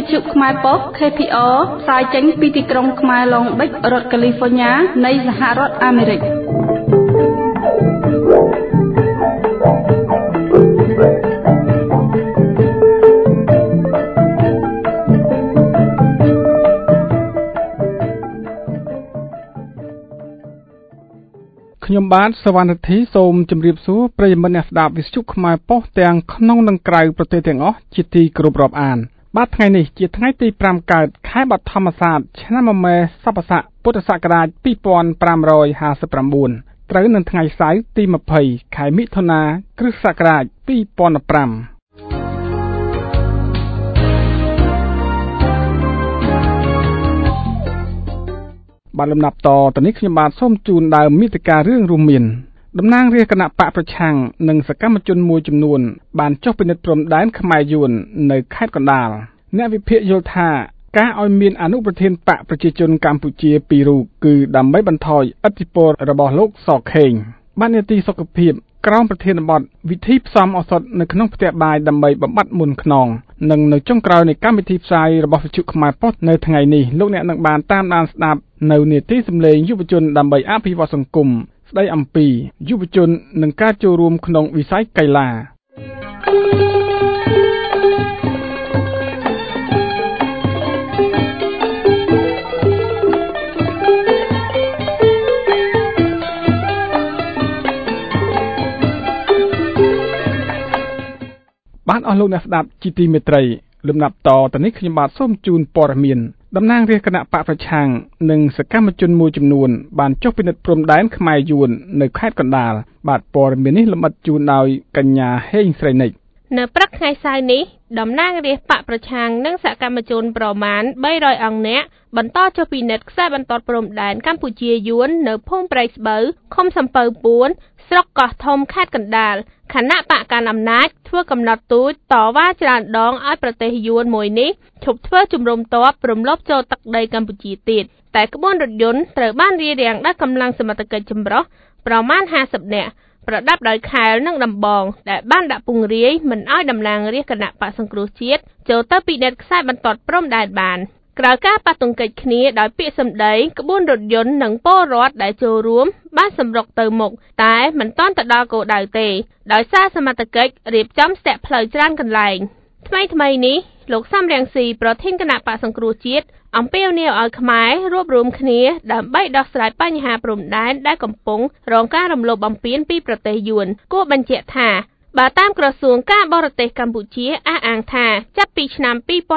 ទ្យុខ្មែរប៉ុស្តិ៍ KPR ផ្សាយចេញពីទីក្រុងខ្មែរឡុងបិចរដ្ឋ California នៃសហរដ្ឋអាមេរិកខ្ញុំបាទសវណ្ណរិទ្ធីសូមជម្រាបសួរប្រិយមិត្តអ្នកស្ដាប់វិទ្យុខ្មែរប៉ុស្តិ៍ទាំងក្នុងនិងក្រៅប្រទេសទាំងអស់ជាទីគោរពរាប់អានបាទថ្ងៃនេះជាថ្ងៃទី5កើតខែបឋមសាទឆ្នាំមមែសប្បស័កពុទ្ធសករាជ2559ត្រូវនៅថ្ងៃសៅរ៍ទី20ខែមិថុនាគ្រិស្តសករាជ2015បាទលំដាប់តនេះខ្ញុំបាទសូមជូនដើមមាតិការឿងរួមមានតំណាងរាជគណៈបកប្រឆាំងនិងសកម្មជនមួយចំនួនបានចុះពិនិត្យព្រំដែនខ្មែរយួននៅខេត្តកណ្ដាលអ្នកវិភាគយល់ថាការឲ្យមានអនុប្រធានបកប្រជាជនកម្ពុជា2រូបគឺដើម្បីបន្ថយឥទ្ធិពលរបស់លោកសខេងបាននីតិសុខភាពក្រមប្រធានបទវិធីផ្សំឱសថនៅក្នុងផ្ទះបាយដើម្បីបំបត្តិមុនខ្នងនិងនៅចុងក្រោយនៃកម្មវិធីផ្សាយរបស់វិទ្យុខ្មែរប៉ុស្តិ៍នៅថ្ងៃនេះលោកអ្នកនឹងបានតាមដានស្ដាប់នៅនីតិសម្លេងយុវជនដើម្បីអភិវឌ្ឍសង្គមស្ដីអំពីយុវជននិងការចូលរួមក្នុងវិស័យកីឡាបានអស់លោកអ្នកស្ដាប់ជីទីមេត្រីលំដាប់តនេះខ្ញុំបាទសូមជូនព័ត៌មានតំណាងរាជគណៈបកប្រឆាំងនិងសកម្មជនមួយចំនួនបានចុះពិនិត្យព្រំដែនខ្មែរយួននៅខេត្តកណ្ដាលបាទព័ត៌មាននេះលម្អិតជូនដោយកញ្ញាហេងស្រីនិចនៅព្រឹកថ្ងៃសៅរ៍នេះតំណាងរាជបកប្រឆាំងនិងសកម្មជនប្រមាណ300អង្គនាក់បន្តចុះពិនិត្យខ្សែបន្ទាត់ព្រំដែនកម្ពុជាយួននៅភូមិព្រៃស្បូវឃុំសំពៅពួនស្រុកកោះធំខេត្តកណ្ដាលគណៈបកកណ្ដាលអំណាចធ្វើកំណត់ទូចតវ៉ាច្រើនដងឲ្យប្រទេសយួនមួយនេះឈប់ធ្វើជំរំទ័ពរំលោភចូលទឹកដីកម្ពុជាទៀតតែក្បួនរថយន្តត្រូវបានរារាំងដោយកម្លាំងសមត្ថកិច្ចចម្រុះប្រមាណ50នាក់ប្រដាប់ដោយខែលនិងដំបងដែលបានដាក់ពង្រាយមិនឲ្យតំណាងរាជគណៈបក្សសង្គ្រោះជាតិចូលទៅពិនិត្យខ្សែបន្ទាត់ព្រំដែនបានក្រោយការប៉ះទង្គិចគ្នាដោយពាក្យសម្ដីក្បួនរថយន្តនិងពលរដ្ឋដែលចូលរួមបានសម្រុកទៅមុខតែមិនទាន់ទៅដល់គោលដៅទេដោយសារសមត្ថកិច្ចរៀបចំស្ទាក់ផ្លូវច្រើនកន្លែងថ្មីនេះលោកសំរងស៊ីប្រធានគណៈបក្សសង្គ្រោះជាតិអំពាវនាវឲ្យខ្មែររួបរวมគ្នាដើម្បីដោះស្រាយបញ្ហាព្រំដែនដែលកំពុងរងការរំលោភបំពានពីប្រទេសយួនគួរបញ្ជាក់ថាបើតាមក្រសួងការបរទេសកម្ពុជាអះអាងថាចាប់ពីឆ្នាំ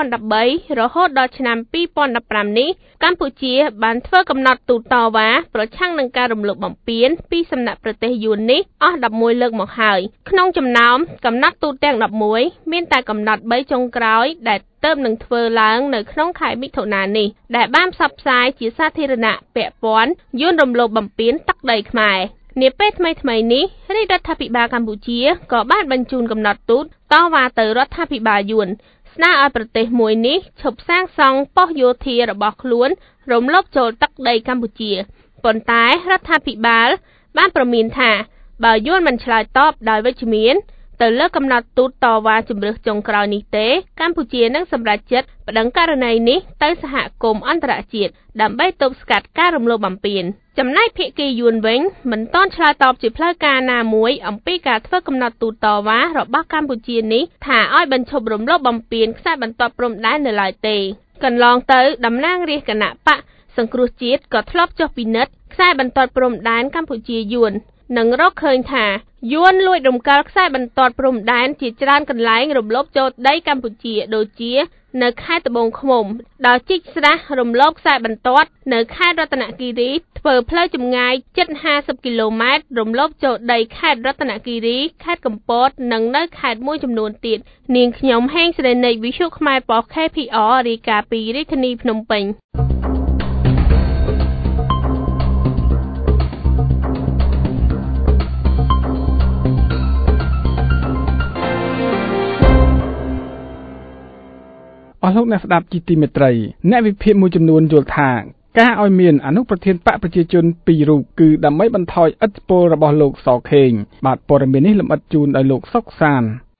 2013រហូតដល់ឆ្នាំ2015នេះកម្ពុជាបានធ្វើកំណត់ទូតតវ៉ាប្រឆាំងនឹងការរំលោភបំពានពីសំណាក់ប្រទេសយួននេះអស់11លើកមកហើយក្នុងចំណោមកំណត់ទូតទាំង11មានតែកំណត់3ចុងក្រោយដែលទើបនឹងធ្វើឡើងនៅក្នុងខែមិថុនានេះដែលបានផ្សព្វផ្សាយជាសាធារណៈពាក់ព័ន្ធយួនរំលោភបំពានទឹកដីខ្មែរនាពេលថ្មីនេះរាជរដ្ឋាភិបាលកម្ពុជាក៏បានបញ្ជូនកំណត់ទូតតវ៉ាទៅរដ្ឋាភិបាលយួនស្នើឲ្យប្រទេសមួយនេះឈប់សាងសង់ប៉ុស្តិ៍យោធារបស់ខ្លួនរំលោភចូលទឹកដីកម្ពុជាប៉ុន្តែរដ្ឋាភិបាលបានប្រមានថាបើយួនមិនឆ្លើយតបដោយវិជ្ជមានទៅលើកំណត់ទូតតវ៉ាជំរឿសចុងក្រោយនេះទេកម្ពុជានឹងសម្រេចចិត្តប្តឹងករណីនេះទៅសហគមន៍អន្តរជាតិដើម្បីទប់ស្កាត់ការរំលោភបំពានចំណែកភាគីយួនវិញមិនទាន់ឆ្លើយតបជាផ្លូវការណាមួយអំពីការធ្វើកំណត់ទូតតវ៉ារបស់កម្ពុជានេះថាឲ្យបញ្ឈប់រំលោភបំពានខ្សែបន្ទាត់ព្រំដែននៅឡើយទេកន្លងទៅតំណាងរាជគណៈបកសង្គ្រោះជាតិក៏ធ្លាប់ចុះពិនិត្យខ្សែបន្ទាត់ព្រំដែនកម្ពុជាយួននឹងរកឃើញថាយួនលួចរំកិលខ្សែបន្ទាត់ព្រំដែនជាច្រើនកន្លែងរំលោភចូលដីកម្ពុជាដូចជានៅខេត្តត្បូងឃ្មុំដោយជីកស្រះរំលោភខ្សែបន្ទាត់នៅខេត្តរតនគិរីធ្វើផ្លូវចម្ងាយជិត50គីឡូម៉ែត្ររំលោភចូលដីខេត្តរតនគិរីខេត្តកំពតនិងនៅខេត្តមួយចំនួនទៀតនាងខ្ញុំហេងស្រីនិចវិទ្យុខ្មែរប៉ុស្តិ៍ KPR រាយការណ៍ពីរាជធានីភ្នំពេញអស់លោកអ្នកស្ដាប់ជីទីមេត្រីអ្នកវិភាគមួយចំនួនយល់ថាការឲ្យមានអនុប្រធានបកប្រជាជន2រូបគឺដើម្បីបន្ថយឥទ្ធិពលរបស់លោកសខេងបាទព័ត៌មាននេះលម្អិតជូនដោយលោកសុកសាន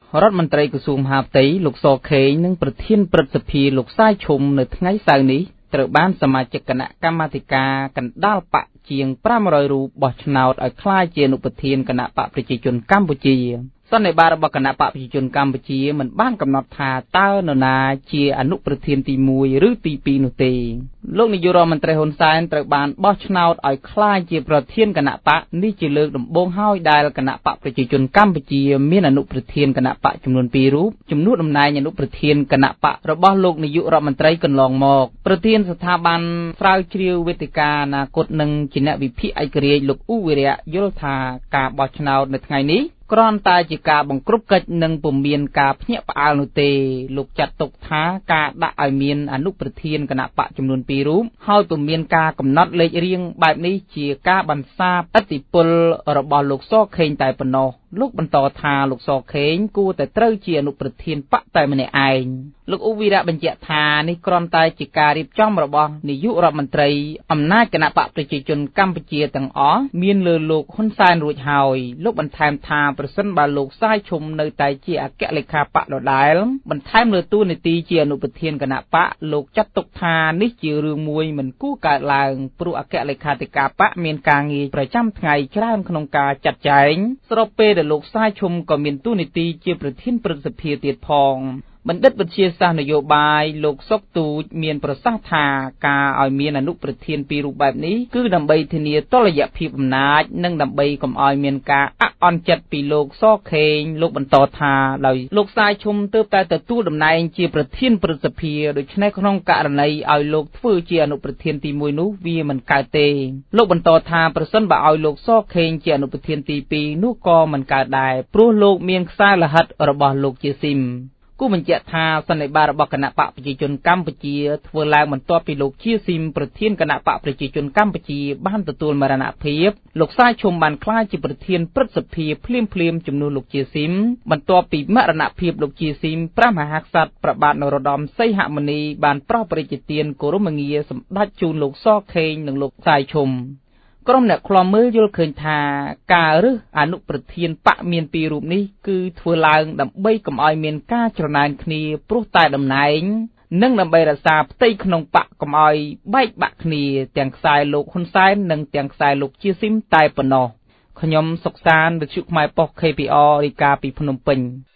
រដ្ឋមន្ត្រីក្រសួងមហាផ្ទៃលោកសខេងនិងប្រធានព្រឹទ្ធសភាលោកសាយឈុំនៅថ្ងៃសៅរ៍នេះត្រូវបានសមាជិកគណៈកម្មាធិការកណ្ដាលបកជាង500រូបបោះឆ្នោតឲ្យក្លាយជាអនុប្រធានគណៈបកប្រជាជនកម្ពុជាសន្និបាតរបស់គណៈបកប្រជាជនកម្ពុជាមិនបានកំណត់ថាតើនរណាជាអនុប្រធានទី1ឬទី2នោះទេលោកនាយករដ្ឋមន្ត្រីហ៊ុនសែនត្រូវបានបោះឆ្នោតឲ្យក្លាយជាប្រធានគណៈបកនេះជាលើកដំបូងហើយដែលគណៈបកប្រជាជនកម្ពុជាមានអនុប្រធានគណៈបកចំនួន2រូបជំនួសតំណែងអនុប្រធានគណៈបករបស់លោកនាយករដ្ឋមន្ត្រីកន្លងមកប្រធានស្ថាប័នស្រាវជ្រាវវេទិកាអនាគតនិងជាអ្នកវិភាគឯករាជ្យលោកអ៊ូវីរៈយល់ថាការបោះឆ្នោតនៅថ្ងៃនេះគ្រាន់តែជាការបង្ក្រប់កិច្ចនិងពុំមានការភ្ញាក់ផ្អើលនោះទេលោកចាត់ទុកថាការដាក់ឲ្យមានអនុប្រធានគណៈបកចំនួន2រូបហើយពុំមានការកំណត់លេខរៀងបែបនេះជាការបន្សាបឥទ្ធិពលរបស់លោកសខេងតែប៉ុណ្ណោះលោកបន្តថាលោកសខេងគួរតែត្រូវជាអនុប្រធានបកតែម្នាក់ឯងលោកអ៊ូវីរៈបញ្ជាក់ថានេះគ្រាន់តែជាការរៀបចំរបស់នាយករដ្ឋមន្ត្រីអំណាចគណៈបកប្រជាជនកម្ពុជាទាំងអស់មានលើលោកហ៊ុនសែនរួចហើយលោកបន្ថែមថាប្រសិនបើលោកសាយឈុំនៅតែជាអគ្គលេខាបកដដែលបន្ថែមលើតួនាទីជាអនុប្រធានគណៈបកលោកចាត់ទុកថានេះជារឿងមួយមិនគួរកើតឡើងព្រោះអគ្គលេខាធិការបកមានការងារប្រចាំថ្ងៃច្រើនក្នុងការចាត់ចែងស្របពេលដែលលោកសាយឈុំក៏មានតួនាទីជាប្រធានព្រឹទ្ធសភាទៀតផងបណ្ឌិតវិទ្យាសាស្ត្រនយោបាយលោកសុកទូចមានប្រសាសន៍ថាការឲ្យមានអនុប្រធាន2រូបបែបនេះគឺដើម្បីធានាតុល្យភាពអំណាចនិងដើម្បីកុំឲ្យមានការអាក់អន់ចិត្តពីលោកសខេងលោកបន្តថាដោយលោកសាយឈុំទើបតែទទួលតំណែងជាប្រធានព្រឹទ្ធសភាដូច្នេះក្នុងករណីឲ្យលោកធ្វើជាអនុប្រធានទី1នោះវាមិនកើតទេលោកបន្តថាប្រសិនបើឲ្យលោកសខេងជាអនុប្រធានទី2នោះក៏មិនកើតដែរព្រោះលោកមានខ្សែលហិតរបស់លោកជាស៊ីមគូបញ្ជាក់ថាសន្និបាតរបស់គណៈបកប្រជាជនកម្ពុជាធ្វើឡើងបន្ទាប់ពីលោកជាស៊ីមប្រធានគណៈបកប្រជាជនកម្ពុជាបានទទួលមរណភាពលោកសាយឈុំបានក្លាយជាប្រធានព្រឹទ្ធសភាភ្លាមជំនួសលោកជាស៊ីមបន្ទាប់ពីមរណភាពលោកជាស៊ីមព្រះមហាក្សត្រព្រះបាទនរោត្តមសីហមុនីបានប្រោសព្រះរាជទានគោរមងារសម្ដេចជូនលោកសខេងនិងលោកសាយឈុំក្រុមអ្នកឃ្លាំមើលយល់ឃើញថាការរើសអនុប្រធានបកមាន2រូបនេះគឺធ្វើឡើងដើម្បីកុំឲ្យមានការច្រណែនគ្នាព្រោះតែតំណែងនិងដើម្បីរក្សាផ្ទៃក្នុងបកកុំឲ្យបែកបាក់គ្នាទាំងខ្សែលោកហ៊ុនសែននិងទាំងខ្សែលោកជាស៊ីមតែប៉ុណ្ណោះខ្ញុំសុកសានវិទ្យុខ្មែរប៉ុស្តិ៍ KPR រាយការណ៍ពីភ្នំពេញ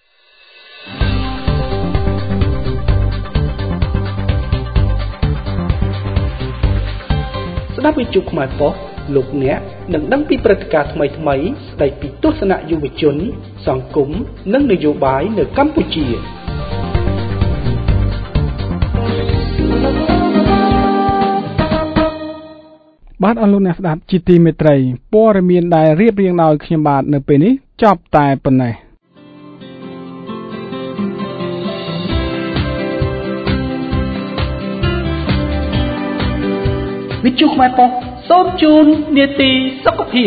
ស្ដាប់វិទ្យុខ្មែរប៉ុស្តិ៍លោកអ្នកនឹងដឹងពីព្រឹត្តិការណ៍ថ្មីៗស្ដីពីទស្សនៈយុវជនសង្គមនិងនយោបាយនៅកម្ពុជាបាទអរលោកអ្នកស្ដាប់ជាទីមេត្រីព័ត៌មានដែលរៀបរៀងដោយខ្ញុំបាទនៅពេលនេះចប់តែប៉ុណ្ណេះវិទ្យុខ្មែរប៉ុស្តិ៍សូមជូននាទីសុខភាព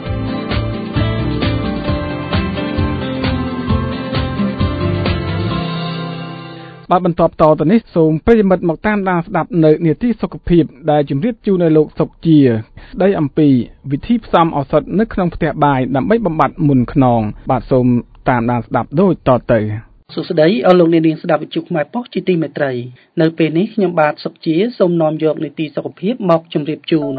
បាទបន្តទៅនេះសូមប្រិយមិត្តមកតាមដានស្ដាប់នៅនាទីសុខភាពដែលជម្រាបជូននៅលោកសុកជាស្ដីអំពីវិធីផ្សំឱសថនៅក្នុងផ្ទះបាយដើម្បីបំបត្តិមុនខ្នងបាទសូមតាមដានស្ដាប់ដូចតទៅសួស្តីអស់លោកអ្នកនាងស្ដាប់វិទ្យុខ្មែរប៉ុស្តិ៍ជាទីមេត្រីនៅពេលនេះខ្ញុំបាទសុកជាសូមនាំយកនីតិសុខភាពមកជម្រាបជូន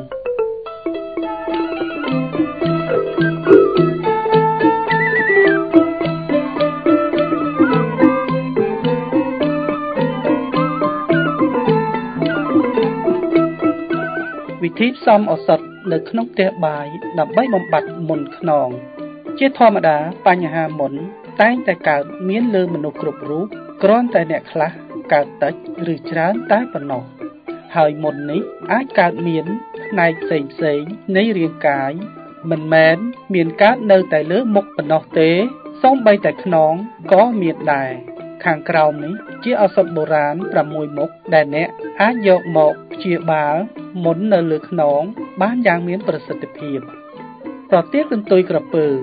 វិធីផ្សំឱសថនៅក្នុងផ្ទះបាយដើម្បីបំបត្តិមុនខ្នងជាធម្មតាបញ្ហាមុនតែងតែកើតមានលើមនុស្សគ្រប់រូបគ្រាន់តែអ្នកខ្លះកើតតិចឬច្រើនតែប៉ុណ្ណោះហើយមុននេះអាចកើតមានផ្នែកផ្សេងនៃរាងកាយមិនមែនមានកើតនៅតែលើមុខប៉ុណ្ណោះទេសូម្បីតែខ្នងក៏មានដែរខាងក្រោមនេះជាឱសថបុរាណ6មុខដែលអ្នកអាចយកមកព្យាបាលមុននៅលើខ្នងបានយ៉ាងមានប្រសិទ្ធភាពប្រទាលកន្ទុយក្រពើ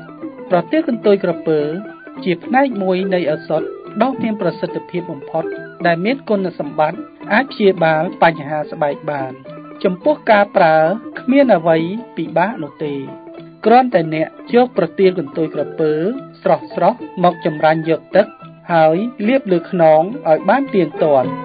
ជាផ្នែកមួយនៃឱសថដ៏មានប្រសិទ្ធភាពបំផុតដែលមានគុណសម្បត្តិអាចព្យាបាលបញ្ហាស្បែកបានចំពោះការប្រើគ្មានអ្វីពិបាកនោះទេគ្រាន់តែអ្នកយកប្រទាលកន្ទុយក្រពើស្រស់មកចម្រាញ់យកទឹកហើយលាបលើខ្នងឲ្យបានទៀងទាត់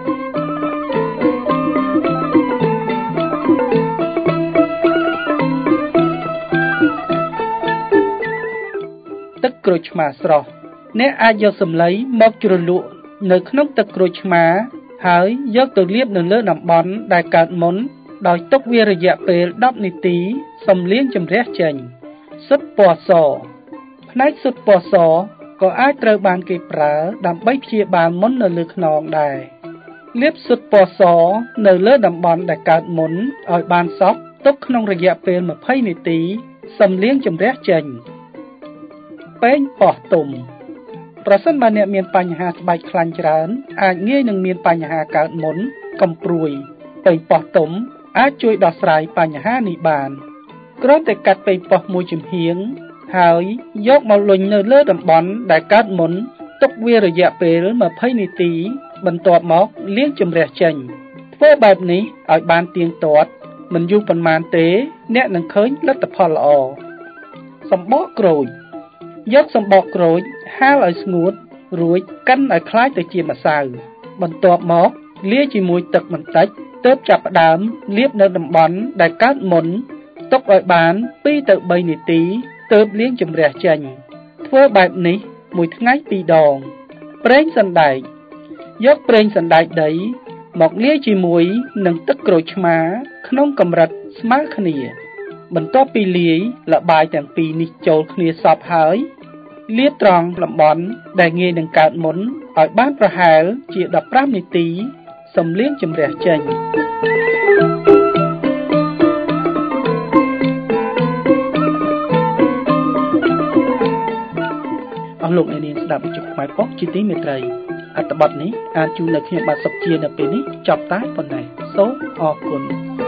ទឹកក្រូចឆ្មាស្រស់អ្នកអាចយកសម្លៃមកជ្រលក់នៅក្នុងទឹកក្រូចឆ្មាហើយយកទៅលាបនៅលើតំបន់ដែលកើតមុនដោយទុកវារយៈពេល10នាទីសំលៀងជំរះចេញស៊ុតពណ៌សផ្នែកស៊ុតពណ៌សក៏អាចត្រូវបានគេប្រើដើម្បីព្យាបាលមុននៅលើខ្នងដែរលាបស៊ុតពណ៌សនៅលើតំបន់ដែលកើតមុនឲ្យបានសព្វទុកក្នុងរយៈពេល20នាទីសំលៀងជំរះចេញពែងប៉ោះទុំប្រសិនបើអ្នកមានបញ្ហាស្បែកខ្លាញ់ច្រើនអាចងាយនឹងមានបញ្ហាកើតមុនកំព្រួយពែងប៉ោះទុំអាចជួយដោះស្រាយបញ្ហានេះបានគ្រាន់តែកាត់ពែងប៉ោះមួយចំហៀងហើយយកមកលុញនៅលើតំបន់ដែលកើតមុនទុកវារយៈពេល20នាទីបន្ទាប់មកលាងជំរះចេញធ្វើបែបនេះឲ្យបានទៀងទាត់មិនយូរប៉ុន្មានទេអ្នកនឹងឃើញលទ្ធផលល្អសម្បកក្រូចយកសម្បកក្រូចហាលឲ្យស្ងួតរួចកិនឲ្យคล้ายទៅជាម្សៅបន្ទាប់មកលាយជាមួយទឹកបន្តិចទើបចាប់ផ្ដើមលាបនៅតំបន់ដែលកើតមុនទុកឲ្យបាន2ទៅ3នាទីទើបលាងជំរះចេញធ្វើបែបនេះមួយថ្ងៃ2ដងប្រេងសណ្ដែកយកប្រេងសណ្ដែកដីមកលាយជាមួយនឹងទឹកក្រូចឆ្មាក្នុងកម្រិតស្មើគ្នាបន្ទាប់ពីលាយល្បាយទាំងពីរនេះចូលគ្នាសព្វហើយលាបត្រង់តំបន់ដែលងាយនឹងកើតមុនឲ្យបានប្រហែលជា15នាទីសំលៀងជំរះចេញអស់លោកអ្នកនាងស្ដាប់វិទ្យុខ្មែរប៉ុស្តិ៍ជាទីមេត្រីអត្ថបទនេះអានជូនដល់ខ្ញុំបាទសុកជានៅពេលនេះចប់តែប៉ុណ្ណេះសូមអរគុណ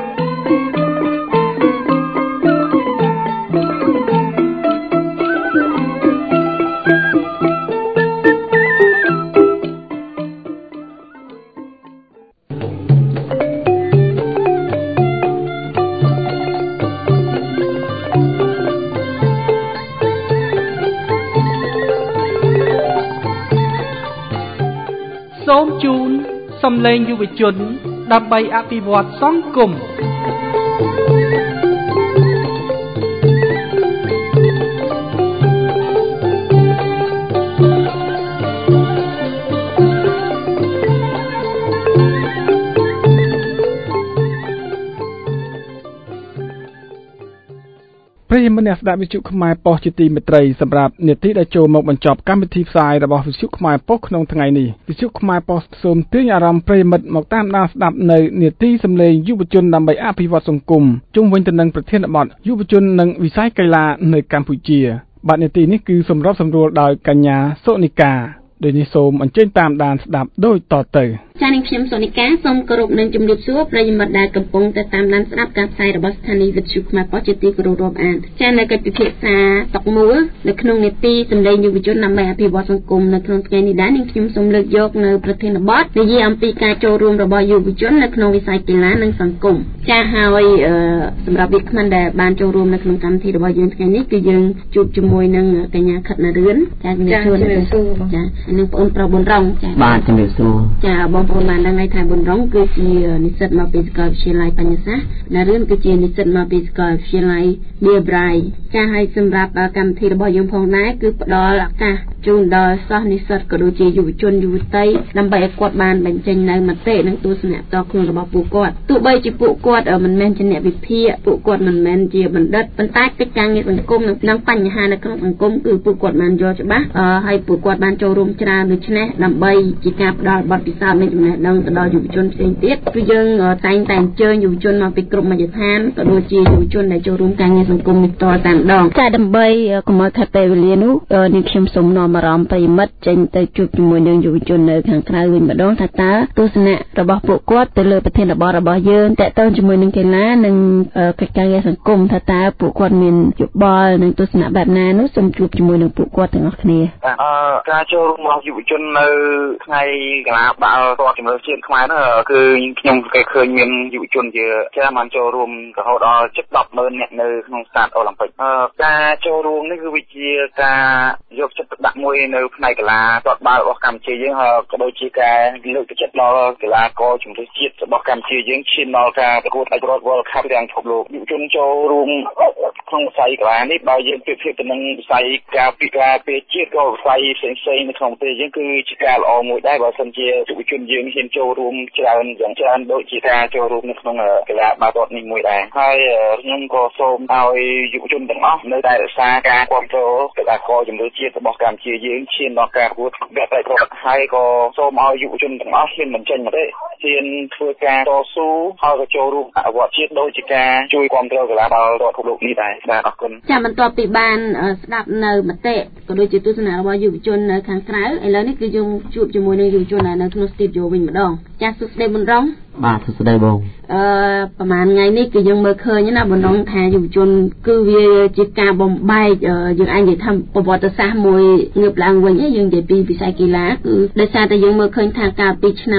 សូមជូនសំឡេងយុវជនដើម្បីអភិវឌ្ឍសង្គមប្រិយមិត្តអ្នកស្ដាប់វិទ្យុខ្មែរប៉ុស្តិ៍ជាទីមេត្រីសម្រាប់នាទីដែលចូលមកបញ្ចប់កម្មវិធីផ្សាយរបស់វិទ្យុខ្មែរប៉ុស្តិ៍ក្នុងថ្ងៃនេះវិទ្យុខ្មែរប៉ុស្តិ៍សូមទាញអារម្មណ៍ប្រិយមិត្តមកតាមដានស្ដាប់នៅនាទីសម្លេងយុវជនដើម្បីអភិវឌ្ឍសង្គមជុំវិញទៅនឹងប្រធានបទយុវជននិងវិស័យកីឡានៅកម្ពុជាបាទនាទីនេះគឺសម្របសម្រួលដោយកញ្ញាសុនិកាដូចនេះសូមអញ្ជើញតាមដានស្ដាប់ដូចតទៅចា៎នាងខ្ញុំសុនិកាសូមគោរពនឹងជំរាបសួរប្រិយមិត្តដែលកំពុងតែតាមដានស្ដាប់ការផ្សាយរបស់ស្ថានីយ៍វិទ្យុខ្មែរប៉ុស្តិ៍ជាទីគោរពរាប់អានចា៎នៅកិច្ចពិភាក្សាតុកមួលនៅក្នុងនេតិសម្លេងយុវជនដើម្បីអភិវឌ្ឍសង្គមនៅក្នុងថ្ងៃនេះដែរនាងខ្ញុំសូមលើកយកនៅប្រធានបទនិយាយអំពីការចូលរួមរបស់យុវជននៅក្នុងវិស័យកីឡានិងសង្គមចា៎ហើយសម្រាប់វាគ្មិនដែលបានចូលរួមនៅក្នុងកម្មវិធីរបស់យើងថ្ងៃនេះគឺយើងជួបជាមួយនឹងកញ្ញាខិតណារឿនចា៎ជំរាបសួរចា៎និងបងប្រុសប៊ុនរងចា៎បាទជំរាបសួរចា៎បងប្អូនបានដឹងហើយថាប៊ុនរងគឺជានិស្សិតមកពីសាកលវិទ្យាល័យបញ្ញាសាស្ត្រណារឿនគឺជានិស្សិតមកពីសាកលវិទ្យាល័យបៀប្រៃចា៎ហើយសម្រាប់កម្មវិធីរបស់យើងផងដែរគឺផ្ដល់ឱកាសជូនដល់សិស្សនិស្សិតក៏ដូចជាយុវជនយុវតីដើម្បីឲ្យគាត់បានបញ្ចេញនៅមតិនិងទស្សនៈផ្ទាល់ខ្លួនរបស់ពួកគាត់ទោះបីជាពួកគាត់មិនមែនជាអ្នកវិភាគពួកគាត់មិនមែនជាបណ្ឌិតប៉ុន្តែកិច្ចការងារសង្គមនិងបញ្ហានៅក្នុងសង្គមគឺពួកគាត់បានយល់ច្បាស់ហើយពួកគាត់បានចូលរួមច្រើនដូច្នេះដើម្បីជាការផ្ដល់បទពិសោធន៍នៃចំណេះដឹងទៅដល់យុវជនផ្សេងទៀតគឺយើងតែងតែអញ្ជើញយុវជនមកពីគ្រប់មជ្ឈដ្ឋានក៏ដូចជាយុវជនដែលចូលរួមការងារសង្គមនេះផ្ទាល់តែម្ដងចាដើម្បីកុំឲ្យខាត់ពេលវេលានោះនាងខ្ញុំសូមនាំអារម្មណ៍ប្រិយមិត្តចេញទៅជួបជាមួយនឹងយុវជននៅខាងក្រៅវិញម្ដងថាតើទស្សនៈរបស់ពួកគាត់ទៅលើប្រធានបទរបស់យើងតកតងជាមួយនឹងកីឡានិងកិច្ចការងារសង្គមថាតើពួកគាត់មានយោបល់និងទស្សនៈបែបណានោះសូមជួបជាមួយនឹងពួកគាត់ទាំងអស់គ្នាការចូលរួមរបស់យុវជននៅថ្ងៃកីឡាបាល់កតជំរឿជាតិខ្មែរនោះគឺខ្ញុំគេឃើញមានយុវជនជាច្រើនបានចូលរួមរហូតដល់ជិត 10,000 នាក់នៅក្នុងស្តាតអូឡ িম্প ិកការចូលរួមនេះគឺវាជាការយកចិត្តទុកដាក់មួយនៅផ្នែកកីឡាទាត់បាល់របស់កម្ពុជាយើងហើយក៏ដូចជាការលើកទឹកចិត្តដល់កីឡាករជំនឿជាតិរបស់កម្ពុជាយើងឈានដល់ការប្រកួតឯករាជ្យ World Cup ទាំងពិភពលោកយុវជនចូលរួមក្នុងវិស័យកីឡានេះបើយើងប្រៀបធៀបទៅនឹងវិស័យការពិការពារជាតិក៏វិស័យផ្សេងៗនៅក្នុងប្រទេសយើងគឺជាការល្អមួយដែរបើសិនជាយុវជនយើងហ៊ានចូលរួមច្រើនយ៉ាងច្រើនដូចជាការចូលរួមនៅក្នុងកីឡាបាល់ទាត់នេះមួយដែរហើយខ្ញុំក៏សូមឲ្យយុវជនទាំងអស់នៅតែរក្សាការគ្រប់គ្រងកីឡាករជំនឿជាតិរបស់កម្ពុជាយើងឈានដល់ការប្រកួតវគ្គឯករាជ្យហើយក៏សូមឲ្យយុវជនទាំងអស់ហ៊ានបញ្ចេញមតិហ៊ានធ្វើការតស៊ូហើយក៏ចូលរួមអភិវឌ្ឍជាតិដូចជាការជួយគ្រប់គ្រងកីឡាបាល់ទាត់ពិភពលោកនេះដែរបាទអរគុណចាបន្ទាប់ពីបានស្ដាប់នៅមតិក៏ដូចជាទស្សនៈរបស់យុវជននៅខាងក្រៅឥឡូវនេះគឺយើងជួបជាមួយនឹងយុវជននៅក្នុងស្ទូឌីយោវិញម្ដងចាសសួស្ដីប៊ុនរងបាទសួស្ដីបងប្រហែលថ្ងៃនេះគឺយើងមើលឃើញណាប៊ុនរងថាយុវជនគឺវាជាការបំបែកយើងអាចនិយាយថាប្រវត្តិសាស្ត្រមួយងើបឡើងវិញយើងនិយាយពីវិស័យកីឡាគឺដោយសារតែយើងមើលឃើញថាកាលពីឆ្នាំ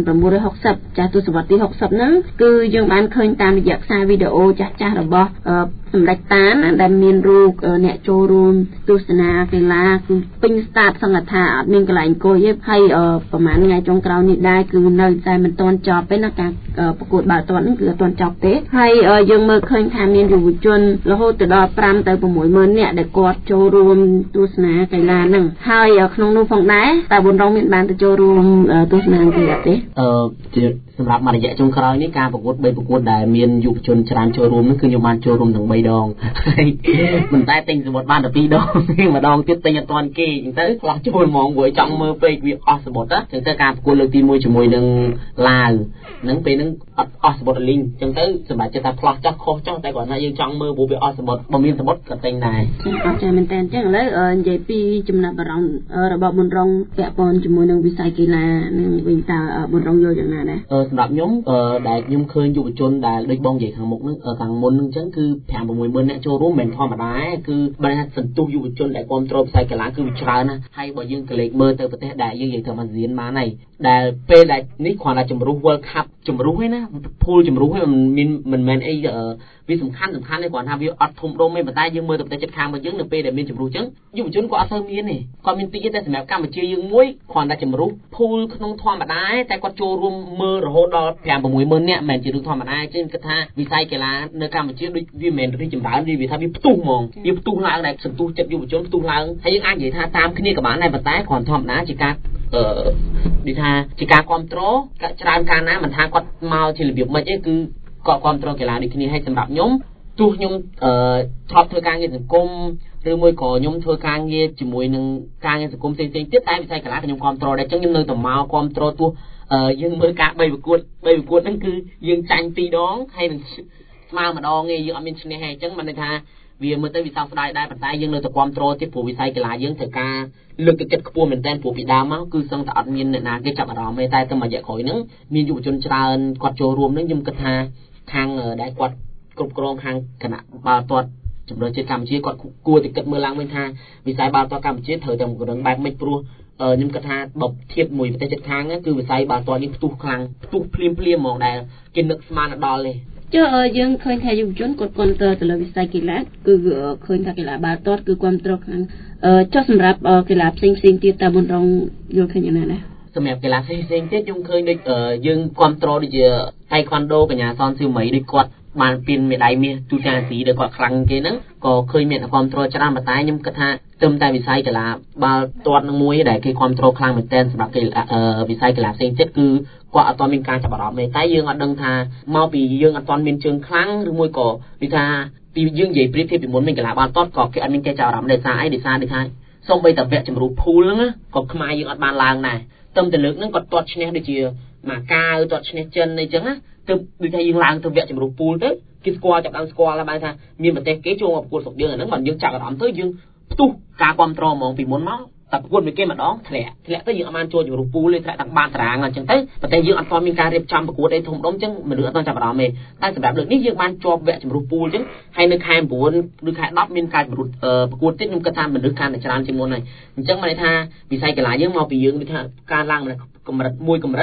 1960ចាស់ទសវត្សរ៍ទី60ហ្នឹងគឺយើងបានឃើញតាមរយៈខ្សែវីដេអូចាស់ៗរបស់សម្ដេចតានដែលមានរូបអ្នកចូលរួមទស្សនាកីឡាគឺពេញស្តាតសង្កត់ថាអត់មានកន្លែងអង្គុយទេហើយប្រហែលថ្ងៃចុងក្រោយនេះដែរគឺនៅតែមិនទាន់ចប់ទេណាការប្រកួតបាល់ទាត់នេះគឺអត់ទាន់ចប់ទេហើយយើងមើលឃើញថាមានយុវជនរហូតទៅដល់5ទៅ60000នាក់ដែលគាត់ចូលរួមទស្សនាកីឡាហ្នឹងហើយក្នុងនោះផងដែរតើប៊ុនរងមានបានទៅចូលរួមទស្សនាកីឡាទេជាសម្រាប់មួយរយៈចុងក្រោយនេះការប្រកួត3ប្រកួតដែលមានយុវជនច្រើនចូលរួមនោះគឺខ្ញុំបានចូលរួមទាំង3ដងមិនតែទិញសម្បត្តិបានតែ2ដងម្ដងទៀតទិញអត់ទាន់គេអញ្ចឹងទៅឆ្លោះចូលហ្មងព្រោះចង់មើលពេកវាអស់សម្បត្តិអញ្ចឹងទៅការប្រកួតលើកទី1ជាមួយនឹងឡាវហ្នឹងពេលហ្នឹងអត់អស់សម្បត្តិលីងអញ្ចឹងទៅសម្រាប់ចិត្តថាផ្លោះចោះខុសចោះតែគាត់ថាយើងចង់មើលព្រោះវាអស់សម្បត្តិបើមានសម្បត្តិក៏ទិញដែរអត់ចាំមែនតើអញ្ចឹងឥឡូវនិយាយពីចំណាប់អារម្មណ៍របស់ប៊ុនរងពាក់ព័ន្ធជាមួយនឹងវិស័យកីឡានឹងវិញតើប៊ុនរងយល់យ៉ាងណាដែរសម្រាប់ខ្ញុំដែលខ្ញុំឃើញយុវជនដែលដូចបងនិយាយខាងមុខហ្នឹងខាងមុនហ្នឹងអញ្ចឹងគឺ 5-60000 នាក់ចូលរួមមិនធម្មតាគឺបានថាសន្ទុះយុវជនដែលគ្រប់គ្រងផ្នែកកីឡាគឺវាច្រើនណាស់ហើយបើយើងក៏លេខមើលទៅប្រទេសដែលយើងនិយាយថាអាស៊ានបានហើយដែលពេលដែលនេះគ្រាន់តែជំរុះ World Cup ជំរុះឯណាភូលជំរុះឯមិនមែនអីវាសំខាន់ទេគ្រាន់ថាវាអត់ធំដុំទេប៉ុន្តែយើងមើលទៅប្រទេសជិតខាងរបស់យើងនៅពេលដែលមានជំរុះអញ្ចឹងយុវជនគាត់អត់សូវមានទេគាត់មានតិចតែសម្រាប់កម្ពុជាយើងមួយគ្រាន់តែជំរុះភូលក្នុងធម្មតាតែគាត់ចូលរួមមើលរហូតដល់ 5-60000 នាក់មិនមែនជារឿងធម្មតាទេគឺថាវិស័យកីឡានៅកម្ពុជាដូចវាមិនមែនរីកចម្រើនវាថាវាផ្ទុះហ្មងវាផ្ទុះឡើងដែលសន្ទុះចិត្តយុវជនផ្ទុះឡើងហើយយើងអាចនិយាយថាតាមគ្នាក៏បានដែរប៉ុន្តែគ្រាន់ធម្មតាជាការដូចថាជាការគ្រប់គ្រងច្រើនកាលណាមិនថាគាត់មកជារបៀបម៉េចទេគឺគាត់គ្រប់គ្រងកីឡាដូចគ្នាហើយសម្រាប់ខ្ញុំទោះខ្ញុំធ្លាប់ធ្វើការងារសង្គមឬមួយក៏ខ្ញុំធ្វើការងារជាមួយនឹងការងារសង្គមផ្សេងៗទៀតតែវិស័យកីឡាខ្ញុំគ្រប់គ្រងដែរអញ្ចឹងខ្ញុំនៅតែមកគ្រប់គ្រងទោះយើងមើលការ3ប្រកួតហ្នឹងគឺយើងចាញ់2ដងហើយនឹងស្មើម្ដងទេយើងអត់មានឈ្នះទេអញ្ចឹងមិនន័យថាវាមើលទៅវាសោកស្ដាយដែរប៉ុន្តែយើងនៅតែគ្រប់គ្រងទៀតព្រោះវិស័យកីឡាយើងត្រូវការលើកទឹកចិត្តខ្ពស់មែនតើព្រោះពីដើមមកគឺសឹងតែអត់មានអ្នកណាគេចាប់អារម្មណ៍ទេតែតាមរយៈក្រោយហ្នឹងមានយុវជនច្រើនគាត់ចូលរួមហ្នឹងខ្ញុំគិតថាខាងដែលគាត់គ្រប់គ្រងខាងគណៈបាល់ទាត់ជំនឿជាតិកម្ពុជាគាត់គួរតែគិតមើលឡើងវិញថាវិស័យបាល់ទាត់កម្ពុជាត្រូវតែពង្រឹងបែបម៉េចព្រោះខ្ញុំគិតថាបើធៀបមួយប្រទេសជិតខាងគឺវិស័យបាល់ទាត់នេះផ្ទុះខ្លាំងផ្ទុះភ្លាមហ្មងដែលគេនឹកស្មានដល់ទេចុះយើងឃើញថាយុវជនគាត់គ្រប់គ្រងទៅលើវិស័យកីឡាគឺឃើញថាកីឡាបាល់ទាត់គឺគ្រប់គ្រងខ្លាំងចុះសម្រាប់កីឡាផ្សេងទៀតតើប៊ុនរងយល់ឃើញយ៉ាងណាដែរសម្រាប់កីឡាផ្សេងទៀតខ្ញុំឃើញដូចយើងគ្រប់គ្រងដូចជាតៃក្វាន់ដូកញ្ញាសនសៀវមីដូចគាត់បានពីនមេដាយមាសទូទាំងអាស៊ីដែលគាត់ខ្លាំងគេហ្នឹងក៏ឃើញមានគ្រប់គ្រងច្រើនប៉ុន្តែខ្ញុំគិតថាត្រឹមតែវិស័យកីឡាបាល់ទាត់នឹងមួយដែលគេគ្រប់គ្រងខ្លាំងមែនទែនសម្រាប់វិស័យកីឡាផ្សេងទៀតគឺគាត់អត់ទាន់មានការចាប់អារម្មណ៍ទេតែយើងអត់ដឹងថាមកពីយើងអត់ទាន់មានជើងខ្លាំងឬមួយក៏ពីថាពីយើងនិយាយប្រៀបធៀបពីមុនមិនកីឡាបាល់ទាត់ក៏គេអត់មានគេចាប់អារម្មណ៍ដោយសារអីដោយសារដូចថាសូម្បីតែវគ្គជំរុះភូលហ្នឹងក៏ខ្មែរយើងអត់បានឡើងដែរត្រឹមតែលើកហ្នឹងគាត់ទាត់ឈ្នះដូចជាម៉ាកាវទាត់ឈ្នះចិនអីចឹងណាទើបដូចថាយើងឡើងទៅវគ្គជំរុះភូលទៅគេស្គាល់ចាប់ដើមស្គាល់ហើយបែរថាមានប្រទេសគេចូលមកប្រកួតស្រុកយើងអាហ្នឹងបើយើងចាប់អារម្មណ៍ទៅយើងផ្ទុះការគ្រប់គ្រងហ្មងពីមុនមកតែប្រកួតមួយគេម្ដងធ្លាក់ទៅយើងអត់បានចូលជំរុះពូលទេធ្លាក់ទាំងបានតារាងអញ្ចឹងទៅប៉ុន្តែយើងអត់ទាន់មានការរៀបចំប្រកួតអីធំដុំអញ្ចឹងមនុស្សអត់ទាន់ចាប់អារម្មណ៍ទេតែសម្រាប់លើកនេះយើងបានជាប់វគ្គជំរុះពូលអញ្ចឹងហើយនៅខែ9ឬខែ10មានការជំរុះប្រកួតទៀតខ្ញុំគិតថាមនុស្សកាន់តែច្រើនជាងមុនហើយអញ្ចឹងបានន័យថាវិស័យកីឡាយើងមកពីយើងដូចថាការឡើងកម្រិត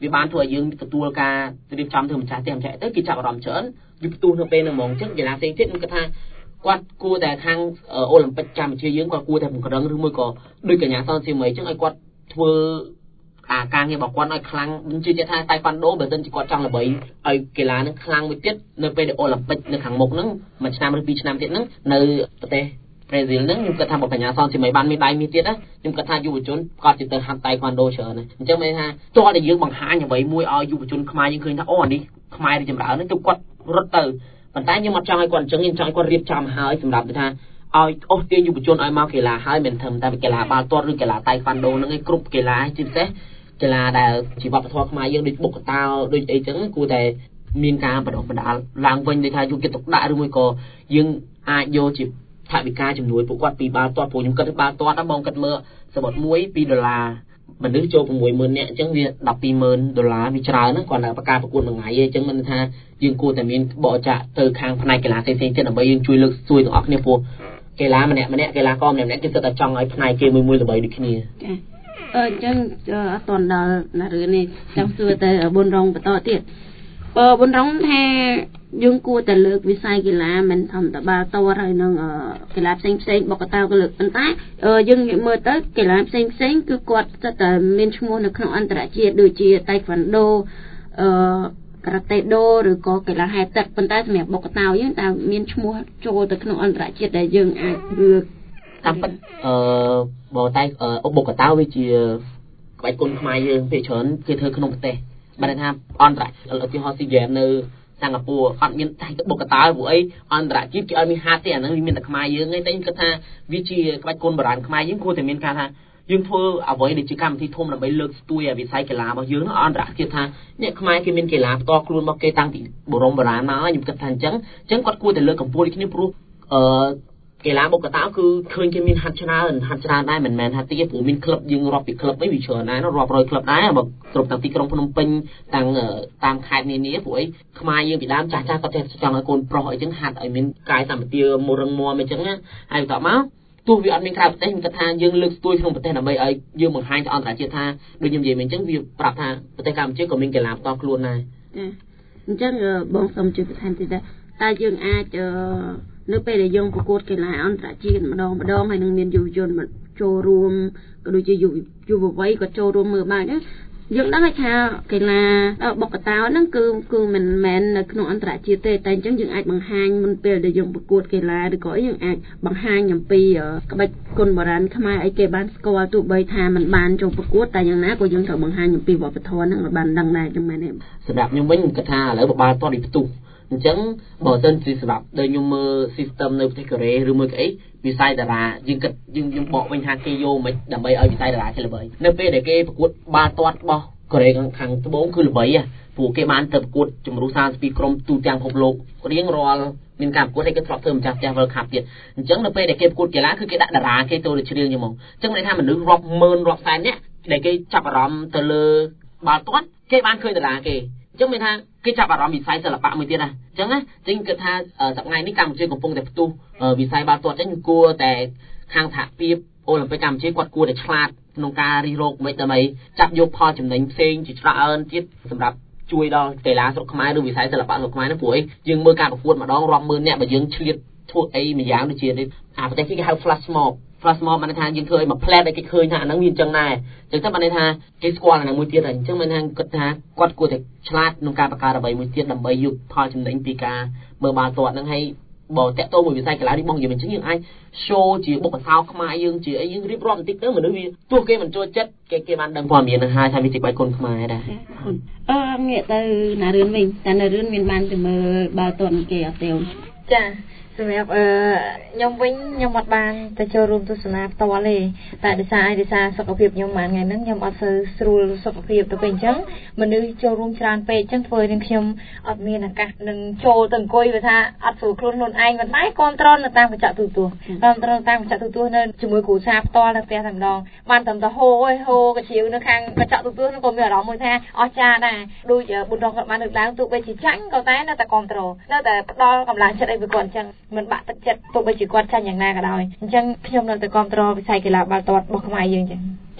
vì ban thôi dương cái tua ca đi chăm thường trả tiền chạy tới kia chạm vào chớn giúp tu nó bên là mong chắc cái là xây thiết cái tha quạt cua tại khang Olympic chăm chơi dương quạt cua tại một cái đấng thứ môi cò đôi cả nhà son xem mấy chắc ai quạt thua càng nghe bảo quạt nói khang đứng chơi tha tay pan đố bởi dân chỉ quạt trong là bảy ai cái là nó khang mới tiết nơi bên Olympic nơi hàng một nó mà năm rồi năm tiết nó nơi tê Brazil ហ្នឹងខ្ញុំគិតថាបញ្ញាសនជាមិនបានមានដៃមានទៀតណាខ្ញុំគិតថាយុវជនគាត់ទៅហាត់តៃក្វាន់ដូច្រើនណាអញ្ចឹងមានថាតើយើងបង្ហាញអ្វីមួយឲ្យយុវជនខ្មែរយើងឃើញថាអូអានេះខ្មែររីចម្រើនហ្នឹងទៅគាត់រត់ទៅប៉ុន្តែខ្ញុំអត់ចង់ឲ្យគាត់អញ្ចឹងខ្ញុំចង់ឲ្យគាត់រៀបចំហើយសម្រាប់ថាឲ្យអូសទាញយុវជនឲ្យមកកីឡាហើយមិនធំតែកីឡាបាល់ទាត់ឬកីឡាតៃក្វាន់ដូហ្នឹងឯងគ្រប់កីឡាជាពិសេសកីឡាដែលជីវប្បធម៌ខ្មែរយើងដូចបុកកតាដូចអីចឹងគួរតែមានការបណ្ដុះបណ្ដាលឡើងវិញដូចថាយកចិត្តទុកដាក់ឬមួយក៏យើងអាចយកជាថាវិការជំនួយពួកគាត់ពីបាល់ទាត់ព្រោះខ្ញុំគិតថាបាល់ទាត់ណាបងគិតមើលសបុតមួយ$2មនុស្សចូល60000នាក់អញ្ចឹងវា$120,000វាច្រើនណាគាត់តែប្រកាសប្រកួតមួយថ្ងៃឯងអញ្ចឹងមិនថាយើងគួរតែមានបរិច្ចាគទៅខាងផ្នែកកីឡាផ្សេងៗទៀតដើម្បីយើងជួយលើកស្ទួយទាំងអស់គ្នាព្រោះកីឡាម្នាក់កីឡាករម្នាក់គេគិតថាចង់ឲ្យផ្នែកគេមួយល្បីដូចគ្នាអញ្ចឹងអត់តន់ដល់ណារឿងនេះចង់សួរទៅបុនរងបន្តទៀតបុនរងថាយើងគួរតែលើកវិស័យកីឡាមិនធម្មតាបាល់ទាត់ហើយនឹងកីឡាផ្សេងបុកកតាក៏លើកប៉ុន្តែយើងមើលទៅកីឡាផ្សេងគឺគាត់តែមានឈ្មោះនៅក្នុងអន្តរជាតិដូចជាតៃក្វាន់ដូការ៉ាតេដូឬក៏កីឡាហែលទឹកប៉ុន្តែសម្រាប់បុកកតាយើងតែមានឈ្មោះចូលទៅក្នុងអន្តរជាតិដែលយើងអាចលើកតាមពិតបើតែបុកកតាវាជាក្បាច់គុណខ្មែរយើងពេលច្រើនគេធ្វើក្នុងប្រទេសបានថាអន្តរជាតិឧទាហរណ៍ស៊ីហ្គេមនៅសិង្ហបុរីអត់មានតែបុកកតាព្រោះអីអន្តរជាតិគេឲ្យមានហាត់ទេអាហ្នឹងវាមានតែខ្មែរយើងឯងតែខ្ញុំគិតថាវាជាក្បាច់គុណបុរាណខ្មែរយើងគួរតែមានការថាយើងធ្វើអ្វីដែលជាកម្មវិធីធំដើម្បីលើកស្ទួយវិស័យកីឡារបស់យើងអន្តរជាតិថាអ្នកខ្មែរគេមានកីឡាផ្ទាល់ខ្លួនរបស់គេតាំងពីបរមបុរាណមកខ្ញុំគិតថាអញ្ចឹងគាត់គួរតែលើកកម្ពស់ដូចគ្នាព្រោះកីឡាបុកកតាគឺឃើញគេមានហាត់ច្រើនដែរមិនមែនថាទីព្រោះមានក្លឹបយើងរាប់ពីក្លឹបអីវាច្រើនដែររាប់រយក្លឹបដែរបើគ្រប់តាំងទីក្រុងភ្នំពេញតាមខេត្តនានាព្រោះអីខ្មែរយើងពីដើមចាស់គាត់ចេះចង់ឲ្យកូនប្រុសអីចឹងហាត់ឲ្យមានកាយសម្បទាមរឹងមាំអីចឹងណាហើយបន្តមកទោះវាអត់មានក្រៅប្រទេសខ្ញុំគិតថាយើងលើកស្ទួយក្នុងប្រទេសដើម្បីឲ្យយើងបង្ហាញទៅអន្តរជាតិថាដូចខ្ញុំនិយាយមិញចឹងវាប្រាប់ថាប្រទេសកម្ពុជាក៏មានកីឡាផ្ទាល់ខ្លួនដែរអញ្ចឹងបងសូមជួយបន្ថែមទៀតតែយើងអាចនៅពេលដែលយើងប្រកួតកីឡាអន្តរជាតិម្ដងហើយនឹងមានយុវជនមកចូលរួមក៏ដូចជាយុវវ័យក៏ចូលរួមមើលបានណាយើងដឹងថាកីឡាបុកកតាហ្នឹងគឺមិនមែននៅក្នុងអន្តរជាតិទេតែអញ្ចឹងយើងអាចបង្ហាញមុនពេលដែលយើងប្រកួតកីឡាឬក៏យើងអាចបង្ហាញអំពីក្បាច់គុណបុរាណខ្មែរឲ្យគេបានស្គាល់ទោះបីថាមិនបានចូលប្រកួតតែយ៉ាងណាក៏យើងត្រូវបង្ហាញអំពីវប្បធម៌ហ្នឹងឲ្យបានដឹងដែរចឹងមែនទេសម្រាប់ខ្ញុំវិញខ្ញុំគិតថាឥឡូវបាល់ទាត់នេះផ្ទុះអញ្ចឹងបើសិនជាសម្រាប់ដូចខ្ញុំមើល system នៅប្រទេសកូរ៉េឬមួយក៏អីវិស័យតារាយើងគិតយើងបកវិញថាគេយកមិនដើម្បីឲ្យវិស័យតារាគេល្បីនៅពេលដែលគេប្រកួតបាល់ទាត់របស់កូរ៉េខាងត្បូងគឺល្បីព្រោះគេបានទៅប្រកួតជម្រុះ32ក្រុមទូទាំងពិភពលោករៀងរាល់មានការប្រកួតឲ្យគេធ្លាប់ធ្វើម្ចាស់ផ្ទះ World Cup ទៀតអញ្ចឹងនៅពេលដែលគេប្រកួតកីឡាគឺគេដាក់តារាគេទៅជ្រៀងហ្មងអញ្ចឹងមានថាមនុស្សរាប់ម៉ឺនរាប់សែននាក់ដែលគេចាប់អារម្មណ៍ទៅលើបាល់ទាត់គេបានឃើញតារាគេអញ្ចឹងមានថាគេចាប់អារម្មណ៍វិស័យសិល្បៈមួយទៀតណាអញ្ចឹងណាចឹងគិតថាសប្តាហ៍នេះកម្ពុជាកំពុងតែផ្ទុះវិស័យបាល់ទាត់អញ្ចឹងគួរតែខាងសហភាពអូឡ িম্প ិកកម្ពុជាគាត់គួរតែឆ្លាតក្នុងការរិះរោចមិនដើម្បីចាប់យកផលចំណេញផ្សេងជាច្រើនទៀតសម្រាប់ជួយដល់កីឡាស្រុកខ្មែរឬវិស័យសិល្បៈស្រុកខ្មែរនោះព្រោះអីយើងមើលការប្រកួតម្ដងរាប់ម៉ឺននាក់បើយើងឆ្លៀតធ្វើអីមួយយ៉ាងដូចជាប្រទេសគេហៅ flash mob បានន័យថាយើងធ្វើឲ្យមួយផ្លែតឲ្យគេឃើញថាអាហ្នឹងវាអញ្ចឹងដែរអញ្ចឹងទៅបានន័យថាគេស្គាល់អាហ្នឹងមួយទៀតហើយអញ្ចឹងបានថាគាត់ថាគាត់គួរតែឆ្លាតក្នុងការបង្កើតអ្វីមួយទៀតដើម្បីយកផលចំណេញពីការមើលបាល់ទាត់ហ្នឹងហើយបើតាក់ទងមួយវិស័យកីឡានេះបងនិយាយអញ្ចឹងយើងអាច show ជាបុកកសោខ្មែរយើងជាអីយើងរៀបរាប់បន្តិចទៅមនុស្សវាទោះគេមិនចូលចិត្តគេបានដឹងព័ត៌មានហ្នឹងហើយថាវាជាក្បាច់គុណខ្មែរដែរងាកទៅណារឿនវិញតែណារឿនមានបានទៅមើលបាល់ទាត់គេអត់ទេចាសម្រាប់ខ្ញុំវិញខ្ញុំអត់បានទៅចូលរួមទស្សនាផ្ទាល់ទេតែដោយសារសុខភាពខ្ញុំមួយថ្ងៃហ្នឹងខ្ញុំអត់សូវស្រួលសុខភាពទៅពេលអញ្ចឹងមនុស្សចូលរួមច្រើនពេកអញ្ចឹងធ្វើឲ្យខ្ញុំអត់មានឱកាសនឹងចូលទៅអង្គុយវាថាអត់ស្រួលខ្លួនឯងប៉ុន្តែគ្រប់ត្រនៅតាមកញ្ចក់ទូរទស្សន៍នៅជាមួយគ្រូសាផ្ទាល់នៅផ្ទះតែម្ដងបានតែហូកជ្រៀវនៅខាងកញ្ចក់ទូរទស្សន៍នោះក៏មានអារម្មណ៍មួយថាអស្ចារ្យដែរដូចបុត្រគាត់បានលើកឡើងទោះបីជាចាញ់ក៏តែនៅតែគ្រប់ត្រនៅតែផ្ដល់កម្លាំងចិត្តឲ្យវាគាត់អញ្ចឹងមិនបាក់ទឹកចិត្តទោះបីជាគាត់ចាញ់យ៉ាងណាក៏ដោយអញ្ចឹងខ្ញុំនៅតែគ្រប់ត្រវិស័យកីឡាបាល់ទាត់របស់ខ្មែរយើងអញ្ចឹងចា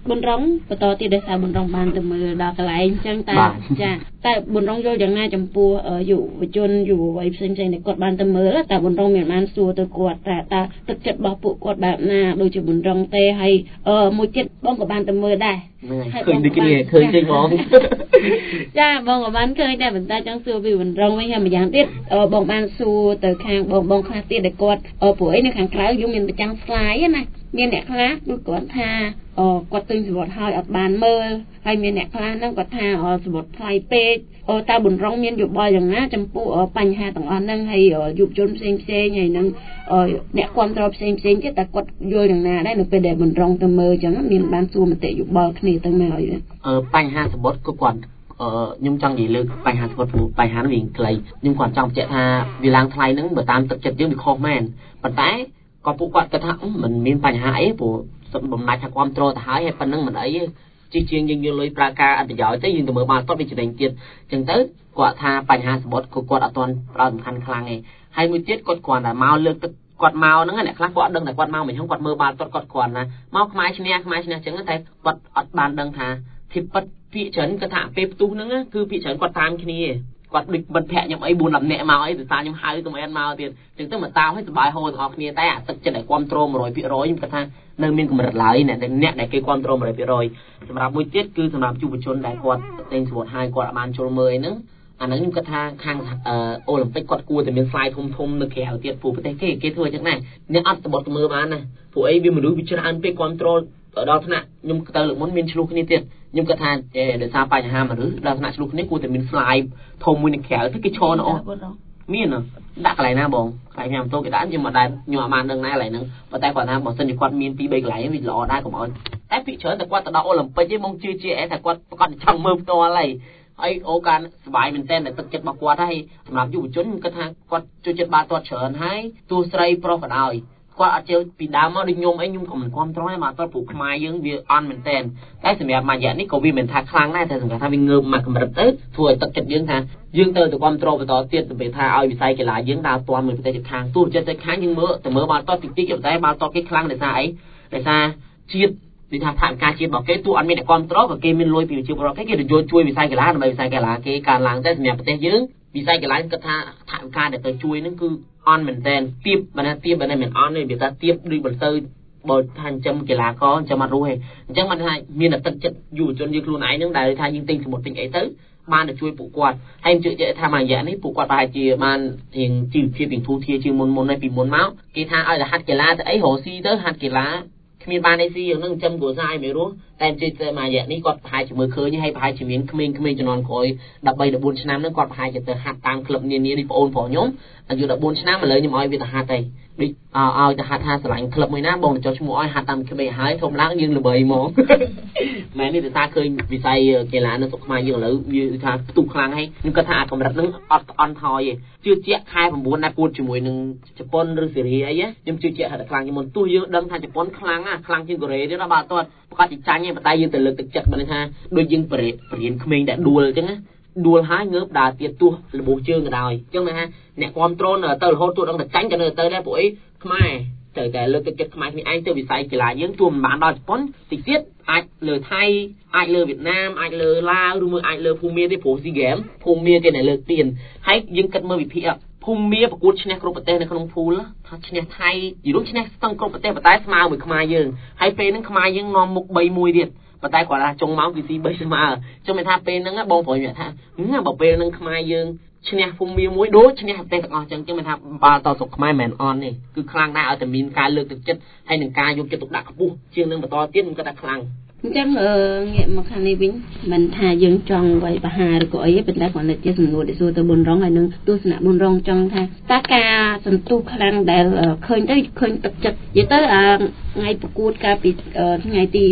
បុនរងបន្តទៀតដោយសារបុនរងបានទៅមើលដល់កន្លែងអញ្ចឹងតែចាតែបុនរងយល់យ៉ាងណាចំពោះយុវជនយុវវ័យផ្សេងៗដែលគាត់បានទៅមើលតែបុនរងមានបានសួរទៅគាត់តែទឹកចិត្តរបស់ពួកគាត់បែបណាដូចជាបុនរងទេហើយមួយទៀតបងក៏បានទៅមើលដែរឃើញដូចគ្នាឃើញទេបងចាបងក៏បានឃើញដែរប៉ុន្តែចង់សួរពីបុនរងវិញហើយម្យ៉ាងទៀតបងបានសួរទៅខាងបងខ្លះទៀតដែលគាត់ព្រោះអីនៅខាងក្រៅយើងមានប្រចាំស្លាយណាមានអ្នកខ្លះគឺគាត់ថាគាត់ទិញសម្បត្តិហើយអត់បានមើលហើយមានអ្នកខ្លះហ្នឹងគាត់ថាសម្បត្តិថ្លៃពេកតើបុនរងមានយោបល់យ៉ាងណាចំពោះបញ្ហាទាំងអស់ហ្នឹងហើយយុវជនផ្សេងហើយនឹងអ្នកគ្រប់គ្រងផ្សេងទៀតតើគាត់យល់យ៉ាងណាដែរនៅពេលដែលបុនរងទៅមើលអញ្ចឹងមានបានសួរមតិយោបល់គ្នាទៅមកហើយបញ្ហាសម្បត្តិគឺគាត់ខ្ញុំចង់និយាយលើបញ្ហាស្បត់ព្រោះបញ្ហានេះវាខ្លីខ្ញុំគាត់ចង់បញ្ជាក់ថាវាឡើងថ្លៃហ្នឹងបើតាមទឹកចិត្តយើងវាខុសមែនប៉ុន្តែក៏ពួកគាត់គិតថាមិនមានបញ្ហាអីព្រោះបំណាច់ថាគ្រប់គ្រងទៅហើយប៉ុណ្្នឹងមិនអីទេជាងយើងយកលុយប្រើការអត់ប្រយោជន៍ទេយើងទៅមើលបានតបវាចំណេញទៀតអញ្ចឹងទៅគាត់ថាបញ្ហាសម្បត្តិគឺគាត់អត់ទាន់ផ្ដោតសំខាន់ខ្លាំងទេហើយមួយទៀតគាត់គ្រាន់តែមកលើកទឹកគាត់មកហ្នឹងអ្នកខ្លះគាត់អត់ដឹងតែគាត់មកមិនហ្នឹងគាត់មើលបានគាត់គ្រាន់ណាមកខ្មែរឈ្នះអញ្ចឹងតែគាត់អត់បានដឹងថាធិបិតភាគច្រើនគាត់ថាពេលផ្ទុះហ្នឹងគឺភាគច្រើនគាត់តាមគ្នាគាត់ដូចមិត្តភក្តិខ្ញុំអី 4-10 នាក់មកអីទៅតាមខ្ញុំហៅទៅមិនមកទៀតអញ្ចឹងទៅមកតាមឲ្យសប្បាយហូរទាំងអស់គ្នាតែអាទឹកចិត្តដែលគ្រប់គ្រង 100% ខ្ញុំគាត់ថានៅមានកម្រិតឡើយអ្នកដែលគេគ្រប់គ្រង 100% សម្រាប់មួយទៀតគឺសម្រាប់យុវជនដែលគាត់តែងស្វត់ហើយគាត់បានចូលមើលហ្នឹងអាហ្នឹងខ្ញុំគាត់ថាខាងអូឡ িম্প ិកគាត់គួរតែមានស្លាយធំនៅក្រៅទៀតព្រោះប្រទេសគេធ្វើអញ្ចឹងដែរអ្នកអត់ទៅបត់មើលបានណាព្រោះអីវាមនុស្សវាច្រើនពេកគ្រប់គ្រងដល់ថ្នាក់ខ្ញុំទៅលើកមុនមានឆ្លោះគ្នាទៀតខ្ញុំគាត់ថាដោយសារបញ្ហាមនុស្សដល់ថ្នាក់ឆ្លោះគ្នាគួរតែមានស្លាយធំមួយនៅក្រៅទៅគេឈរនៅអស់មានដាក់កន្លែងណាបងកន្លែងញ៉ាំតូគេដាក់ខ្ញុំអត់ដែរខ្ញុំអត់បានដឹងណាកន្លែងហ្នឹងប៉ុន្តែគាត់ថាបើសិនជាគាត់មាន 2-3 កន្លែងវាល្អដែរកុំឲ្យតែពីច្រើនតែគាត់ទៅដល់អូឡ িম্প ិកទេមកជឿជាថាគាត់ចង់មើលផ្ទាល់ហើយអូកានសប្បាយមែនតើទឹកចិត្តរបស់គាត់ហើយសម្រាប់យុវជនគាត់ថាគាត់ជួយចិត្តបានទាត់ច្រើនហើយទោះស្រីប្រុសក៏ដោយគាត់អត់ជឿពីដើមមកដូចខ្ញុំអីខ្ញុំក៏មិនគ្រប់ត្រង់ដែរមកតើព្រោះខ្មែរយើងវាអន់មែនតើតែសម្រាប់មួយរយៈនេះក៏វាមិនថាខ្លាំងដែរតែសម្រាប់ថាវាងើបមកកម្រិតទៅធ្វើឲ្យទឹកចិត្តយើងថាយើងទៅគ្រប់ត្រង់បន្តទៀតទៅថាឲ្យវិស័យកីឡាយើងដើរទាន់មួយប្រទេសជិតខាងទោះចិត្តទៅខាងយើងមើលបានតតិចតែបានតគេខ្លាំងដោយសារអីដោយសារជាតិដូចថាថវិកាជាតិរបស់គេទោះអត់មានអ្នកគ្រប់គ្រងក៏គេមានលុយពីប្រជាពលរដ្ឋគេទៅជួយវិស័យកីឡាដើម្បីវិស័យកីឡាគេកើនឡើងតែសម្រាប់ប្រទេសយើងវិស័យកីឡាគាត់ថាថវិកាដែលទៅជួយហ្នឹងគឺអន់មែនតើទៀបបើមិនអន់ទេវាថាទៀបដូចបន្ទៅបើថាចិញ្ចឹមកីឡាករចិញ្ចឹមអត់រស់ទេអញ្ចឹងមិនថាមានតែទឹកចិត្តយុវជនយើងខ្លួនឯងហ្នឹងដែលថាយើងទិញសមុទ្រទិញអីទៅបានទៅជួយពួកគាត់ហើយជឿជាក់ថាមួយរយៈនេះពួកគាត់ប្រហែលជាបានរៀងជីវភាពរៀងធូរធារជាងមុនហើយពីមុនមកគេថាឲ្យតែហាត់កីឡាទៅអីរកស៊ីទៅហាត់កីឡាគ្មានបានអីស៊ីយ៉ាងហ្នឹងចិញ្ចឹមគ្រួសារឲ្យមិនរស់តែជឿទៅមួយរយៈនេះគាត់ប្រហែលជាមើលឃើញហើយប្រហែលជាមានក្មេងៗជំនាន់ក្រោយ13-14ឆ្នាំហ្នឹងគាត់ប្រហែលជាទៅហាត់តាមក្លឹបនានាដូចបងអូនប្រុសខ្ញុំអាយុ14ឆ្នាំឥឡូវខ្ញុំឲ្យវាទៅហាត់ហើយដូចឲ្យទៅហាត់ថាស្រឡាញ់ក្លឹបមួយណាបងចុះឈ្មោះឲ្យហាត់តាមក្មេងហើយធំឡើងយើងល្បីហ្មងមែននេះដោយសារឃើញវិស័យកីឡានៅស្រុកខ្មែរយើងឥឡូវវាថាផ្ទុះខ្លាំងហើយខ្ញុំគាត់ថាអាកម្រិតហ្នឹងអត់អន់ថយទេជឿជាក់ខែ9ណាពួតជាមួយនឹងជប៉ុនឬសេរីអីខ្ញុំជឿជាក់ថាខ្លាំងជាងមុនទោះយើងដឹងថាជប៉ុនខ្លាំងជាងកូរ៉េទៀតណាបាទអត់ប្រកាសជាចាញ់ទេប៉ុន្តែយើងទៅលើកទឹកចិត្តបើថាដូចយើងបរៀនក្មេងដែលដួលអញ្ចឹងណាដួលហើយងើបដើរទៀតទោះរបួសជើងក៏ដោយអញ្ចឹងមិនថាអ្នកគ្រប់គ្រងទៅរហូតទោះដឹងតែចាញ់ក៏នៅទៅដែរពួកអីខ្មែរទៅតែលើកទឹកចិត្តខ្មែរគ្នាឯងទៅវិស័យកីឡាយើងទោះមិនបានដល់ជប៉ុនតិចទៀតអាចលើថៃអាចលើវៀតណាមអាចលើឡាវឬមួយអាចលើភូមាទេព្រោះស៊ីហ្គេមភូមាគេនៅលើកទៀនហើយយើងគិតមើលវិភាគភូមាប្រកួតឈ្នះគ្រប់ប្រទេសនៅក្នុងភូលថាឈ្នះថៃយូរឈ្នះស្ទឹងគ្រប់ប្រទេសប៉ុន្តែស្មើមួយខ្មែរយើងហើយពេលហ្នឹងខ្មែរយើងនាំមុខ 3-1 ទៀតប៉ុន្តែគាត់ថាចុងមកគឺស៊ី3ស្មើចុងមិនថាពេលហ្នឹងបងប្រុសខ្ញុំថាបើពេលហ្នឹងខ្មែរយើងឈ្នះភូមាមួយដូចឈ្នះប្រទេសទាំងអស់ចឹងមិនថាបាល់តស្រុកខ្មែរមិនអន់ទេគឺខ្លាំងដែរឲ្យតែមានការលើកទឹកចិត្តហើយនឹងការយកចិត្តទុកដាក់ខ្ពស់ជាងនឹងបន្តទៀតខ្ញុំគាត់ថាខ្លាំងអញ្ចឹងងាកមកខាងនេះវិញមិនថាយើងចង់វាយបហាឬក៏អីទេប៉ុន្តែគ្រាន់តែជាសំណួរដែលសួរទៅបុនរងហើយនឹងទស្សនៈបុនរងចង់ថាតើការសន្ទុះខ្លាំងដែលឃើញទឹកចិត្តនិយាយទៅថ្ងៃប្រកួតកាលពីថ្ងៃទី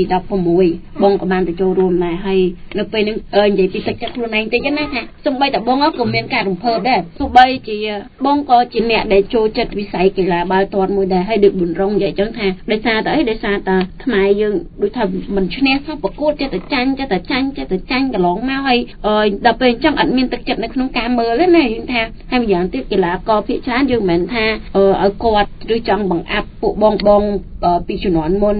16បងក៏បានទៅចូលរួមដែរហើយនៅពេលហ្នឹងនិយាយពីទឹកចិត្តខ្លួនឯងតិចណាថាសំបីតែបងក៏មានការរំភើបដែរទោះបីជាបងក៏ជាអ្នកដែលចូលចិត្តវិស័យកីឡាបាល់ទាត់មួយដែរហើយដូចបុនរងនិយាយចឹងថាដោយសារតែខ្មែរយើងដូចថាមិនឈ្នះថាប្រកួតចេះតែចាញ់កន្លងមកហើយដល់ពេលអញ្ចឹងអត់មានទឹកចិត្តនៅក្នុងការមើលទេណាយើងថាហើយម្យ៉ាងទៀតកីឡាករភាគច្រើនយើងមិនមែនថាឲ្យគាត់ឬចង់បង្អាប់ពួកបងពីជំនាន់មុន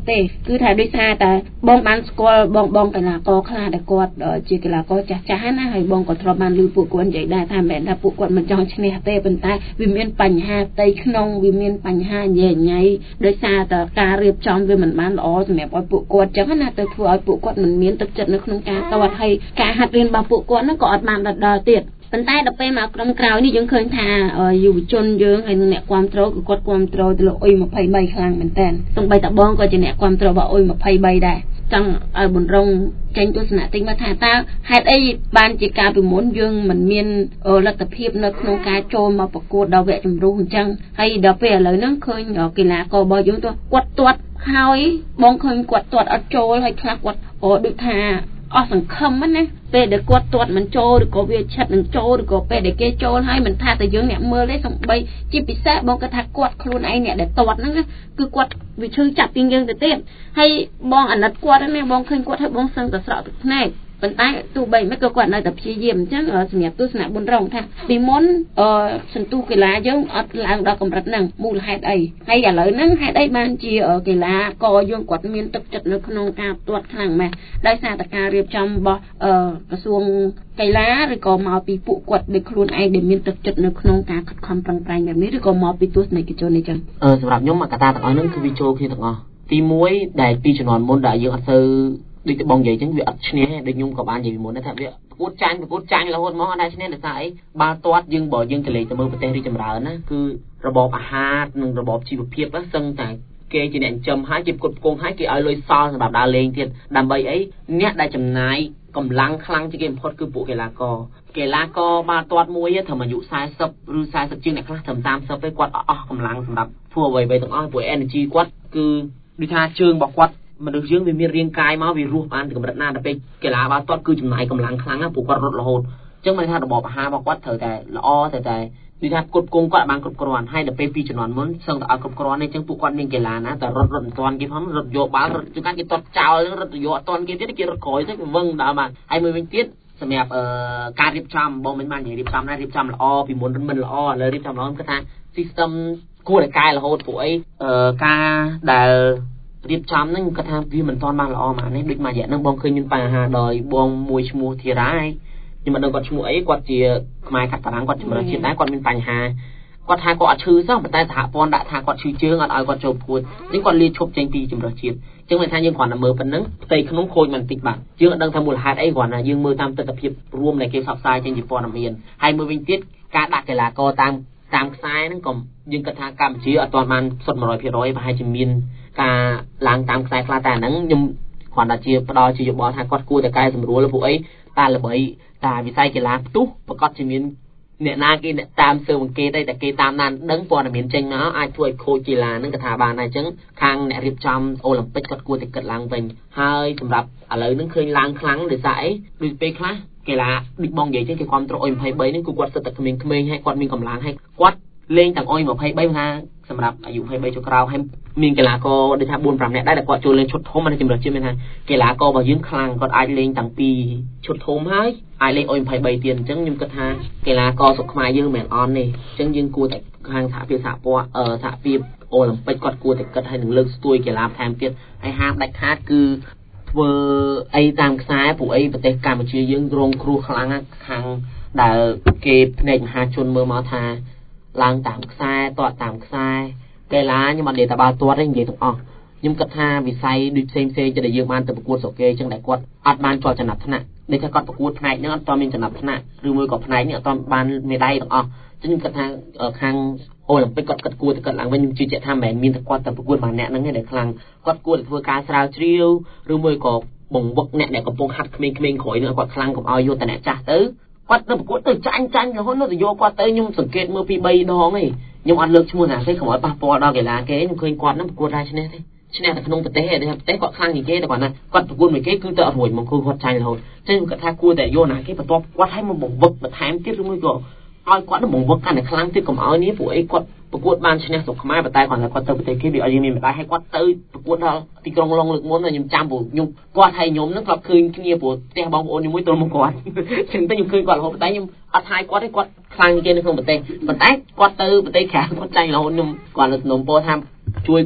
ទេគឺថាដោយសារតែបងបានស្គាល់បងកីឡាករខ្លះដែលគាត់ជាកីឡាករចាស់ៗណាហើយបងក៏ធ្លាប់បានឮពួកគាត់និយាយដែរថាមិនមែនថាពួកគាត់មិនចង់ឈ្នះទេប៉ុន្តែវាមានបញ្ហាផ្ទៃក្នុងវាមានបញ្ហាញ៉ៃញ៉ៃដោយសារតែការរៀបចំវាមិនបានល្អសម្រាប់ឲ្យពួកគាត់ចឹងណាទៅធ្វើឲ្យពួកគាត់មិនមានទឹកចិត្តនៅក្នុងការតតហើយការហាត់រៀនរបស់ពួកគាត់ហ្នឹងក៏អត់បានដល់ទៀតប៉ុន្តែដល់ពេលមកក្រុមក្រោយនេះយើងឃើញថាយុវជនយើងហើយនិងអ្នកគាំទ្រគឺគាត់គាំទ្រទៅលើអ៊ុយ23ខ្លាំងមែនតើសូម្បីតែបងក៏ជាអ្នកគាំទ្ររបស់អ៊ុយ23ដែរចង់ឲ្យបណ្រងចេញទស្សនៈតិចមកថាតើហេតុអីបានជាការពីមុនយើងមិនមានលទ្ធភាពនៅក្នុងការចូលមកប្រកួតដល់វគ្គជម្រុះអញ្ចឹងហើយដល់ពេលឥឡូវហ្នឹងឃើញកីឡាកររបស់យើងទៅគាត់ទាត់ហើយបងឃើញគាត់ទាត់អត់ចូលហើយខ្លះគាត់ដូចថាអស់សង្ឃឹមណាពេលដែលគាត់ទាត់មិនចូលឬក៏វាឆិតនឹងចូលឬក៏ពេលដែលគេចូលហើយមិនថាតែយើងអ្នកមើលទេសំបីជាពិសេសបងគាត់ថាគាត់ខ្លួនឯងអ្នកដែលទាត់ហ្នឹងគឺគាត់វាឈឺចាប់ជាងយើងទៅទៀតហើយបងអាណិតគាត់ណាបងឃើញគាត់ហើយបងសឹងតែស្រក់ទឹកភ្នែកប៉ុន្តែទោះបីមិនក៏គាត់នៅតែព្យាយាមអញ្ចឹងសម្រាប់ទស្សនៈបុនរងថាពីមុនសន្ទុះកីឡាយើងអត់ឡើងដល់កម្រិតហ្នឹងមូលហេតុអីហើយឥឡូវហ្នឹងហេតុអីបានជាកីឡាករយើងគាត់មានទឹកចិត្តនៅក្នុងការទាត់ខ្លាំងម៉េះដោយសារតែការរៀបចំរបស់ក្រសួងកីឡាឬក៏មកពីពួកគាត់ដោយខ្លួនឯងដែលមានទឹកចិត្តនៅក្នុងការខិតខំប្រឹងប្រែងបែបនេះឬក៏មកពីទស្សនិកជនអីចឹងសម្រាប់ខ្ញុំកត្តាទាំងអស់ហ្នឹងគឺវាចូលគ្នាទាំងអស់ទី1ដែលពីជំនាន់មុនដែលយើងអត់ទៅដូចតែបងនិយាយចឹងវាអត់ឈ្នះដូចខ្ញុំក៏បាននិយាយពីមុនដែរថាវាប្រកួតចាញ់រហូតមកអត់ដែរឈ្នះដោយសារអីបាល់ទាត់យើងបើយើងទៅលេងទៅមើលប្រទេសរីកចម្រើនណាគឺរបបអាហារនិងរបបជីវភាពសឹងតែគេជាអ្នកចិញ្ចឹមហើយគេផ្គត់ផ្គង់ហើយគេឲ្យលុយសល់សម្រាប់ដើរលេងទៀតដើម្បីអីអ្នកដែលចំណាយកម្លាំងខ្លាំងជាងគេបំផុតគឺពួកកីឡាករបាល់ទាត់មួយត្រឹមអាយុ40ឬ40ជាងអ្នកខ្លះត្រឹម30ទេគាត់អស់កម្លាំងសម្រាប់ធ្វើអ្វីៗទាំងអស់ព្រោះ energy គាត់គឺដូចថាជើងរបស់គាត់មនុស្សយើងវាមានរាងកាយមកវារស់បានទៅកម្រិតណាដល់ពេលកីឡាបាល់ទាត់គឺចំណាយកម្លាំងខ្លាំងណាស់ពួកគាត់រត់រហូតអញ្ចឹងមិនថារបបអាហាររបស់គាត់ត្រូវតែល្អតែដូចថាគ្រប់គងគាត់បានគ្រប់គ្រាន់ហើយដល់ពេលពីជំនាន់មុនសឹងតែឲ្យគ្រប់គ្រាន់នេះអញ្ចឹងពួកគាត់មានកីឡាណាតែរត់មិនទាន់គេផងរត់យកបាល់រត់ជួនកាលគេទាត់ចោលរត់យកអត់ទាន់គេទៀតគេរត់ក្រោយទៅវឹងដើរបានហើយមួយវិញទៀតសម្រាប់ការរៀបចំបងមិនបាននិយាយរៀបចំណារៀបចំល្អពីមុនមិនល្អឥឡូវរៀបចំល្អគឺថា system គួរតែកែរហូតព្រោះអីការដែលរៀបចំហ្នឹងគាត់ថាវាមិនទាន់បានល្អមកនេះដូចមួយរយៈហ្នឹងបងឃើញមានបញ្ហាដោយបងមួយឈ្មោះធីរ៉ាខ្ញុំមិនដឹងគាត់ឈ្មោះអីគាត់ជាខ្មែរកាត់តារាងគាត់ជំនឿជាតិដែរគាត់មានបញ្ហាគាត់ថាគាត់អត់ឈឺសោះប៉ុន្តែសហព័ន្ធដាក់ថាគាត់ឈឺជើងអត់ឲ្យគាត់ចូលប្រកួតអញ្ចឹងគាត់លាឈប់ចេញពីជំនឿជាតិអញ្ចឹងមិនថាយើងគ្រាន់តែមើលប៉ុណ្ណឹងផ្ទៃក្នុងខូចមិនតិចបាទយើងអត់ដឹងថាមូលហេតុអីគ្រាន់តែយើងមើលតាមទស្សនវិជ្ជារួមដែលគេផ្សព្វផ្សាយចេញពីព័ត៌មានហើយមួយវិញទៀតការដាក់កីឡាករតាមខ្សែហ្នឹងក៏យើងគិតថាកម្ពុជាអត់ទាន់បានសុទ្ធ 100% ប្រហែលជាមានការឡើងតាមខ្សែខ្លះតែហ្នឹងខ្ញុំគ្រាន់តែជាផ្ដល់ជាយោបល់ថាគាត់គួរតែកែសម្រួលព្រោះអីតែល្បីតែវិស័យកីឡាផ្ទុះប្រកាសជាមានអ្នកណាគេអ្នកតាមស៊ើបអង្កេតតែគេតាមដានដឹងព័ត៌មានចេញមកអាចធ្វើឲ្យខូចកីឡាហ្នឹងក៏ថាបានដែរអញ្ចឹងខាងអ្នករៀបចំអូឡ িম্প ិកគាត់គួរតែគិតឡើងវិញហើយសម្រាប់ឥឡូវហ្នឹងឃើញឡើងខ្លាំងដោយសារអីដូចពេលខ្លះកីឡាដូចបងនិយាយចឹងគេគ្រប់គ្រងអ៊ុយ23ហ្នឹងគឺគាត់សិតតែក្មេងៗហើយគាត់មានកម្លាំងហើយគាត់លេងទាំងអ៊ុយ23ថាសម្រាប់អាយុ23ចុះក្រោយហើយមានកីឡាករដូចថា 4-5 នាក់ដែរដែលគាត់ចូលលេងឈុតធំហើយជំនឿជាតិមានថាកីឡាកររបស់យើងខ្លាំងគាត់អាចលេងតាំងពីឈុតធំហើយអាចលេងអ៊ុយ23ទៀតអញ្ចឹងខ្ញុំគិតថាកីឡាករស្រុកខ្មែរយើងមិនអន់ទេអញ្ចឹងយើងគួរតែខាងសហភាពអូឡ িম্প ិកគាត់គួរតែគិតឲ្យនឹងលើកស្ទួយកីឡាបន្ថែមទៀតហើយហាមដាច់ខាតគឺធ្វើអីតាមខ្សែព្រោះអីប្រទេសកម្ពុជាយើងរងគ្រោះខ្លាំងខាងដែលគេភ្នែកមហាជនមើលមកថាឡើងតាមខ្សែទាត់តាមខ្សែកីឡាខ្ញុំអត់និយាយតែបាល់ទាត់ទេនិយាយទាំងអស់ខ្ញុំគិតថាវិស័យដូចផ្សេងៗដែលយើងបានទៅប្រកួតស្រុកគេអញ្ចឹងដែលគាត់អត់បានជាប់ចំណាត់ថ្នាក់ដូចថាគាត់ប្រកួតផ្នែកហ្នឹងអត់ទាន់មានចំណាត់ថ្នាក់ឬមួយក៏ផ្នែកនេះអត់ទាន់បានមេដាយទាំងអស់អញ្ចឹងខ្ញុំគិតថាខាងអូឡ িম্প ិកគាត់គួរតែគិតឡើងវិញខ្ញុំជឿជាក់ថាមិនមែនមានតែគាត់ទៅប្រកួតមួយអ្នកហ្នឹងទេដែលខ្លាំងគាត់គួរតែធ្វើការស្រាវជ្រាវឬមួយក៏បង្វឹកអ្នកដែលកំពុងហាត់ក្មេងៗក្រោយនឹងគាត់ខ្លាំងកុំឲ្យយកតែអ្នកចាស់ទៅគាត់ទៅប្រកួតទៅចាញ់រហូតទៅយកគាត់ទៅខ្ញុំសង្កេតមើលពី3ដងឯងខ្ញុំអត់លើកឈ្មោះណាទេកុំឲ្យប៉ះពាល់ដល់កីឡាគេខ្ញុំឃើញគាត់នឹងប្រកួតដែរឈ្នះទេឈ្នះតែក្នុងប្រទេសឯងប្រទេសគាត់ខ្លាំងជាងគេតែគាត់ណាគាត់ប្រកួតមួយគេគឺទៅអត់រួចមកគឺគាត់ចាញ់រហូតអញ្ចឹងគាត់ថាគួរតែយកណាគេបន្ទាប់គាត់ឲ្យមកបង្វឹកបន្ថែមទៀតឬមួយក៏ឲ្យគាត់នឹងបង្វឹកកាន់តែខ្លាំងទៀតកុំឲ្យនេះព្រោះអីគាត់ប្រកួតបានឈ្នះស្រុកខ្មែរប៉ុន្តែគាត់ទៅប្រទេសគេវាឲ្យយើងមានមេដាយឲ្យគាត់ទៅប្រកួតដល់ទីក្រុងឡុងលើកមុនខ្ញុំចាំព្រោះខ្ញុំគាត់ហើយខ្ញុំនឹងធ្លាប់ឃើញគ្នាព្រោះផ្ទះបងប្អូនខ្ញុំមួយទល់មុខគាត់អញ្ចឹងទៅខ្ញុំឃើញគាត់រហូតតែខ្ញុំអត់ហាយគាត់ទេគាត់ខ្លាំងជាងគេនៅក្នុងប្រទេសប៉ុន្តែគាត់ទៅប្រទេសក្រៅគាត់ចាញ់រហូតខ្ញុំគាត់លើកនំពោថាជួយគាត់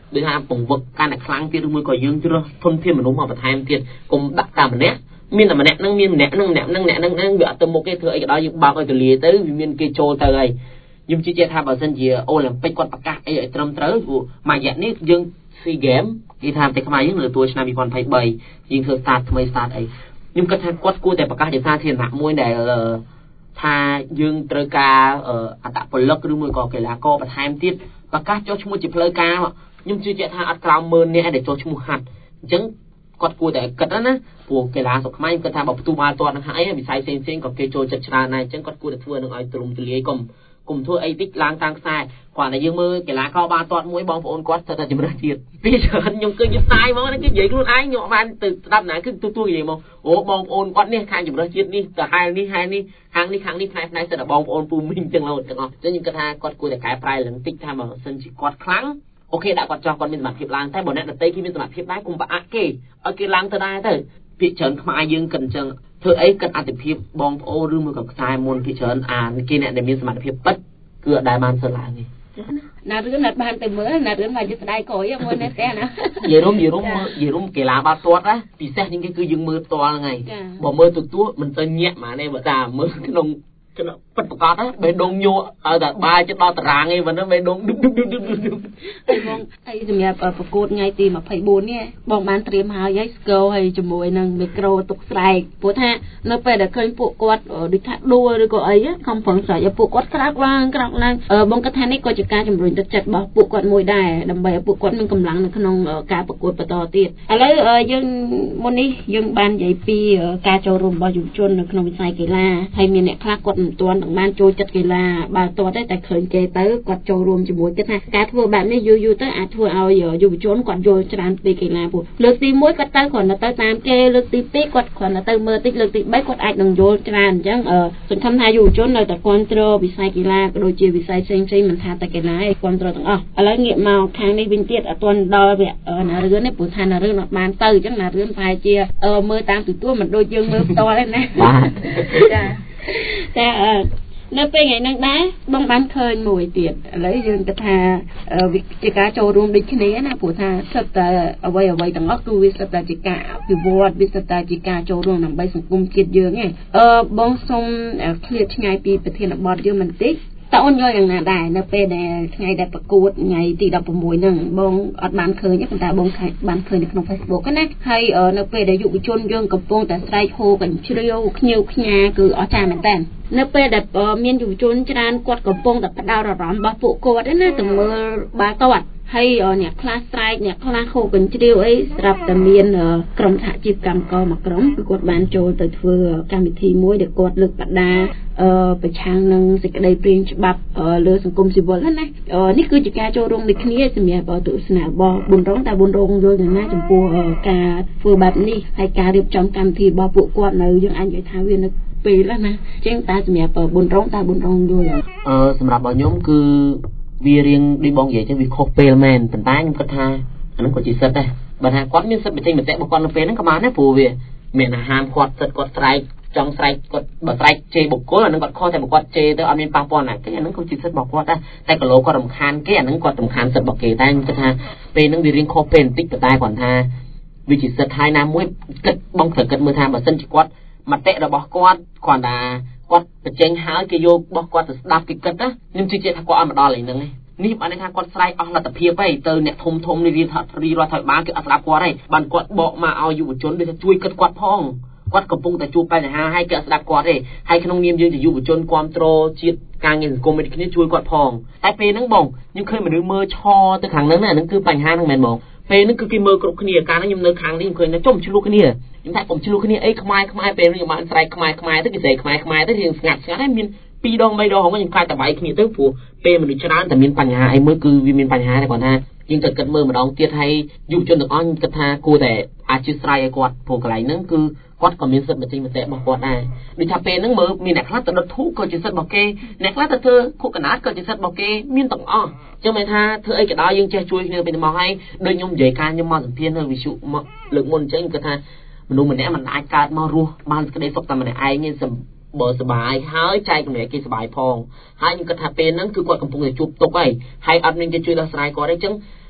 ដោយថាបង្វឹកកាន់តែខ្លាំងទៀតឬមួយក៏យើងជ្រើសធនធានមនុស្សមកបន្ថែមទៀតកុំដាក់តែម្នាក់មានតែម្នាក់នឹងមានម្នាក់នឹងវាអត់ទៅមុខទេធ្វើអីក៏ដោយយើងបើកឲ្យទលាទៅវាមានគេចូលទៅហើយខ្ញុំជឿជាក់ថាបើសិនជាអូឡ িম্প ិកគាត់ប្រកាសអីឲ្យត្រឹមត្រូវព្រោះមួយរយៈនេះយើង SEA Game គេថាតែខ្មែរយើងនៅទួលឆ្នាំ2023យើងធ្វើ start ថ្មី start អីខ្ញុំគិតថាគាត់គួរតែប្រកាសជាសាធារណៈមួយដែលថាយើងត្រូវការអត្តពលិកឬមួយក៏កីឡាករបន្ថែមទៀតប្រកាសចុះឈ្មោះជាផ្លូវការខ្ញុំជឿជាក់ថាអត់ក្រោម10000នាក់ដែលចុះឈ្មោះហាត់អញ្ចឹងគាត់គួរតែគិតណាព្រោះកីឡាស្រុកខ្មែរខ្ញុំគិតថាបើផ្ទុះបាល់ទាត់នឹងហើយវិស័យផ្សេងៗក៏គេចូលចិត្តច្រើនដែរអញ្ចឹងគាត់គួរតែធ្វើនឹងឲ្យទូលំទូលាយកុំធ្វើអីតិចឡើងតាមខ្សែគាត់តែយើងមើលកីឡាករបាល់ទាត់មួយបងប្អូនគាត់ទៅតែជំរឿនទៀតពីច្រើនខ្ញុំឃើញយប់ស្ដាយហ្មងគេនិយាយខ្លួនឯងខ្ញុំអត់បានទៅស្ដាប់ណាគឺទូនិយាយមកអូបងប្អូនគាត់នេះខាងជំរឿនជាតិនេះទៅហែលនេះខាងនេះផ្នែកសិតតែបងប្អូនពូមីងទាំងអស់ទាំងអស់អញ្ចឹងខ្ញុំគិតថាគាត់គួរតែកែប្រែឡើងតិចថាបើសិនជាគាត់ខ្លាំងអូខេដាក់គាត់ចោះគាត់មានសមត្ថភាពឡើងតែបើអ្នកដទៃគេមានសមត្ថភាពដែរគុំប្រអាក់គេឲ្យគេឡើងទៅដែរទៅពាក្យច្រើនខ្មែរយើងគិតអញ្ចឹងធ្វើអីគិតអត្ថិភាពបងប្អូនឬមួយក៏ខ្សែមុនពាក្យច្រើនអានគេអ្នកដែលមានសមត្ថភាពពិតគឺអត់ដែលបានសិនឡើងទេណារឿងណាត់បានទៅមើលណារឿងមកយប់ស្ដាយក្រោយមួយនេះទេណានិយាយរុំកីឡាបាល់ទាត់ណាពិសេសជាងគេគឺយើងមើលផ្ទាល់ហ្នឹងហើយបើមើលទទួលមិនទៅញាក់ហ្មងទេបើថាមើលក្នុងពិតប្រកបណាបេះដូងញក់ឲ្យតែបាយចិត្តដល់តារាងឯងមិនបេះដូងឌឹបហើយបងអីសម្រាប់ប្រកួតថ្ងៃទី24នេះបងបានត្រៀមហើយស្គរហើយជាមួយនឹងមីក្រូទុកស្រែកព្រោះថានៅពេលដែលឃើញពួកគាត់ដូចថាដួលឬក៏អីខំប្រឹងស្រែកឲ្យពួកគាត់ក្រោកឡើងបងគាត់ថានេះក៏ជាការជំរុញទឹកចិត្តរបស់ពួកគាត់មួយដែរដើម្បីឲ្យពួកគាត់មានកម្លាំងនៅក្នុងការប្រកួតបន្តទៀតឥឡូវយើងមុននេះយើងបាននិយាយពីការចូលរួមរបស់យុវជននៅក្នុងវិស័យកីឡាហើយមានអ្នកខ្លះគាត់មិនទាន់បានចូលចិត្តកីឡាបាល់ទាត់ទេតែឃើញគេទៅគាត់ចូលរួមជាមួយគេថាការធ្វើបែបនេះយូរទៅអាចធ្វើឲ្យយុវជនគាត់យល់ច្រើនពីកីឡាពួកលើកទី1គាត់ទៅគ្រាន់តែទៅតាមគេលើកទី2គាត់គ្រាន់តែទៅមើលតិចលើកទី3គាត់អាចនឹងយល់ច្រើនអញ្ចឹងសង្ឃឹមថាយុវជននៅតែគ្រប់គ្រងវិស័យកីឡាក៏ដូចជាវិស័យផ្សេងៗមិនថាតែកីឡាឯងគ្រប់គ្រងទាំងអស់ឥឡូវងាកមកខាងនេះវិញទៀតអត់ទាន់ដល់វគ្គណារឿងនេះព្រោះថាណារឿងអត់បានទៅអញ្ចឹងណារឿងប្រហែលជាមើលតាមទទួលមិនដូចយើងមើលផ្ទាល់ទេណាចាតែនៅពេលថ្ងៃហ្នឹងដែរបងបានឃើញមួយទៀតឥឡូវយើងគិតថាជាការចូលរួមដូចគ្នាណាព្រោះថាសិតតែអ្វីទាំងអស់គឺវាសិតតែជាការអភិវឌ្ឍវាសិតតែជាការចូលរួមដើម្បីសង្គមជាតិយើងឯងបងសូមឃ្លាតឆ្ងាយពីប្រធានបទយើងបន្តិចតើអូនយល់យ៉ាងណាដែរនៅពេលដែលថ្ងៃដែលប្រកួតថ្ងៃទី16ហ្នឹងបងអត់បានឃើញទេប៉ុន្តែបងបានឃើញនៅក្នុង Facebook ណាហើយនៅពេលដែលយុវជនយើងកំពុងតែស្រែកហូកញ្ជ្រៀវខ្ញៀវខ្ញាគឺអស្ចារ្យមែនតើនៅពេលដែលមានយុវជនច្រើនគាត់កំពុងតែផ្ដោតអារម្មណ៍របស់ពួកគាត់ណាទៅមើលបាល់ទាត់ហើយអ្នកខ្លះស្រែកអ្នកខ្លះហូកញ្ជ្រៀវអីស្រាប់តែមានក្រុមសហជីពកម្មករមួយក្រុមគឺគាត់បានចូលទៅធ្វើកម្មវិធីមួយដែលគាត់លើកបដាប្រឆាំងនឹងសេចក្តីព្រាងច្បាប់លើសង្គមស៊ីវិលណានេះគឺជាការចូលរួមដូចគ្នាសម្រាប់ទស្សនៈរបស់ប៊ុនរងតែប៊ុនរងយល់យ៉ាងណាចំពោះការធ្វើបែបនេះហើយការរៀបចំកម្មវិធីរបស់ពួកគាត់នៅយើងអាចនិយាយថាវានៅពេលណាចឹងតែសម្រាប់ប៊ុនរងតែប៊ុនរងយល់សម្រាប់របស់ខ្ញុំគឺវារៀងដូចបងនិយាយចឹងវាខុសពេលមែនប៉ុន្តែខ្ញុំគិតថាអានឹងក៏ជាសិទ្ធដែរបើថាគាត់មានសិទ្ធិបញ្ចេញមតិរបស់គាត់នៅពេលហ្នឹងក៏បានដែរព្រោះវាមានហាមគាត់សិទ្ធគាត់ស្រែកចង់ស្រែកគាត់បើស្រែកជេរបុគ្គលអានឹងគាត់ខុសតែបើគាត់ជេរទៅអត់មានប៉ះពាល់ណាគេអានឹងក៏ជាសិទ្ធរបស់គាត់ដែរតែក៏លោកគាត់រំខានគេអានឹងគាត់រំខានសិទ្ធរបស់គេតែខ្ញុំគិតថាពេលហ្នឹងវារៀងខុសពេលបន្តិចប៉ុន្តែគាត់ថាវាជាសិទ្ធហើយណាមួយគិតបងត្រូវគិតមើលថាបើសិនជាគាត់មតិរបស់គាត់គាត់ថាគាត់បញ្ចេញហើយគេយករបស់គាត់ទៅស្ដាប់គេគិតណាខ្ញុំជឿជាក់ថាគាត់អត់មកដល់ឯហ្នឹងទេនេះបានន័យថាគាត់ស្រែកអស់លទ្ធភាពហើយទៅអ្នកធំនេះរៀនថារីរដ្ឋាភិបាលគេអត់ស្ដាប់គាត់ទេបានគាត់បកមកឲ្យយុវជនដូចថាជួយគិតគាត់ផងគាត់កំពុងតែជួបបញ្ហាហើយគេអត់ស្ដាប់គាត់ទេហើយក្នុងនាមយើងជាយុវជនគ្រប់គ្រងជាតិការងារសង្គមដូចគ្នាជួយគាត់ផងតែពេលហ្នឹងបងខ្ញុំឃើញមនុស្សមើលឆទៅខាងហ្នឹងណាហ្នឹងគឺបញ្ហាហ្នឹងមែនបងពេលហ្នឹងគឺគេមើលគ្រប់គ្នាកាលហ្នឹងខ្ញុំនៅខាងនេះខ្ញុំឃើញថាចុះឆ្លុះគ្នាខ្ញុំថាកុំឆ្លុះគ្នាអីខ្មែរពេលនេះខ្ញុំបានស្រែកខ្មែរទៅគេស្រែកខ្មែរទៅរៀងស្ងាត់ហើយមាន2 ដង 3 ដងហ្នឹងខ្ញុំខ្លាចតែបាយគ្នាទៅព្រោះពេលមនុស្សច្រើនតែមានបញ្ហាអីមួយគឺវាមានបញ្ហាតែគាត់ថាយើងត្រូវគិតមើលម្ដងទៀតហើយយុវជនទាំងអស់ខ្ញុំគិតថាគួរតែអាចជឿស្រ័យឲ្យគាត់ព្រោះកន្លែងហ្នឹងគឺគាត់ក៏មានសិទ្ធិបញ្ចេញមតិរបស់គាត់ដែរដូចថាពេលហ្នឹងមើលមានអ្នកខ្លះទៅដុតធូបក៏ជាសិទ្ធិរបស់គេអ្នកខ្លះទៅធ្វើខុសកណាត់ក៏ជាសិទ្ធិរបស់គេមានទាំងអស់អញ្ចឹងមានថាធ្វើអីក៏ដោយយើងចេះជួយគ្នាទៅមកហើយដូចខ្ញុំនិយាយការខ្ញុំមកសម្ភាសន៍នៅវិទ្យុមកលើកមុនអញ្ចឹងខ្ញុំគិតថាមនុស្សម្នាក់មិនអាចកើតមករស់បានសេចក្តីសុខតែម្នាក់ឯងទេបើសុបាយហើយចែកគ្នាគេសុបាយផងហើយខ្ញុំគិតថាពេលហ្នឹងគឺគាត់កំពុងតែជួបទុកហើយអត់មានគេជួយដោះស្រាយគាត់ទេអញ្ចឹង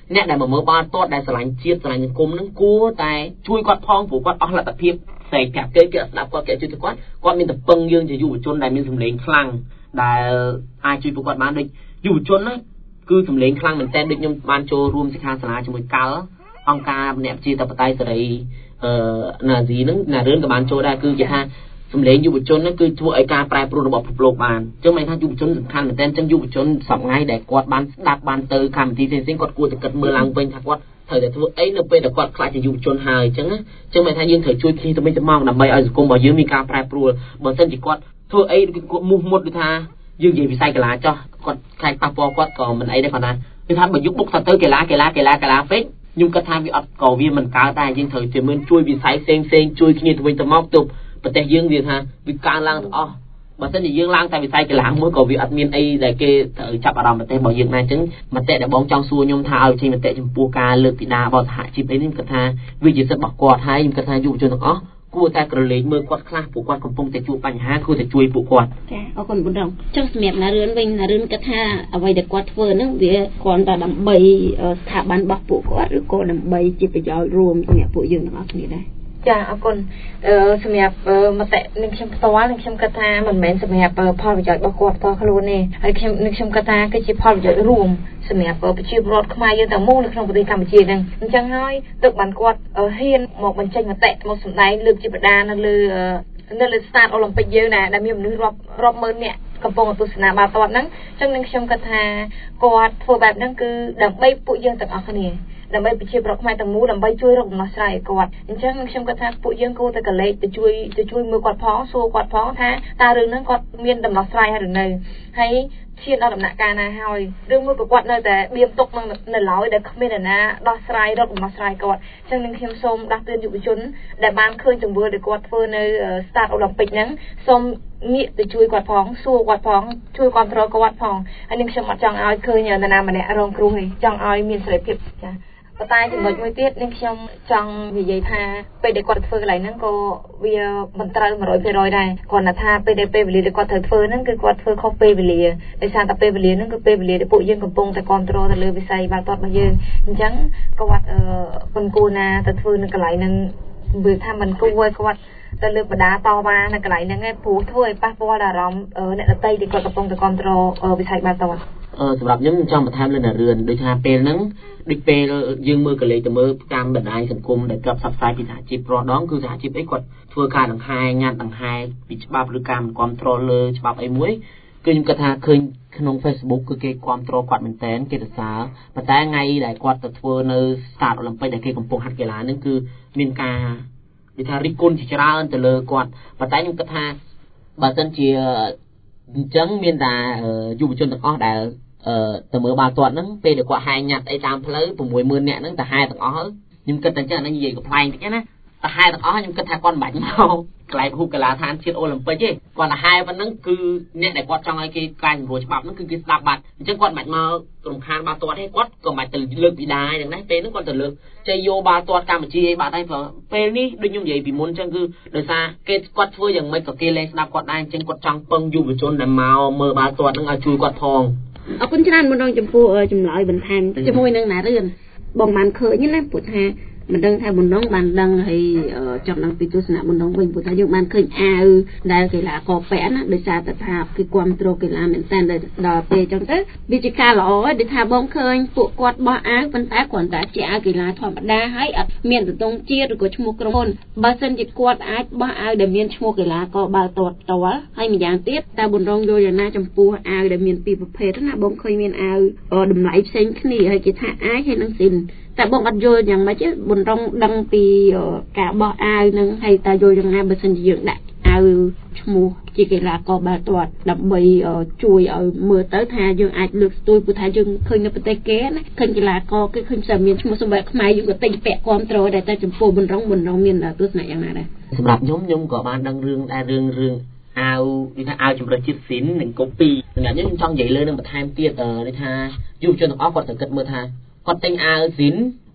អ្នកដែលមកមើលបាល់ទាត់ដែលស្រឡាញ់ជាតិស្រឡាញ់សង្គមនឹងគួរតែជួយគាត់ផងព្រោះគាត់អស់លទ្ធភាពផ្សេងប្រាប់គេស្ដាប់គាត់គេជួយទៅគាត់មានតែពឹងយើងជាយុវជនដែលមានសម្លេងខ្លាំងដែលអាចជួយពួកគាត់បានដូចយុវជនណាគឺសម្លេងខ្លាំងមែនតើដូចខ្ញុំបានចូលរួមសិក្ខាសាលាជាមួយកាល់អង្គការអ្នកប្រជាធិបតេយ្យសេរីណាស៊ីនឹងណារឿនក៏បានចូលដែរគឺគេថាសម្លេងយុវជនហ្នឹងគឺធ្វើឲ្យការប្រែប្រួលរបស់ពិភពលោកបានអញ្ចឹងមានថាយុវជនសំខាន់មែនតើអញ្ចឹងយុវជនសប្ងៃដែលគាត់បានស្ដាប់បានទៅកម្មវិធីផ្សេងៗគាត់គួរតែគិតមើលឡើងវិញថាគាត់ត្រូវតែធ្វើអីនៅពេលដែលគាត់ខ្លាចជាយុវជនហើយអញ្ចឹងមានថាយើងត្រូវជួយគ្នាទៅវិញទៅមកដើម្បីឲ្យសង្គមរបស់យើងមានការប្រែប្រួលបើមិនជាគាត់ធ្វើអីគាត់មូសមុតដូចថាយើងនិយាយវិស័យកីឡាចោះគាត់ខ្លាចប៉ះពាល់គាត់ក៏មិនអីដែរគាត់ថាគឺថាបើយុគបុកទៅកីឡាពេកខ្ញុំគិតថាវាអត់ក៏វាមិនកើតដែរយើងត្រូវតែមានជួយវិស័យផ្សេងជួយគ្នាទៅវិញទៅមកទៅប្រទេសយើងវាថាវាកើនឡើងទាំងអស់បើមិនជាយើងឡើងតែវិស័យកីឡាមួយក៏វាអត់មានអីដែលគេត្រូវចាប់អារម្មណ៍ប្រទេសរបស់យើងដែរអញ្ចឹងមតិដែលបងចង់សួរខ្ញុំថាឲ្យចេញមតិចំពោះការលើកពីដាបោសហជីពអីនេះខ្ញុំគិតថាវាជាសិទ្ធិរបស់គាត់ហើយខ្ញុំគិតថាយុវជនទាំងអស់គួរតែក្រឡេកមើលគាត់ខ្លះពួកគាត់កំពុងតែជួបបញ្ហាគួរតែជួយពួកគាត់ចាអរគុណបងរងចុះសម្រាប់ណារឿនវិញណារឿនគិតថាអ្វីដែលគាត់ធ្វើហ្នឹងវាគ្រាន់តែដើម្បីស្ថាប័នរបស់ពួកគាត់ឬក៏ដើម្បីជាប្រយោជន៍រួមសម្រាប់ពួកយើងទាំងអស់គ្នាដែរចាអរគុណសម្រាប់មតិនឹងខ្ញុំផ្ទាល់នឹងខ្ញុំគិតថាមិនមែនសម្រាប់ផលប្រយោជន៍របស់គាត់ផ្ទាល់ខ្លួនទេហើយខ្ញុំគិតថាគឺជាផលប្រយោជន៍រួមសម្រាប់ប្រជាពលរដ្ឋខ្មែរយើងទាំងមូលនៅក្នុងប្រទេសកម្ពុជាហ្នឹងអញ្ចឹងហើយទឹកបានគាត់ហ៊ានមកបញ្ចេញមតិមកសម្ដែងលើកជាបដានៅលើ start អូឡ িম্প ិកយើងដែលមានមនុស្សរាប់ម៉ឺននាក់កំពុងទស្សនាបាល់ទាត់ហ្នឹងអញ្ចឹងនឹងខ្ញុំគិតថាគាត់ធ្វើបែបហ្នឹងគឺដើម្បីពួកយើងទាំងអស់គ្នាដើម្បីប្រជាពលរដ្ឋខ្មែរទាំងមូលដើម្បីជួយរកដំណោះស្រាយឲ្យគាត់អញ្ចឹងខ្ញុំគិតថាពួកយើងគួរតែកលេសទៅជួយមើលគាត់ផងសួរគាត់ផងថាតើរឿងហ្នឹងគាត់មានដំណោះស្រាយហើយឬនៅហើយឈានដល់ដំណាក់កាលណាហើយរឿងមួយគាត់នៅតែបៀមទុកនៅឡើយដែលគ្មានអ្នកណាដោះស្រាយរកដំណោះស្រាយគាត់អញ្ចឹងនឹងខ្ញុំសូមដាស់តឿនយុវជនដែលបានឃើញទង្វើដែលគាត់ធ្វើនៅ Start Olympic ហ្នឹងសូមងាកទៅជួយគាត់ផងសួរគាត់ផងជួយគ្រប់គ្រងគាត់ផងហើយនឹងខ្ញុំអត់ចង់ឲ្យឃើញនរណាម្នាក់រងគ្រោះទេចង់ឲ្យមានសេរីភាពចាប៉ុន្តែចំណុចមួយទៀតនឹងខ្ញុំចង់និយាយថាពេលដែលគាត់ធ្វើកន្លែងហ្នឹងក៏វាមិនត្រូវ 100% ដែរគាត់ថាពេលវេលាដែលគាត់ត្រូវធ្វើហ្នឹងគឺគាត់ធ្វើខុសពេលវេលាដោយសារតែពេលវេលាហ្នឹងគឺពេលវេលាដែលពួកយើងកំពុងតែគ្រប់គ្រងទៅលើវិស័យបាល់ទាត់របស់យើងអញ្ចឹងគាត់មិនគួរណាទៅធ្វើនៅកន្លែងហ្នឹងវាថាមិនគួរឲ្យគាត់ទៅលើបដាតវ៉ានៅកន្លែងហ្នឹងឯងព្រោះធ្វើឲ្យប៉ះពាល់ដល់អារម្មណ៍អ្នកដទៃដែលគាត់កំពុងតែគ្រប់គ្រងវិស័យបាល់ទាត់សម្រាប់ខ្ញុំចង់បន្ថែមលើរឿងដូចថាពេលហ្នឹងដូចពេលយើងមើលកលេសទៅមើលតាមបណ្ដាញសង្គមដែលគាត់ផ្សព្វផ្សាយពីសហជីពរាល់ដងគឺសហជីពអីគាត់ធ្វើការដង្ហែញ៉ាត់ដង្ហែពីច្បាប់ឬការមិនគ្រប់គ្រងលើច្បាប់អីមួយគឺខ្ញុំគិតថាឃើញក្នុង Facebook គឺគេគ្រប់គ្រងគាត់មែនតើគេសរសើរប៉ុន្តែថ្ងៃដែលគាត់ទៅធ្វើនៅ Start Olympic ដែលគេកំពុងហាត់កីឡាហ្នឹងគឺមានការនិយាយថារិះគន់ជាច្រើនទៅលើគាត់ប៉ុន្តែខ្ញុំគិតថាបើសិនជាអញ្ចឹងមានតែយុវជនទាំងអស់ដែលទៅមើលបាល់ទាត់ហ្នឹងពេលដែលគាត់ហែងញ៉ាត់អីតាមផ្លូវ 60000 នាក់ហ្នឹងទៅហែទាំងអស់ខ្ញុំគិតតែអញ្ចឹងអានេះនិយាយកំ pl ែងតិចណាទៅហែទាំងអស់ខ្ញុំគិតថាគាត់មិនបាច់មកកន្លែងហូបកីឡាដ្ឋានជាតិអូឡ িম্প ិកទេគាត់ទៅហែប៉ុណ្ណឹងគឺអ្នកដែលគាត់ចង់ឲ្យគេកែសម្រួលច្បាប់ហ្នឹងគឺគេស្ដាប់បាត់អញ្ចឹងគាត់មិនបាច់មករំខានបាល់ទាត់ទេគាត់ក៏មិនបាច់ទៅលើកពីដាយ៉ាងណាពេលហ្នឹងគាត់ទៅលើកជ័យយកបាល់ទាត់កម្ពុជាអីបាត់ហើយពេលនេះដូចខ្ញុំនិយាយពីមុនអញ្ចឹងគឺដោយសារគេគាត់ធ្វើយ៉ាងម៉េចក៏គេលែងស្ដាប់គាត់ដែរអញ្ចឹងគាត់ចង់ពឹងយុវជនដែលមកមើលបាល់ទាត់ហ្នឹងឲ្យជួយគាត់ផងអរគុណច្រើនបងរងចំពោះចម្លើយបន្ថែមជាមួយនឹងណារឿនបងបានឃើញណាព្រោះថាមិនដឹងថាបណ្ដងបានដឹងហើយចង់ដឹងពីទស្សនៈបណ្ដងវិញព្រោះថាយើងបានឃើញអាវដែលកីឡាករពាក់ណាដោយសារតែថាគឺគ្រប់គ្រងកីឡាមែនតើដល់ពេលអញ្ចឹងទៅវាជាការល្អដែលថាបងឃើញពួកគាត់បោះអាវប៉ុន្តែគ្រាន់តែជាអាវកីឡាធម្មតាហើយអត់មានទទង់ជាតិឬក៏ឈ្មោះក្រុមហ៊ុនបើសិនជាគាត់អាចបោះអាវដែលមានឈ្មោះកីឡាករបាល់ទាត់ផ្ទាល់ហើយម្យ៉ាងទៀតតើបណ្ដងយល់យ៉ាងណាចំពោះអាវដែលមានពីរប្រភេទណាបងឃើញមានអាវតម្លៃផ្សេងគ្នាហើយគេថាអាយហើយនឹងស៊ីនតែបងអត់យល់យ៉ាងម៉េចទេបណ្ដងដឹងពីការបោះអាវនឹងហើយតើយល់យ៉ាងណាបើសិនជាយើងដាក់អាវឈ្មោះជាកីឡាករបាល់ទាត់ដើម្បីជួយឲ្យមើលទៅថាយើងអាចលើកស្ទួយព្រោះថាយើងឃើញនៅប្រទេសគេណាឃើញកីឡាករគេឃើញតែមានឈ្មោះសម្បត្តិខ្មែរយើងក៏តែងពាក់គ្រប់ត្រដែរតែចំពោះបណ្ដងមានទស្សនៈយ៉ាងណាដែរសម្រាប់ខ្ញុំក៏បានដឹងរឿងដែររឿងអាវនិយាយថាអាវជំរើសជាតិស៊ីននិងកូពីសម្រាប់ខ្ញុំចង់និយាយលើនឹងបន្ថែមទៀតនិយាយថាយុវជនទាំងអស់គាត់ត្រូវគិតមើលថាគាត់ទិញអាវស៊ីន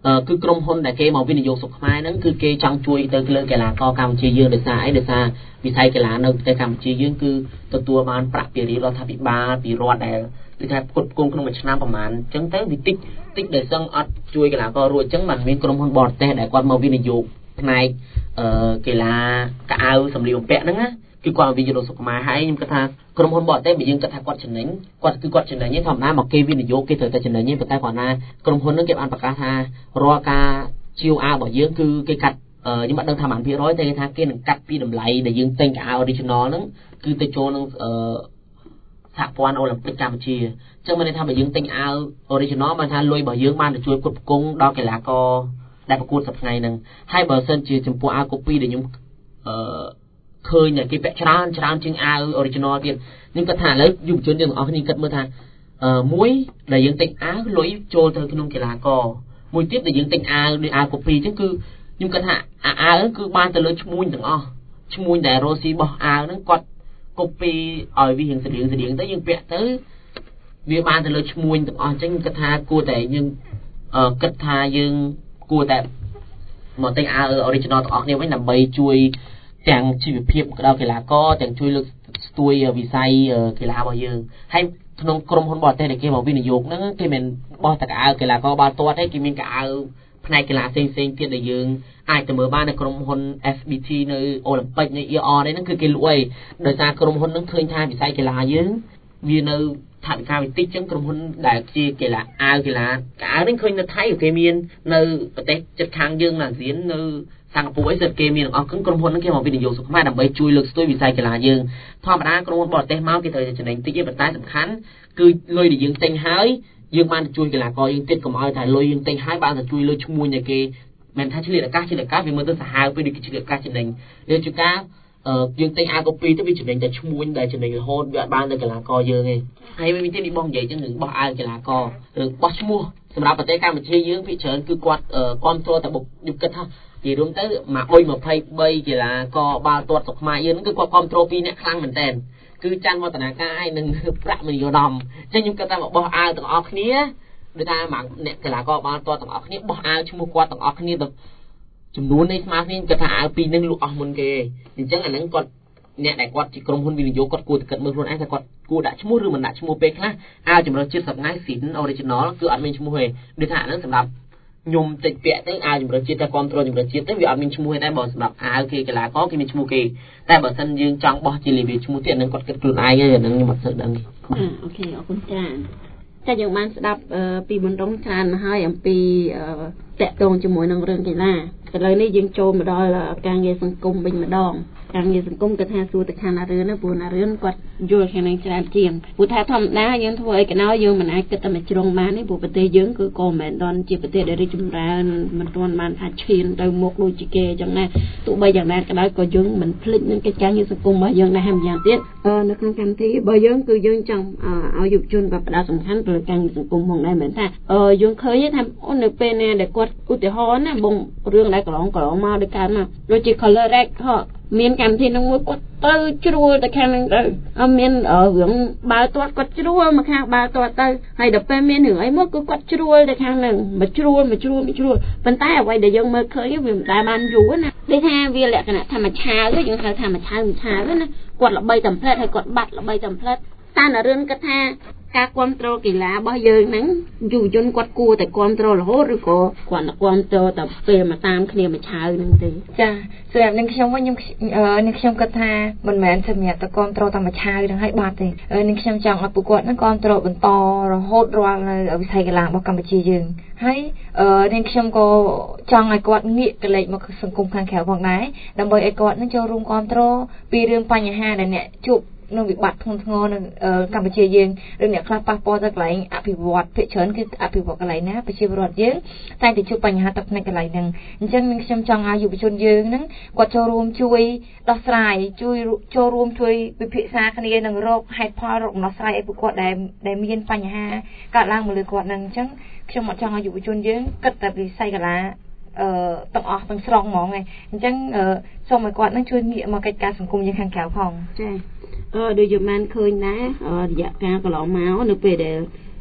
គឺក្រុមហ៊ុនដែលគេមកវិនិយោគស្រុកខ្មែរហ្នឹងគឺគេចង់ជួយទៅលើកីឡាករកម្ពុជាយើងដោយសារអីដោយសារវិស័យកីឡានៅប្រទេសកម្ពុជាយើងគឺទទួលបានប្រាក់ពីរដ្ឋាភិបាលពីរដ្ឋដែលគឺថាផ្គត់ផ្គង់ក្នុងមួយឆ្នាំប្រហែលអញ្ចឹងទៅវាតិចដែលសឹងអត់ជួយកីឡាកររួចអញ្ចឹងបានមានក្រុមហ៊ុនបរទេសដែលគាត់មកវិនិយោគផ្នែកកីឡាកៅអៅសម្លៀកបំពាក់ហ្នឹងណាគឺគាត់វិនិយោគស្រុកខ្មែរហើយខ្ញុំគិតថាក្រុមហ៊ុនបរទេសបើយើងគិតថាគាត់ចំណេញគាត់ចំណេញទេធម្មតាមកគេវិនិយោគគេត្រូវតែចំណេញទេប៉ុន្តែគាត់ណាក្រុមហ៊ុនហ្នឹងគេបានប្រកាសថារាល់ការជាវអារបស់យើងគឺគេកាត់ខ្ញុំអត់ដឹងថាប៉ុន្មាន%តែគេថាគេនឹងកាត់ពីតម្លៃដែលយើងទិញកៅអៅ original ហ្នឹងគឺទៅចូលនឹងសហព័ន្ធអូឡ িম্প ពិកកម្ពុជាអញ្ចឹងមានន័យថាបើយើងទិញអាវ original បានថាលុយរបស់យើងបានទៅជួយគ្រប់គ្រងដល់កីឡាករដែលប្រកួតសប្តាហ៍ហ្នឹងហើយបើសិនជាចំពោះអាវ copy ដែលខ្ញុំឃើញតែគេពាក់ច្រើនជាងអាវ original ទៀតខ្ញុំគិតថាឥឡូវយុវជនយើងទាំងអស់គ្នាគិតមើលថាមួយដែលយើងទិញអាវលុយចូលទៅក្នុងកីឡាករមួយទៀតដែលយើងទិញអាវដូចអាវ copy អញ្ចឹងគឺខ្ញុំគិតថាអាវគឺបានទៅលើឈ្មួញទាំងអស់ឈ្មួញដែលរ៉ូស៊ីបោះអាវហ្នឹងគាត់ copy ឲ្យវារៀងស្តៀងទៅយើងពាក់ទៅវាបានទៅលើឈ្មួញទាំងអស់អញ្ចឹងខ្ញុំគិតថាគួរតែយើងគិតថាយើងគួរតែមកទិញអាវ original ទាំងអស់គ្នាវិញដើម្បីជួយទាំងជីវភាពដល់កីឡាករទាំងជួយលើកស្ទួយវិស័យកីឡារបស់យើងហើយក្នុងក្រុមហ៊ុនបរទេសដែលគេមកវិនិយោគហ្នឹងគេមិនបោះតែកៅអៅកីឡាករបាល់ទាត់ទេគេមានកៅអៅផ្នែកកីឡាផ្សេងទៀតដែលយើងអាចទៅមើលបាននៅក្រុមហ៊ុន FBT នៅអូឡ িম্প ពិកនៅ ER នេះហ្នឹងគឺគេលក់ឯងដោយសារក្រុមហ៊ុនហ្នឹងឃើញថាវិស័យកីឡាយើងវានៅថវិកាវិតិចចឹងក្រុមហ៊ុនដែលជាកីឡាអាវកីឡាកៅអៅនេះឃើញនៅថៃគេមាននៅប្រទេសជិតខាងយើងនៅអាស៊ាននៅសិង្ហបុរីអីសិតគេមានទាំងអស់ក្រុមហ៊ុនហ្នឹងគេមកវិនិយោគស្រុកខ្មែរដើម្បីជួយលើកស្ទួយវិស័យកីឡាយើងធម្មតាក្រុមហ៊ុនបរទេសមកគេត្រូវតែចំណេញតិចទេប៉ុន្តែសំខាន់គឺលុយដែលយើងទិញហើយយើងបានជួយកីឡាករយើងទៀតកុំឲ្យតែលុយយើងទិញហើយបានតែជួយលើឈ្មោះនៃគេមិនថាឆ្លៀតឱកាសវាមើលទៅសាហាវពេកដូចឆ្លៀតឱកាសចំណេញយើងជួនកាលយើងទិញអាវ copy ទៅវាចំណេញតែឈ្មោះដែលចំណេញរហូតវាអត់បានទៅកីឡាករយើងទេហើយមានទៀតនេះបងនិយាយចឹងនឹងបោះអាវកីឡាករឬបោះឈ្មោះសម្រាប់ប្រទេសកម្ពុជាយើងភាគច្រើនគឺគាត់គ្រប់គ្រងតែបុកយុគគិតថានិយាយរួមទៅមកអុយ23កីឡាករបាល់ទាត់ស្រុកខ្មែរយើងហ្នឹងគឺគាត់គ្រប់គ្រងពីរអ្នកខ្លាំងមែនតើគឺច័ន្ទវឌ្ឍនាការហើយនឹងប្រាក់មនីយដំអញ្ចឹងខ្ញុំគិតថាមកបោះអាវទាំងអស់គ្នាដូចថាមកអ្នកកីឡាករបាល់ទាត់ទាំងអស់គ្នាបោះអាវឈ្មោះគាត់ទាំងអស់គ្នាទៅចំនួននេះស្មើគ្នាគាត់ថាអាវពីរនឹងលក់អស់មុនគេអញ្ចឹងអាហ្នឹងគាត់អ្នកដែលគាត់ជាក្រុមហ៊ុនវិនិយោគគាត់គួរតែគិតមើលខ្លួនឯងថាគាត់គួរដាក់ឈ្មោះឬមិនដាក់ឈ្មោះពេលខ្លះអាវចម្រុះជាតិសប្តាហ៍ស៊ីន original គឺអត់មានឈ្មោះទេដូចថាអាហ្នឹងសម្រាប់ខ្ញុំតិចពាក់ទៅអាវចម្រុះជាតិតែគ្រប់គ្រងចម្រុះជាតិទៅវាអត់មានឈ្មោះទេដែរបើសម្រាប់អាវគេកីឡាករគេមានឈ្មោះគេតែបើសិនយើងចង់បោះជាលេខឈ្មោះទៀតអាហ្នឹងគាត់គិតខ្លួនឯងហើយអាហ្នឹងខ្ញុំអត់ស្គាល់ដឹងអូខេអរគុណច្រើនតែយើងបានស្ដាប់ពីបណ្ដុំច្រើនមកហើយអំពីតាក់ទងជាមួយនឹងរឿងកីឡាឥឡូវនេះយើងចូលមកដល់ការងារសង្គមវិញម្ដងការងារសង្គមគាត់ថាសួរទៅខាងណារឿនណាព្រោះណារឿនគាត់យល់ខាងនឹងច្រើនជាងព្រោះថាធម្មតាយើងធ្វើអីក៏ដោយយើងមិនអាចគិតតែមួយជ្រុងបានទេព្រោះប្រទេសយើងគឺក៏មិនមែនជាប្រទេសដែលរីកចម្រើនមិនទាន់បានថាឈានទៅមុខដូចជាគេអញ្ចឹងណាទោះបីយ៉ាងណាក៏ដោយក៏យើងមិនភ្លេចនឹងកិច្ចការងារសង្គមរបស់យើងដែរហើយម្យ៉ាងទៀតនៅក្នុងកម្មវិធីរបស់យើងគឺយើងចង់ឲ្យយុវជនក៏ផ្ដោតសំខាន់ទៅលើការងារសង្គមផងដែរមែនថាយើងឃើញថានៅពេលណាដែលគាត់ឧទាហរណ៍ណាបងរឿងដែលកន្លងមកដូចកើតមកដូចជា Color Red មានកម្មវិធីនឹងមួយគាត់ទៅជ្រួលទៅខាងហ្នឹងទៅមានរឿងបាល់ទាត់គាត់ជ្រួលមកខាងបាល់ទាត់ទៅហើយដល់ពេលមានរឿងអីមកគឺគាត់ជ្រួលទៅខាងហ្នឹងមកជ្រួលប៉ុន្តែអ្វីដែលយើងមើលឃើញវាមិនដែលបានយូរណាដូចថាវាលក្ខណៈធម្មឆាវយើងហៅថាមឆាវណាគាត់ល្បីតែផ្លែតហើយគាត់បាត់ល្បីតែផ្លែតតែនរឿនគាត់ថាការគ្រប់គ្រងកីឡារបស់យើងហ្នឹងយុវជនគាត់គួរតែគ្រប់គ្រងរហូតឬក៏គាត់គ្រប់គ្រងតែពេលមកតាមគ្នាមួយឆាវហ្នឹងទេចាសម្រាប់នឹងខ្ញុំវិញខ្ញុំគិតថាមិនមែនសម្រាប់តែគ្រប់គ្រងតែមួយឆាវហ្នឹងឲ្យបាត់ទេនឹងខ្ញុំចង់ឲ្យពួកគាត់ហ្នឹងគ្រប់គ្រងបន្តរហូតរាល់នៅវិស័យកីឡារបស់កម្ពុជាយើងហើយនឹងខ្ញុំក៏ចង់ឲ្យគាត់ងាកកលេចមកសង្គមខាងក្រៅផងដែរដើម្បីឲ្យគាត់នឹងចូលរួមគ្រប់គ្រងពីរឿងបញ្ហាដែលអ្នកជួបនៅវិបត្តិធ្ងន់ធ្ងរនៅកម្ពុជាយើងឬអ្នកខ្លះប៉ះពាល់ទៅកន្លែងអភិវឌ្ឍភាគច្រើនគឺអភិវឌ្ឍកន្លែងណាប្រជាពលរដ្ឋយើងតែទៅជួបបញ្ហាទៅផ្នែកកន្លែងហ្នឹងអញ្ចឹងខ្ញុំចង់ឲ្យយុវជនយើងហ្នឹងគាត់ចូលរួមជួយដោះស្រាយចូលរួមជួយវិភាសាគ្នានឹងរកហេតុផលរកដំណោះស្រាយឲ្យពួកគាត់ដែលមានបញ្ហាកើតឡើងមកលើគាត់ហ្នឹងអញ្ចឹងខ្ញុំអត់ចង់ឲ្យយុវជនយើងគិតតែវិស័យកីឡាទាំងអស់ទាំងស្រុងហ្មងឯងអញ្ចឹងសូមឲ្យគាត់នឹងជួយងាកមកកិច្ចការសង្គមយើងខាងក្រៅផងចាដូចយើងបានឃើញដែររយៈកាលកន្លងមកនៅពេលដែល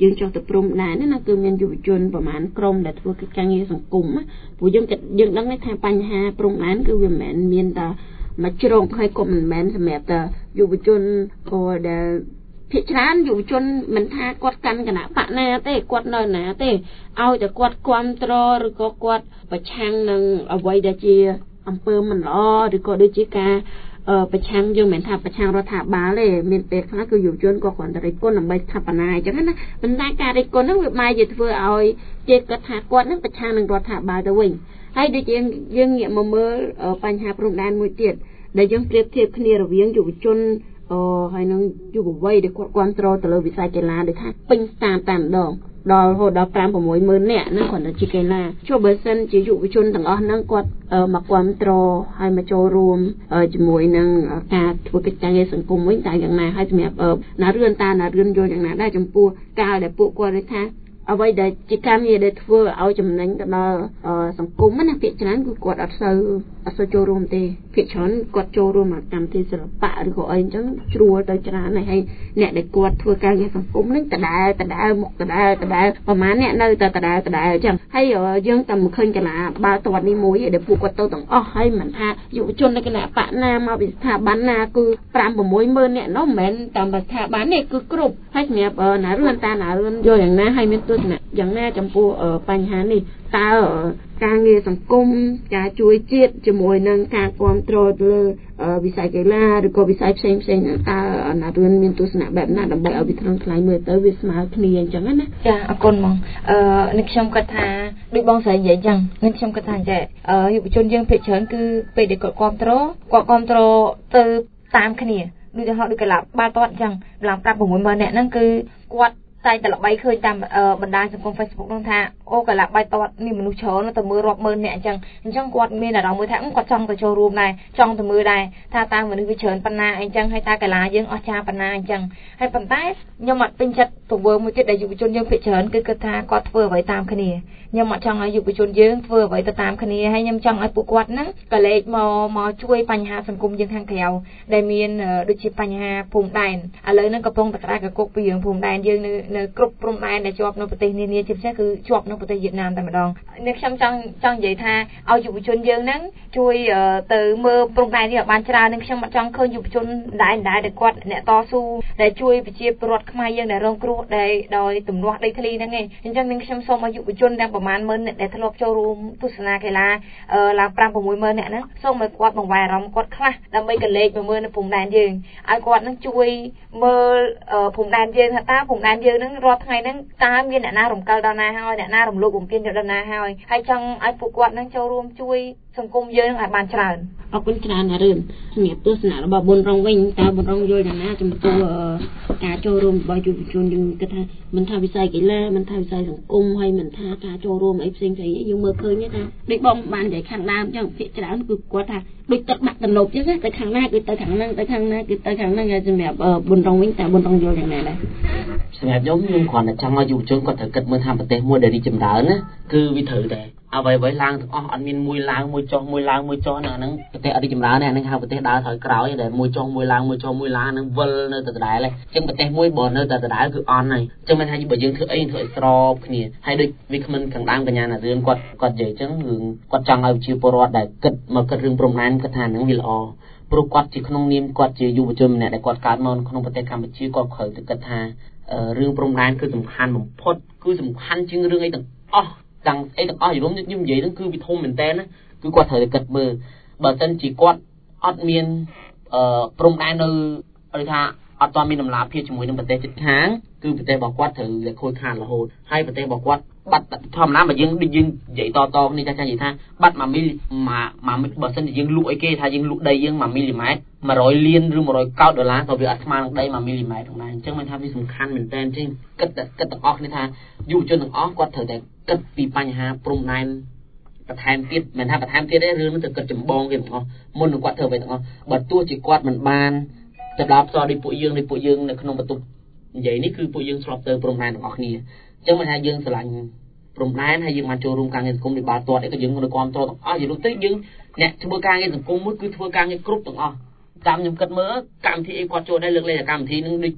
យើងចង់ទៅព្រំដែនណាគឺមានយុវជនប្រហែលក្រុមដែលធ្វើកិច្ចការងារសង្គមព្រោះយើងដឹងថាបញ្ហាព្រំដែនគឺវាមិនមែនមានតែមួយជ្រុងហើយក៏មិនមែនសម្រាប់តែយុវជនក៏ដែលភាគច្រើនយុវជនមិនថាគាត់កាន់គណៈបកណាទេគាត់នៅណាទេឲ្យតែគាត់គ្រប់គ្រងឬក៏គាត់ប្រឆាំងនឹងអ្វីដែលជាអំពើមិនល្អឬក៏ដូចជាការប្រឆាំងយើងមិនថាប្រឆាំងរដ្ឋាភិបាលទេមានពេលខ្លះគឺយុវជនក៏គ្រាន់តែរិះគន់ដើម្បីស្ថាបនាអញ្ចឹងណាប៉ុន្តែការរិះគន់ហ្នឹងវាបែរជាធ្វើឲ្យគេគិតថាគាត់នឹងប្រឆាំងនឹងរដ្ឋាភិបាលទៅវិញហើយដូចយើងងាកមកមើលបញ្ហាព្រំដែនមួយទៀតដែលយើងប្រៀបធៀបគ្នារវាងយុវជនហើយនឹងយុវវ័យដែលគាត់គ្រប់គ្រងទៅលើវិស័យកីឡាដូចថាពេញតាមម្ដងដល់រហូតដល់ 5-6 ម៉ឺននាក់ហ្នឹងគាត់ទៅជាកីឡាចុះបើសិនជាយុវជនទាំងអស់ហ្នឹងគាត់មកគ្រប់គ្រងហើយមកចូលរួមជាមួយនឹងការធ្វើកិច្ចការងារសង្គមវិញតែយ៉ាងណាហើយសម្រាប់ណារឿនយល់យ៉ាងណាដែរចំពោះការដែលពួកគាត់និយាយថាអ្វីដែលជាការងារដែលធ្វើឲ្យចំណេញទៅដល់សង្គមណាភាគច្រើនគឺគាត់អត់សូវចូលរួមទេភាគច្រើនគាត់ចូលរួមកម្មវិធីសិល្បៈឬក៏អីអញ្ចឹងជ្រួលទៅច្រើនហើយអ្នកដែលគាត់ធ្វើការងារសង្គមហ្នឹងដដែលមុខដដែលប្រហែលអ្នកនៅតែដដែលអញ្ចឹងហើយយើងតែមិនឃើញកីឡាបាល់ទាត់នេះមួយទេដែលពួកគាត់ទៅទាំងអស់ហើយមិនថាយុវជននៅគណៈបកណាមកពីស្ថាប័នណាគឺ 5-6 ម៉ឺនអ្នកនោះមិនមែនតាមស្ថាប័ននេះគឺគ្រប់ហើយសម្រាប់ណារឿនយល់យ៉ាងណាហើយមានទស្សនៈយ៉ាងណាចំពោះបញ្ហានេះតើការងារសង្គមការជួយជាតិជាមួយនឹងការគ្រប់គ្រងលើវិស័យកីឡាឬក៏វិស័យផ្សេងតើណារឿនមានទស្សនៈបែបណាដើម្បីឲ្យវាថ្លៃមើលទៅវាស្មើគ្នាអញ្ចឹងណាចាអរគុណបងនេះខ្ញុំគាត់ថាដូចបងស្រីនិយាយអញ្ចឹងនេះខ្ញុំគាត់ថាចេះយុវជនយើងភាគច្រើនគឺពេលដែលគាត់គ្រប់គ្រងទៅតាមគ្នាដូចទៅហៅដូចកីឡាបាល់ទាត់អញ្ចឹងឡើង 5-6 ម៉ឺនអ្នកហ្នឹងគឺគាត់តែល្បីឃើញតាមបណ្ដាញសង្គម Facebook ហ្នឹងថាអូកីឡាបាល់ទាត់នេះមនុស្សច្រើនទៅមើលរាប់ម៉ឺនអ្នកអញ្ចឹងគាត់មានអារម្មណ៍មួយថាគាត់ចង់ទៅចូលរួមដែរចង់ទៅមើលដែរថាតើមនុស្សវាច្រើនប៉ុណ្ណាអីចឹងហើយតើកីឡាយើងអស្ចារ្យប៉ុណ្ណាអញ្ចឹងហើយប៉ុន្តែខ្ញុំអត់ពេញចិត្តទង្វើមួយទៀតដែលយុវជនយើងភាគច្រើនគឺគិតថាគាត់ធ្វើអ្វីតាមគ្នាខ្ញុំអត់ចង់ឲ្យយុវជនយើងធ្វើអ្វីទៅតាមគ្នាហើយខ្ញុំចង់ឲ្យពួកគាត់ហ្នឹងក៏លេចមកជួយបញ្ហាសង្គមយើងខាងក្រៅដែលមានដូចជាបញ្ហាភូមិដែនឥឡូវហ្នឹងកំពុងតែក្តារកគុកពីរឿងភូមិដែនយើងនៅគ្រប់ព្រំដែនដែលជាប់នៅប្រទេសនានាជាពិសេសគឺជាប់នៅប្រទេសវៀតណាមតែម្ដងនេះខ្ញុំចង់និយាយថាឲ្យយុវជនយើងហ្នឹងជួយទៅមើលព្រំដែននេះឲ្យបានច្រើននឹងខ្ញុំអត់ចង់ឃើញយុវជនដែលគាត់អ្នកតស៊ូដែលជួយប្រជាពលរដ្ឋខ្មែរយើងដែលរងគ្រោះដោយទំនាស់ដីធ្លីហ្នឹងឯងអញ្ចឹងខ្ញុំសូមឲ្យយុវជនទាំងប្រមាណម៉ឺនអ្នកដែលធ្លាប់ចូលរួមទស្សនាកីឡាឡើង 5-6 ម៉ឺនអ្នកហ្នឹងសូមឲ្យគាត់បង្វែរអារម្មណ៍គាត់ខ្លះដើម្បីកលេចមកមើលនៅព្រំដែនយើងឲ្យគាត់នឹងជួយមើលព្រំដែនយើងថាតើព្រំដែនយើងហ្នឹងរាល់ថ្ងៃហ្នឹងតើមានអ្នកណារំកិលដល់ណាហើយអ្នកណារំលោភបំពានដល់ណាហើយចង់ឲ្យពួកគាត់នឹងចូលរួមជួយសង្គមយើងឲ្យបានច្រើនអរគុណច្រើនណារឿនសម្រាប់ទស្សនៈរបស់ប៊ុនរងវិញតើប៊ុនរងយល់យ៉ាងណាចំពោះការចូលរួមរបស់យុវជនយើងគិតថាមិនថាវិស័យកីឡាមិនថាវិស័យសង្គមហើយមិនថាការចូលរួមអីផ្សេងៗយើងមើលឃើញថាដូចបងបាននិយាយខាងដើមអញ្ចឹងភាគច្រើនគឺគាត់ថាដូចទឹកដាក់ទំនប់អញ្ចឹងទៅខាងណាគឺទៅខាងហ្នឹងទៅខាងណាគឺទៅខាងហ្នឹងហើយសម្រាប់ប៊ុនរងវិញតើប៊ុនរងយល់យ៉ាងណាដែរសម្រាប់ខ្ញុំគ្រាន់តែចង់ឲ្យយុវជនគាត់ត្រូវគិតមើលថាប្រទេសមួយដែលរីកចម្រើនណាគឺវាត្រូវតែអ្វីឡើងទាំងអស់អត់មានមួយឡើងមួយចុះមួយឡើងមួយចុះហ្នឹងប្រទេសអត់រីកចម្រើនទេអាហ្នឹងហៅប្រទេសដើរថយក្រោយដែលមួយចុះមួយឡើងមួយចុះមួយឡើងហ្នឹងវិលនៅតែដដែលហើយអញ្ចឹងប្រទេសមួយបើនៅតែដដែលគឺអន់ហើយអញ្ចឹងមិនថាបើយើងធ្វើអីស្របគ្នាហើយដូចវាគ្មិនខាងដើមកញ្ញាណារឿនគាត់និយាយអញ្ចឹងរឿងគាត់ចង់ឲ្យប្រជាពលរដ្ឋដែលគិតរឿងព្រំដែនគាត់ថាហ្នឹងវាល្អព្រោះគាត់ជាក្នុងនាមគាត់ជាយុវជនម្នាក់ដែលគាត់កើតមកក្នុងប្រទេសកម្ពុជាគាត់ខើទៅគិតថារឿងព្រំដែនគឺសំខាន់បំផុតគឺសំខាន់ជាងរឿងអីទាំងអស់ទាំងអីទាំងអស់យល់ខ្ញុំនិយាយហ្នឹងគឺវាធំមែនតើណាគឺគាត់ត្រូវតែគិតមើលបើមិនជាគាត់អត់មានព្រំដែននៅឬថាអត់ទាន់មានតម្លាភាពជាមួយនឹងប្រទេសជិតខាងគឺប្រទេសរបស់គាត់ត្រូវតែខូចខាតរហូតហើយប្រទេសរបស់គាត់បាត់ធម្មតាបើយើងនិយាយតគ្នាចាស់និយាយថាបាត់1មីលបើសិនជាយើងលក់អីគេថាយើងលក់ដីយើង1មីលីម៉ែត្រ100លានឬ100កោដដុល្លារក៏វាអត់ស្មើនឹងដី1មីលីម៉ែត្រហ្នឹងដែរអញ្ចឹងមិនថាវាសំខាន់មែនតើអញ្ចឹងគិតទាំងអស់គ្នាថាយុវជនទាំងអស់គាត់ត្រូវតែគិតពីបញ្ហាព្រំដែនបន្ថែមទៀតមិនថាបន្ថែមទៀតទេរឿងនោះទៅគិតចម្បងគេទាំងអស់មុននឹងគាត់ធ្វើអ្វីទាំងអស់បើទោះជាគាត់មិនបានទៅដល់ផ្សោតដូចពួកយើងនៅក្នុងបន្ទប់និយាយនេះគឺពួកយើងស្របទៅព្រំដែនទាំងអស់គ្នាអញ្ចឹងមិនថាយើងស្រឡាញ់ព្រំដែនហើយយើងបានចូលរួមការងារសង្គមដូចបាល់ទាត់អីក៏យើងនៅគ្រប់គ្រងទាំងអស់យល់ទៅយើងអ្នកធ្វើការងារសង្គមមួយគឺធ្វើការងារគ្រប់ទាំងអស់តាមខ្ញុំគិតមើលកម្មវិធីអីគាត់ចូលដែរលើកលែងតែកម្មវិធីនឹងដូច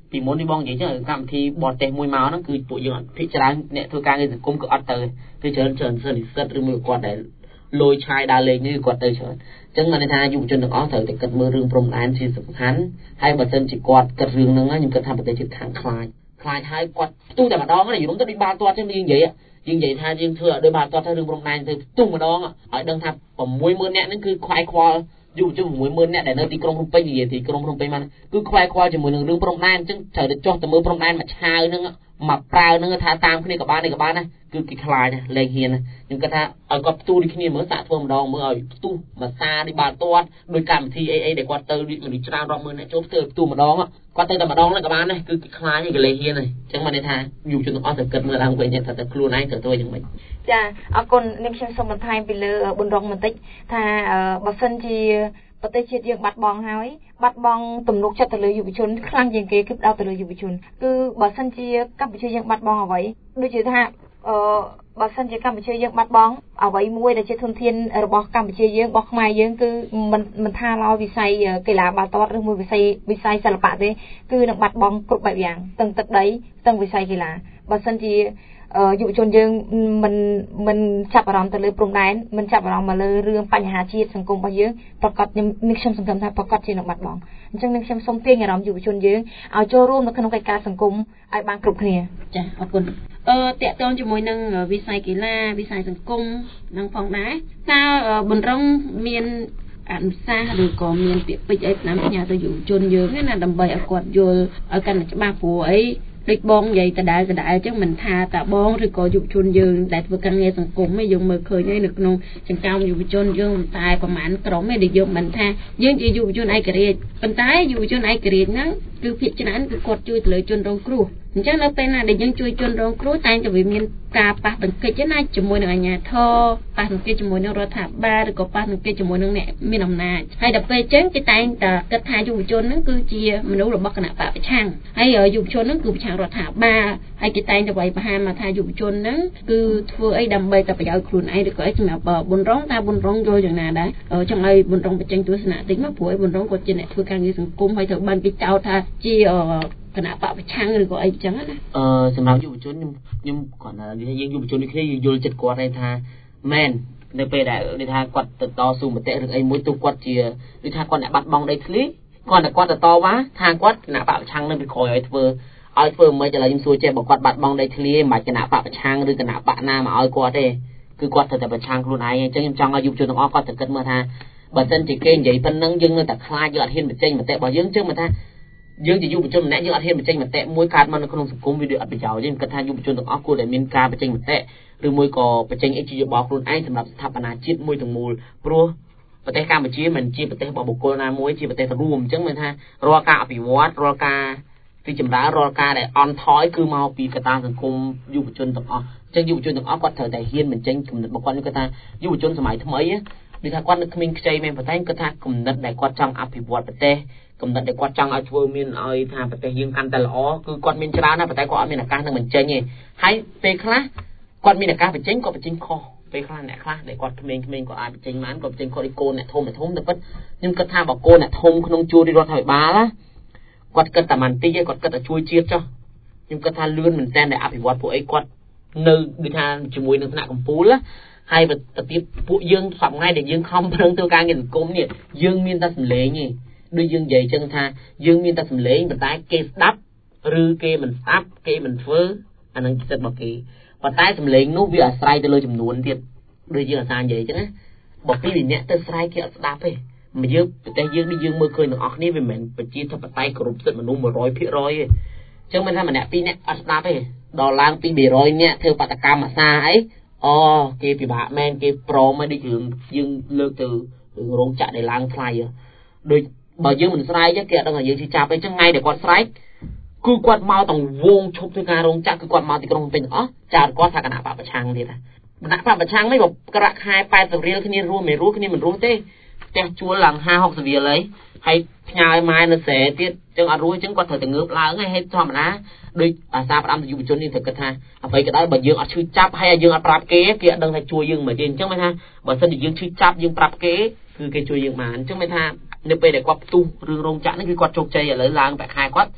ពីមុននេះបងនិយាយចឹងកម្មវិធីបរទេសមួយមកហ្នឹងគឺពួកយើងភិកច្រើនអ្នកធ្វើការងារសង្គមគឺអត់ទៅគឺច្រើនសិស្សនិស្សិតឬមួយគាត់ដែលលយឆាយដើរលេងនេះគាត់ទៅច្រើនអញ្ចឹងមានន័យថាយុវជនទាំងអស់ត្រូវតែគិតមើលរឿងព្រំដែនជាសំខាន់ហើយបើសិនជាគាត់គិតរឿងហ្នឹងខ្ញុំគិតថាប្រទេសជាតិខាងខ្លាចហើយគាត់ផ្ទុះតែម្ដងហ្នឹងយល់ទៅដូចបាល់ទាត់ចឹងយើងនិយាយថាយើងធ្វើឲ្យដូចបាល់ទាត់ទៅរឿងព្រំដែនទៅផ្ទុះម្ដងឲ្យដឹងថា60000នាក់ហ្នឹងគឺខ្វាយខ្វល់យុវជន60000នាក់ដែលនៅទីក្រុងភ្នំពេញនិយាយទីក្រុងភ្នំពេញមកគឺខ្វាយខ្វល់ជាមួយនឹងរឿងព្រំដែនអញ្ចឹងត្រូវតែចុះទៅមើលព្រំដែនមួយឆាវហ្នឹងមកប្រើហ្នឹងថាតាមគ្នាក៏បាននេះក៏បានណាគឺគេខ្លាចលេងហ៊ានខ្ញុំគិតថាឲ្យគាត់ផ្ទុះដូចគ្នាមើលសាកធ្វើម្ដងមើលឲ្យផ្ទុះមួយសាដូចបាល់ទាត់ដោយកម្មវិធីអីដែលគាត់ទៅមនុស្សច្រើនរាប់ម៉ឺនអ្នកចូលផ្ទុះម្ដងគាត់ទៅតែម្ដងហ្នឹងក៏បានដែរគឺគេខ្លាចគេលេងហ៊ានហើយអញ្ចឹងមកន័យថាយុវជនទាំងអស់ត្រូវគិតមើលឡើងវិញថាតើខ្លួនឯងត្រូវធ្វើយ៉ាងម៉េចចាអរគុណនាងខ្ញុំសូមបន្ថែមពីលើបុណ្យរងបន្តិចថាបើសិនជាប្រទេសជាតិយើងបាត់បង់ហើយបាត់បង់ទំនុកចិត្តទៅលើយុវជនខ្លាំងជាងគេគឺផ្ដោតទៅលើយុវជនគឺបើសិនជាកម្ពុជាយើងបាត់បង់អ្វីដូចជាថាបើសិនជាកម្ពុជាយើងបាត់បង់អ្វីមួយដែលជាធនធានរបស់កម្ពុជាយើងរបស់ខ្មែរយើងគឺមិនថាឡើយវិស័យកីឡាបាល់ទាត់ឬមួយវិស័យសិល្បៈទេគឺនឹងបាត់បង់គ្រប់បែបយ៉ាងទាំងទឹកដីទាំងវិស័យកីឡាបើសិនជាយុវជនយើងមិនចាប់អារម្មណ៍ទៅលើព្រំដែនមិនចាប់អារម្មណ៍មកលើរឿងបញ្ហាជាតិសង្គមរបស់យើងប្រកាសខ្ញុំសង្ឃឹមថាប្រកាសជានឹងបាត់បង់អញ្ចឹងខ្ញុំសូមទាញអារម្មណ៍យុវជនយើងឲ្យចូលរួមនៅក្នុងកិច្ចការសង្គមឲ្យបានគ្រប់គ្នាចាអរគុណតកតងជាមួយនឹងវិស័យកីឡាវិស័យសង្គមនឹងផងដែរតើបណ្រងមានអនុសាសន៍ឬក៏មានពាក្យពេចន៍អីតាមផ្ញើទៅយុវជនយើងណាដើម្បីឲ្យគាត់យល់ឲ្យកាន់តែច្បាស់ព្រោះអីដូចបងនិយាយដដែលអញ្ចឹងមិនថាតាបងឬក៏យុវជនយើងដែលធ្វើការងារសង្គមឯងយើងមើលឃើញហើយនៅក្នុងចង្កោមយុវជនយើងតែប្រហែលក្រុមឯងដែលយើងមិនថាយើងជាយុវជនឯករាជ្យប៉ុន្តែយុវជនឯករាជ្យហ្នឹងគឺភាគច្រើនគឺគាត់ជួយទៅលើជនរងគ្រោះអញ្ចឹងនៅពេលណាដែលយើងជួយជនរងគ្រោះតែតែវាមានការប៉ះទង្គិចណាជាមួយនឹងអាជ្ញាធរប៉ះទង្គិចជាមួយនឹងរដ្ឋាភិបាលឬក៏ប៉ះទង្គិចជាមួយនឹងអ្នកមានអំណាចហើយដល់ពេលអញ្ចឹងគេតែងតែគិតថាយុវជនហ្នឹងគឺជាមនុស្សរបស់គណៈបកប្រឆាំងហើយយុវជនហ្នឹងគឺប្រឆាំងរដ្ឋាភិបាលហើយគេតែងតែវាយប្រហារមកថាយុវជនហ្នឹងគឺធ្វើអីដើម្បីតែប្រយោជន៍ខ្លួនឯងឬក៏អីសម្រាប់បុណ្យរងតែបុណ្យរងយល់យ៉ាងណាដែរចង់ឲ្យបុណ្យរងបញ្ចេញទស្សនៈតិចមកព្រោះបុណ្យរងគាត់ជាអ្នកធ្វើការងារសង្គមហើយត្រូវបានគេចោទថាជាគណៈបកប្រឆាំងឬក៏អីចឹងណាសម្រាប់យុវជនខ្ញុំគាត់ថាយើងយុវជននេះគ្នាយល់ចិត្តគាត់ឯថាមែននៅពេលដែលនិយាយថាគាត់ទៅតស៊ូមតិរឿងអីមួយទោះគាត់ជានិយាយថាគាត់អ្នកបាត់បង់ដីធ្លីគាត់តែគាត់ទៅតវ៉ាថាគាត់គណៈបកប្រឆាំងនៅពីក្រោយឲ្យធ្វើមិនឥឡូវខ្ញុំសួរចេះបើគាត់បាត់បង់ដីធ្លីមិនគណៈបកប្រឆាំងឬគណៈបកណាមកឲ្យគាត់ទេគឺគាត់ត្រូវតែប្រឆាំងខ្លួនឯងអញ្ចឹងខ្ញុំចង់ឲ្យយុវជនទាំងអស់គាត់ទៅគិតមើលថាបើសិនជាគេនិយាយប៉ុណ្ណឹងយើងនៅតែខ្លាចយើងអត់ហ៊ានបញ្ចេញមតិរបស់យើងចឹងមិនថាយើងជាយុវជនម្នាក់យើងអត់ហ៊ានបញ្ចេញមតិមួយកើតមកនៅក្នុងសង្គមវាអត់ប្រយោជន៍ទេខ្ញុំគិតថាយុវជនទាំងអស់គួរតែមានការបញ្ចេញមតិឬមួយក៏បញ្ចេញអីជាយោបល់ខ្លួនឯងសម្រាប់ស្ថាបនាជាតិមួយទាំងមូលព្រោះប្រទេសកម្ពុជាមិនជាប្រទេសរបស់បុគ្គលណាមួយជាប្រទេសរួមអញ្ចឹងមានថារាល់ការអភិវឌ្ឍរាល់ការទីចម្រើនរាល់ការដែលអន់ថយគឺមកពីកត្តាសង្គមយុវជនទាំងអស់អញ្ចឹងយុវជនទាំងអស់គាត់ត្រូវតែហ៊ានបញ្ចេញគំនិតរបស់គាត់នេះគាត់ថាយុវជនសម័យថ្មីដូចថាគាត់នៅក្មេងខ្ចីមែនប៉ុន្តែគាត់ថាគំនិតដែលគាត់ចង់អភិវឌ្ឍប្រទេសគំនិតដែលគាត់ចង់ឲ្យធ្វើមានឲ្យថាប្រទេសយើងកាន់តែល្អគឺគាត់មានច្រើនណាស់ប៉ុន្តែគាត់អត់មានឱកាសនឹងបញ្ចេញទេហើយពេលខ្លះគាត់មានឱកាសបញ្ចេញគាត់បញ្ចេញខុសពេលខ្លះអ្នកខ្លះដែលគាត់ក្មេងៗគាត់អាចបញ្ចេញបានគាត់បញ្ចេញគាត់ឯកូនអ្នកធំតែពិតខ្ញុំគិតថាបើកូនអ្នកធំក្នុងជួររដ្ឋាភិបាលគាត់គិតតែមិនតិចទេគាត់គិតតែជួយជាតិចុះខ្ញុំគិតថាលឿនមែនតើដែលអភិវឌ្ឍពួកអីគាត់នៅដូចថាជាមួយនឹងថ្នាក់កម្ពុជាហើយទៅទៀតពួកយើងសប្ងៃដែលយើងខំប្រឹងធ្វើការងារសង្គមនេះយើងមានតែសម្លេងទេដូចយើងនិយាយចឹងថាយើងមានតែសម្លេងប៉ុន្តែគេស្ដាប់ឬគេមិនស្ដាប់គេមិនធ្វើអានឹងចិត្តរបស់គេប៉ុន្តែសម្លេងនោះវាអាស្រ័យទៅលើចំនួនទៀតដូចយើងអាសានិយាយចឹងណាបើពីរនាក់ទៅស្រ័យគេអត់ស្ដាប់ទេមកយើងប្រទេសយើងនេះយើងមើលឃើញទាំងអស់គ្នាវាមិនមែនប្រជាធិបតេយ្យគ្រប់សិទ្ធិមនុស្ស 100% ទេចឹងមិនថាម្នាក់ពីរនាក់អត់ស្ដាប់ទេដល់ឡើងពី200នាក់ធ្វើបាតកម្មអាសាអីគេពិបាកមែនគេព្រមឲ្យដូចរឿងយើងលើកទៅរោងចក្រដែលឡើងថ្លៃដូចបើយើងមិនស្រែកគេអត់ដឹងថាយើងជិះចាប់អីចឹងថ្ងៃដែលគាត់ស្រែកគឺគាត់មកទាំងវងឈប់ធ្វើការរោងចក្រគឺគាត់មកទីក្រុងភ្នំពេញទាំងអស់ចោតគាត់ថាគណៈបកប្រឆាំងទៀតគណៈបកប្រឆាំងមិនបើក្រាក់ខែ80រៀលគ្នារស់មិនរស់គ្នាមិនរស់ទេផ្ទះជួលឡើង50-60រៀលហើយផ្ញើឲ្យម៉ែនៅស្រែទៀតចឹងអត់រស់ចឹងគាត់ត្រូវតែងើបឡើងហើយធម្មតាដូចអាសាផ្ដាំទៅយុវជននេះត្រូវគិតថាអ្វីក៏ដោយបើយើងអត់ឈឺចាប់ហើយយើងអត់ប្រាប់គេគេអត់ដឹងថាជួយយើងមិនទេអញ្ចឹងមិនថាបើសិនជាយើងឈឺចាប់យើងប្រាប់គេគឺគេជួយយើងបានអញ្ចឹងមិនថានៅពេលដែលគាត់ផ្ទុះរឿងរោងចក្រនេះគឺគាត់ជោគជ័យឥឡូវឡើងប្រាក់ខែគាត់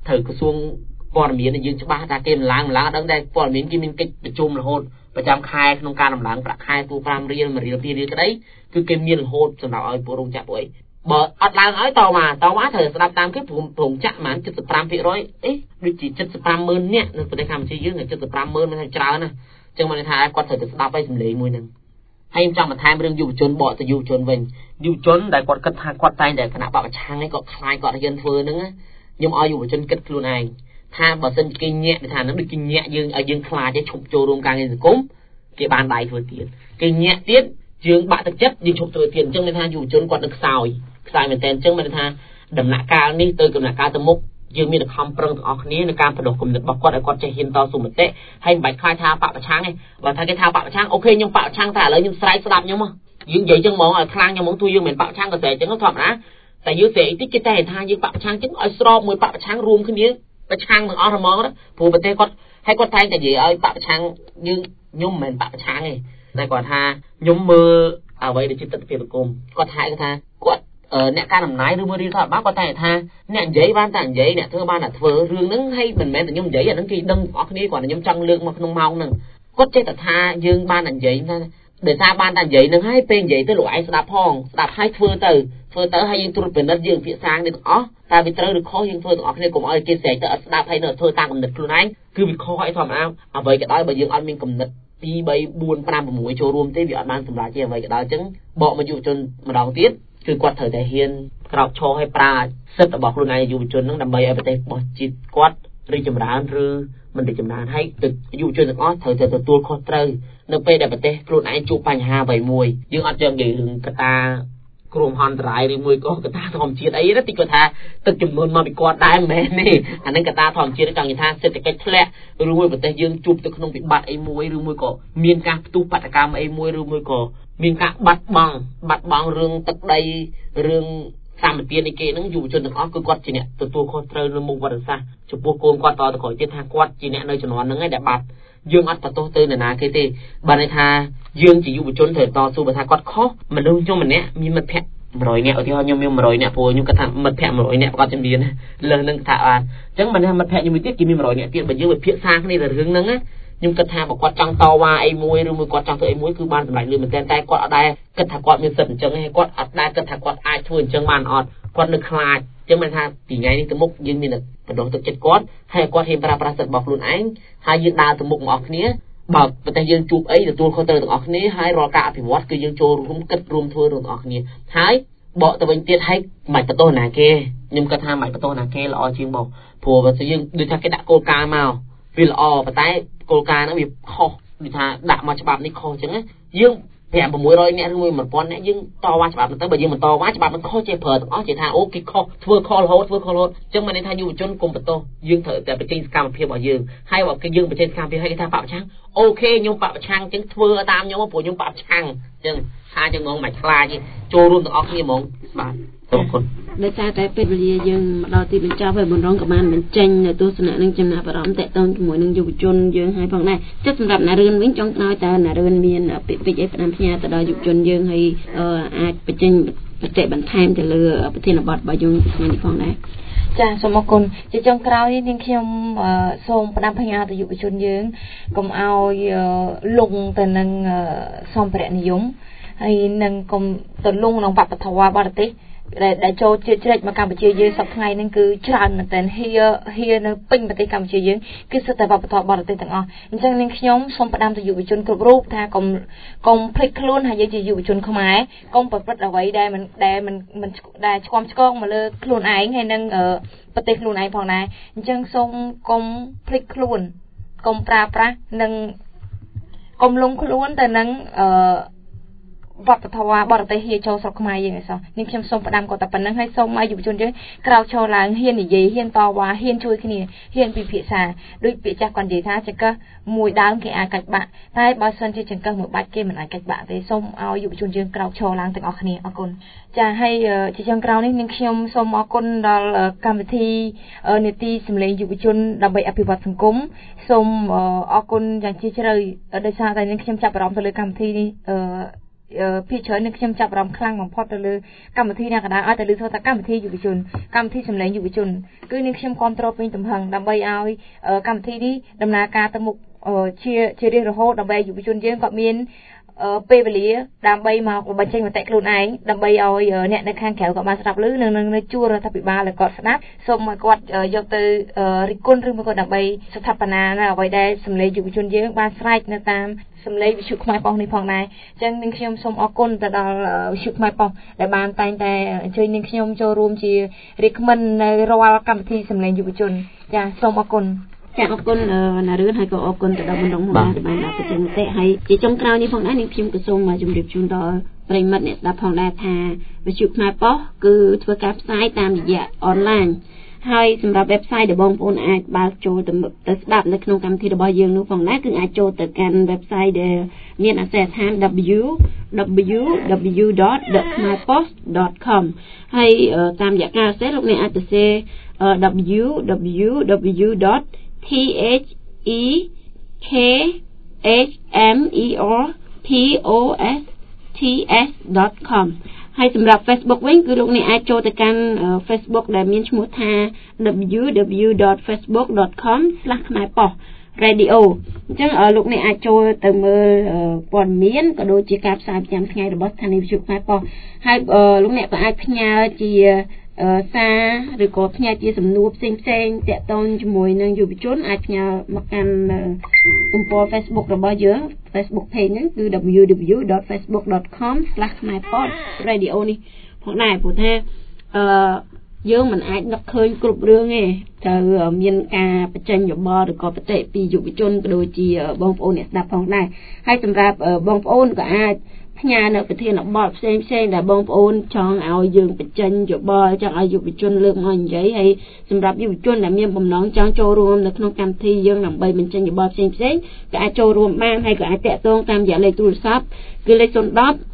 thử cái xuông bọn miền này dương cho ba ta kem láng đang đây bọn miền kia mình kịchประชุมlà hônประจำkhaiក្នុងការដំឡើងប្រាក់ខែទូ5រៀល1រៀល2រៀលក្តីគឺគេមានរហូតសម្រាប់ឲ្យពលរដ្ឋចាក់ពួកអីបើអត់ឡើងឲ្យតមកត្រូវស្ដាប់តាមគេព្រមចាក់ប្រហែល 75% អីដូចជា 75,000 នាក់នៅប្រទេសកម្ពុជាយើង 75,000 មិនថាច្រើនណាអញ្ចឹងមិនថាគាត់ត្រូវទៅស្ដាប់ឲ្យសម្លេងមួយហ្នឹងហើយខ្ញុំចង់បន្ថែមរឿងយុវជនបកទៅយុវជនវិញយុវជនដែលគាត់គិតថាគាត់តែងតែគណៈបកប្រឆាំងឯងគាត់ខ្លាចគាត់ហ៊ានធ្វើហ្នឹងខ្ញុំឲ្យយុវជនគិតខ្លួនឯងថាបើសិនគេញាក់ថាហ្នឹងដូចគេញាក់យើងឲ្យយើងខ្លាចឯងឈប់ចូលរួមការងារសង្គមគេបានដៃធ្វើទៀតគេញាក់ទៀតយើងបាក់ទឹកចិត្តយើងឈប់ធ្វើទៀតអញ្ចឹងមានថាយុវជនគាត់នឹងខ្សោយមែនតើអញ្ចឹងមានថាដំណាក់កាលនេះទៅដំណាក់កាលទៅមុខយើងមានតែខំប្រឹងទាំងអស់គ្នាในការបដិគំនិតរបស់គាត់ឲ្យគាត់ចេះហ៊ានតស៊ូមតិហើយមិនបាច់ខ្លាចថាបកប្រឆាំងទេបើថាគេថាបកប្រឆាំងអូខេខ្ញុំបកប្រឆាំងតែឥឡូវខ្ញុំស្រែកស្ដាប់ខ្ញុំយើងនិយាយចឹងហ្មងឲ្យខ្លាំងខ្ញុំហ្មងទូយើងមិនបកប្រឆាំងក៏ស្រែកចឹងធម្មតាតែយើងស្រែកតិចគេតែថាយើងបកប្រឆាំងចឹងឲ្យស្របមួយបកប្រឆាំងរួមគ្នាប្រឆាំងទាំងអស់ហ្មងព្រោះប្រទេសគាត់ហើយគាត់តែងតែនិយាយឲ្យបកប្រឆាំងយើងខ្ញុំមិនមែនបកប្រឆាំងទេតែគាត់ថាខ្ញុំមើលអ្វីដែលជាទស្សនវិជ្ជាសង្គមគាត់ថាគាត់អ្នកការដំណើរឬមើលរៀនថាបានគាត់តែថាអ្នកនិយាយបានតែនិយាយអ្នកធ្វើបានតែធ្វើរឿងហ្នឹងហើយមិនមែនតែខ្ញុំនិយាយអាហ្នឹងគេដឹងអស់គ្នាគាត់ខ្ញុំចង់លើកមកក្នុងម៉ោងហ្នឹងគាត់ចេះតែថាយើងបានតែនិយាយថាដោយសារបានតែនិយាយហ្នឹងហើយពេលនិយាយទៅលោកឯងស្ដាប់ផងស្ដាប់ហើយធ្វើទៅហើយយើងត្រួតពិនិត្យយើងភាសានេះទាំងអស់តើវាត្រូវឬខុសយើងធ្វើទាំងអស់គ្នាកុំឲ្យគេស្រែកទៅអត់ស្ដាប់ហើយនៅធ្វើតាមគំនិតខ្លួនឯងគឺវាខុសឲ្យធម្មតាអ្វីក៏ដោយបើយើងអត់មានគំនិត2 3 4 5 6ចូលរួមទេវាអត់បានសម្រាប់ជាអ្វីក៏ដោយអញ្ចឹងបកមកយុវជនម្ដងទៀតគឺគាត់ត្រូវតែហ៊ានក្រោកឈរឲ្យប្រាសិទ្ធិរបស់ខ្លួនឯងយុវជនហ្នឹងដើម្បីឲ្យប្រទេសរបស់ជាតិគាត់រីកចម្រើនឬមិនរីកចម្រើនហើយទឹកយុវជនទាំងអស់ត្រូវតែទទួលខុសត្រូវនៅពេលដែលប្រទេសខ្លួនឯងជួបបញ្ហាអ្វីមួយយើងអត់ចង់និយាយរឿងកត្តាគ្រោះមហន្តរាយឬមួយក៏កត្តាធម្មជាតិអីណាតិចគាត់ថាទឹកចំនួនមកពីគាត់ដែរមិនមែនទេអានឹងកត្តាធម្មជាតិចង់និយាយថាសេដ្ឋកិច្ចធ្លាក់ឬមួយប្រទេសយើងជួបទៅក្នុងវិបត្តិអីមួយឬមួយក៏មានការផ្ទុះបាតុកម្មអីមួយឬមួយក៏មានការបាត់បង់រឿងទឹកដីរឿងសម្បត្តិនៃគេហ្នឹងយុវជនទាំងអស់គឺគាត់ជាអ្នកទទួលខុសត្រូវនៅមុខវត្តសាស្ត្រចំពោះកូនគាត់តទៅក្រោយទៀតថាគាត់ជាអ្នកនៅជំនាន់ហ្នឹងឯងដែលបាត់យើងអត់បន្ទោសទៅនរណាគេទេបើន័យថាយើងជាយុវជនត្រូវតស៊ូបើថាគាត់ខុសមនុស្សខ្ញុំម្នាក់មានមិត្តភក្តិ100នាក់ឧទាហរណ៍ខ្ញុំមាន100នាក់ព្រោះខ្ញុំគាត់ថាមិត្តភក្តិ100នាក់គាត់ជំនាញលើនឹងថាបានអញ្ចឹងបើថាមិត្តភក្តិខ្ញុំមួយទៀតគេមាន100នាក់ទៀតបើយើងវិភាគសាគ្នាទៅរឿងហ្នឹងណាខ្ញុំគិតថាបើគាត់ចង់តវ៉ាអីមួយឬមួយគាត់ចង់ធ្វើអីមួយគឺបានសម្រេចលឿនមែនតែគាត់អត់ដែរគិតថាគាត់មានសិទ្ធិអញ្ចឹងទេគាត់អត់ដែរគិតថាគាត់អាចធ្វើអញ្ចឹងបានអត់គាត់នៅខ្លាចអញ្ចឹងមិនថាពីថ្ងៃនេះទៅមុខយើងមានតែបណ្ដុះទឹកចិត្តគាត់ហើយគាត់ហ៊ានប្រើប្រាស់សិទ្ធិរបស់ខ្លួនឯងហើយយើងដើរទៅមុខមកអស់គ្នាបើប្រទេសយើងជួបអីទទួលខុសត្រូវទាំងអស់គ្នាហើយរាល់ការអភិវឌ្ឍគឺយើងចូលរួមគិតរួមធ្វើរួមទាំងអស់គ្នាហើយបកទៅវិញទៀតហើយមិនបន្ទោសណាគេខ្ញុំគិតថាមិនបន្ទោសណាគេល្អជាងបោះព្រោះបើយើងដូចថាគេដាក់គោលការណ៍មកវាល្អប៉ុន្តែគោលការណ៍ហ្នឹងវាខុសដូចថាដាក់មកច្បាប់នេះខុសអញ្ចឹងយើង500-600នាក់ឬមួយ 1000 នាក់យើងតវ៉ាច្បាប់ហ្នឹងទៅបើយើងមិនតវ៉ាច្បាប់ហ្នឹងខុសចេះប្រើទាំងអស់ចេះថាអូគេខុសធ្វើខុសរហូតអញ្ចឹងមិនន័យថាយុវជនកុំបន្ទោសយើងត្រូវតែបញ្ចេញសកម្មភាពរបស់យើងហើយបើគេយើងបញ្ចេញសកម្មភាពឲ្យគេថាបកប្រឆាំងអូខេខ្ញុំបកប្រឆាំងអញ្ចឹងធ្វើតាមខ្ញុំព្រោះខ្ញុំបកប្រឆាំងអញ្ចឹងថាអញ្ចឹងហ្មងមិនខ្លាចទេចូលរួមទាំងអស់គ្នាហ្មងបាទអរគុណដោយសារតែពេលវេលាយើងមកដល់ទីបញ្ចប់ហើយបំរុងក៏បានបញ្ចេញនៅទស្សនៈនឹងចំណាប់អារម្មណ៍តេតងជាមួយនឹងយុវជនយើងហើយផងដែរចុះសម្រាប់ណារឿនវិញចង់ឲ្យតើណារឿនមានពាក្យពេចន៍អីផ្ដាំផ្ញើទៅដល់យុវជនយើងហើយអាចបញ្ចេញបតិបន្ថែមទៅលើប្រធានបទរបស់យើងថ្ងៃនេះផងដែរចាសូមអរគុណជាចុងក្រោយនេះខ្ញុំសូមផ្ដាំផ្ញើទៅយុវជនយើងកុំឲ្យលងទៅនឹងសម្ភារៈនិយមហើយនឹងកុំទៅលងក្នុងវប្បធម៌បរទេសដែលចូលជ្រែកមកកម្ពុជាយើងសប្តាហ៍ថ្ងៃនេះគឺច្រើនមែនទែនហៀនៅពេញប្រទេសកម្ពុជាយើងគឺសិតតែវប្បធម៌បរទេសទាំងអស់អញ្ចឹងនាងខ្ញុំសូមផ្ដាំទៅយុវជនគ្រប់រូបថាកុំភ្លេចខ្លួនហើយយើងជាយុវជនខ្មែរកុំប្រព្រឹត្តអ្វីដែលឆ្គាំឆ្គងមកលើខ្លួនឯងហើយនឹងប្រទេសខ្លួនឯងផងដែរអញ្ចឹងសូមកុំភ្លេចខ្លួនកុំប្រើប្រាស់និងកុំលងខ្លួនទៅនឹងវប្បធម៌បរទេសហៀចូលស្រុកខ្មែរយើងឯសោះនេះខ្ញុំសូមផ្ដាំគាត់តែប៉ុណ្្នឹងហើយសូមឲ្យយុវជនយើងក្រោកឈរឡើងហ៊ាននិយាយហ៊ានតវ៉ាហ៊ានជួយគ្នាហ៊ានពិភាក្សាដូចពាក្យចាស់គាត់និយាយថាចង្កឹះមួយដើមគេអាចកាច់បាក់តែបើសិនជាចង្កឹះមួយបាច់គេមិនអាចកាច់បាក់ទេសូមឲ្យយុវជនយើងក្រោកឈរឡើងទាំងអស់គ្នាអរគុណចាហើយជាចុងក្រោយនេះនាងខ្ញុំសូមអរគុណដល់កម្មវិធីនេតិសម្លេងយុវជនដើម្បីអភិវឌ្ឍសង្គមសូមអរគុណយ៉ាងជ្រាលជ្រៅដោយសារតែនាងខ្ញុំចាប់អារម្មណ៍ទៅលើកម្មវិធីនេះភាគច្រើននឹងខ្ញុំចាប់អារម្មណ៍ខ្លាំងបំផុតទៅលើកម្មវិធីអ្នកកណ្ដាលឲ្យតែលើថាកម្មវិធីយុវជនកម្មវិធីសម្លេងយុវជនគឺនាងខ្ញុំគ្រប់គ្រងពេញទំហឹងដើម្បីឲ្យកម្មវិធីនេះដំណើរការទៅមុខជារៀងរហូតដើម្បីយុវជនយើងគាត់មានពេលវេលាដើម្បីមកបញ្ចេញមតិខ្លួនឯងដើម្បីឲ្យអ្នកនៅខាងក្រៅគាត់បានស្ដាប់ឮនិងនៅជួររដ្ឋាភិបាលឲ្យគាត់ស្ដាប់សូមឲ្យគាត់យកទៅរិះគន់ឬមកគាត់ដើម្បីស្ថាបនានៅអ្វីដែលសម្លេងយុវជនយើងបានស្រែកនៅតាមសម្លេងវិទ្យុខ្មែរប៉ុស្តិ៍នេះផងដែរអញ្ចឹងនាងខ្ញុំសូមអរគុណទៅដល់វិទ្យុខ្មែរប៉ុស្តិ៍ដែលបានតែងតែអញ្ជើញនាងខ្ញុំចូលរួមជារាជក្មិននៅរាល់កម្មវិធីសម្លេងយុវជនចាសូមអរគុណចាអរគុណណារឿនហើយក៏អរគុណទៅដល់បណ្ដងបានដាក់ប្រចាំមតិហើយជាចុងក្រោយនេះផងដែរនាងខ្ញុំក៏សូមជម្រាបជូនដល់ប្រិយមិត្តអ្នកស្ដាប់ផងដែរថាវិទ្យុខ្មែរប៉ុស្តិ៍គឺធ្វើការផ្សាយតាមរយៈអនឡាញហើយសម្រាប់ website ដែលបងប្អូនអាចបើកចូលទៅស្ដាប់នៅក្នុងកម្មវិធីរបស់យើងនោះផងដែរគឺអាចចូលទៅកាន់ website ដែលមានអាសយដ្ឋាន www.khmaepost.com ហើយតាមរយៈការសរសេរលោកអ្នកអាចសរសេរ www.thekHmereposts.com ហើយសម្រាប់ Facebook វិញគឺលោកអ្នកអាចចូលទៅកាន់ Facebook ដែលមានឈ្មោះថា www.facebook.com/khmaepost.radio អញ្ចឹងលោកអ្នកអាចចូលទៅមើលព័ត៌មានក៏ដូចជាការផ្សាយប្រចាំថ្ងៃរបស់ស្ថានីយ៍វិទ្យុខ្មែរប៉ុស្តិ៍ហើយលោកអ្នកក៏អាចផ្ញើជាសារឬក៏ផ្ញើជាសំណួរផ្សេងៗតាក់ទងជាមួយនឹងយុវជនអាចផ្ញើមកកាន់ទំព័រ Facebook របស់យើង Facebook page ហ្នឹងគឺ www.facebook.com/khmaepost.radio នេះផងដែរព្រោះថាយើងមិនអាចនឹកឃើញគ្រប់រឿងទេត្រូវមានការបញ្ចេញយោបល់ឬក៏បតិពីយុវជនក៏ដូចជាបងប្អូនអ្នកស្ដាប់ផងដែរហើយសម្រាប់បងប្អូនក៏អាចផ្ញើនៅប្រធានបទផ្សេងដែលបងប្អូនចង់ឲ្យយើងបញ្ចេញយោបល់ចង់ឲ្យយុវជនលើកមកនិយាយហើយសម្រាប់យុវជនដែលមានបំណងចង់ចូលរួមនៅក្នុងកម្មវិធីយើងដើម្បីបញ្ចេញយោបល់ផ្សេងក៏អាចចូលរួមបានហើយក៏អាចតាក់ទងតាមរយៈលេខទូរស័ព្ទគឺលេខ010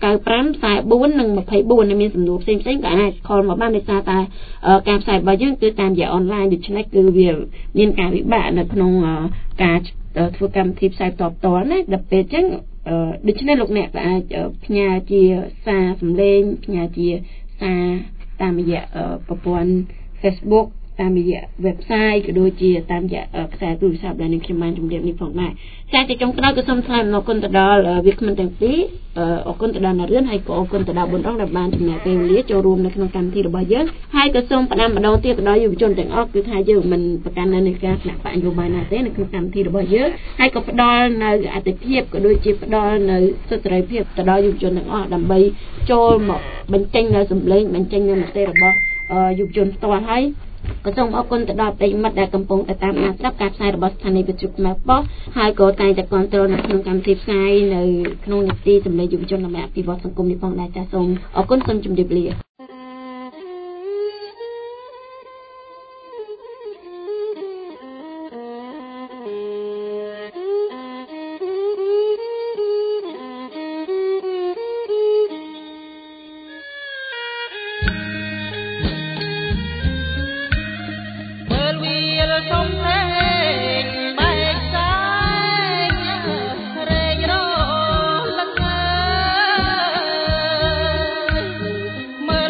95 44 និង 24ដែលមានសំណួរផ្សេងក៏អាចខលមកបានដោយសារតែការផ្សាយរបស់យើងគឺតាមរយៈអនឡាញដូច្នេះគឺវាមានការវិបាកនៅក្នុងការធ្វើកម្មវិធីផ្សាយផ្ទាល់ណាដល់ពេលអញ្ចឹងដូច្នេះលោកអ្នកក៏អាចផ្ញើជាសារសម្លេងផ្ញើជាសារតាមរយៈប្រព័ន្ធ Facebook តាមរយៈ website ក៏ដូចជាតាមរយៈខ្សែទូរស័ព្ទដែលខ្ញុំបានជម្រាបនេះផងដែរចា៎ចុងក្រោយក៏សូមថ្លែងអំណរគុណទៅដល់វាគ្មិនទាំងពីរអរគុណទៅដល់នារឿនហើយក៏អរគុណទៅដល់ប៊ុនរងដែលបានចំណាយពេលវេលាចូលរួមនៅក្នុងកម្មវិធីរបស់យើងហើយក៏សូមផ្ដាំម្ដងទៀតទៅដល់យុវជនទាំងអស់គឺថាយើងមិនប្រកាន់នៅនៃការគណៈបកនយោបាយណាទេនៅក្នុងកម្មវិធីរបស់យើងហើយក៏ផ្ដល់នៅអត្ថប្រយោជន៍ក៏ដូចជាផ្ដល់នៅសិទ្ធិសេរីភាពទៅដល់យុវជនទាំងអស់ដើម្បីចូលមកបញ្ចេញនៅសម្លេងបញ្ចេញនៅមតិរបស់យុវជនផ្ទាល់ហើយក៏សូមអរគុណទៅដល់ប្រិយមិត្តដែលកំពុងតែតាមដានស្ដាប់ការផ្សាយរបស់ស្ថានីយ៍វិទ្យុខ្មែរប៉ុស្តិ៍ហើយក៏តែងតែគ្រប់គ្រងនៅក្នុងកម្មវិធីផ្សាយនៅក្នុងនីតិសម្លេងយុវជនដើម្បីអភិវឌ្ឍសង្គមនេះផងដែរចាសសូមអរគុណសូមជម្រាបលាមើ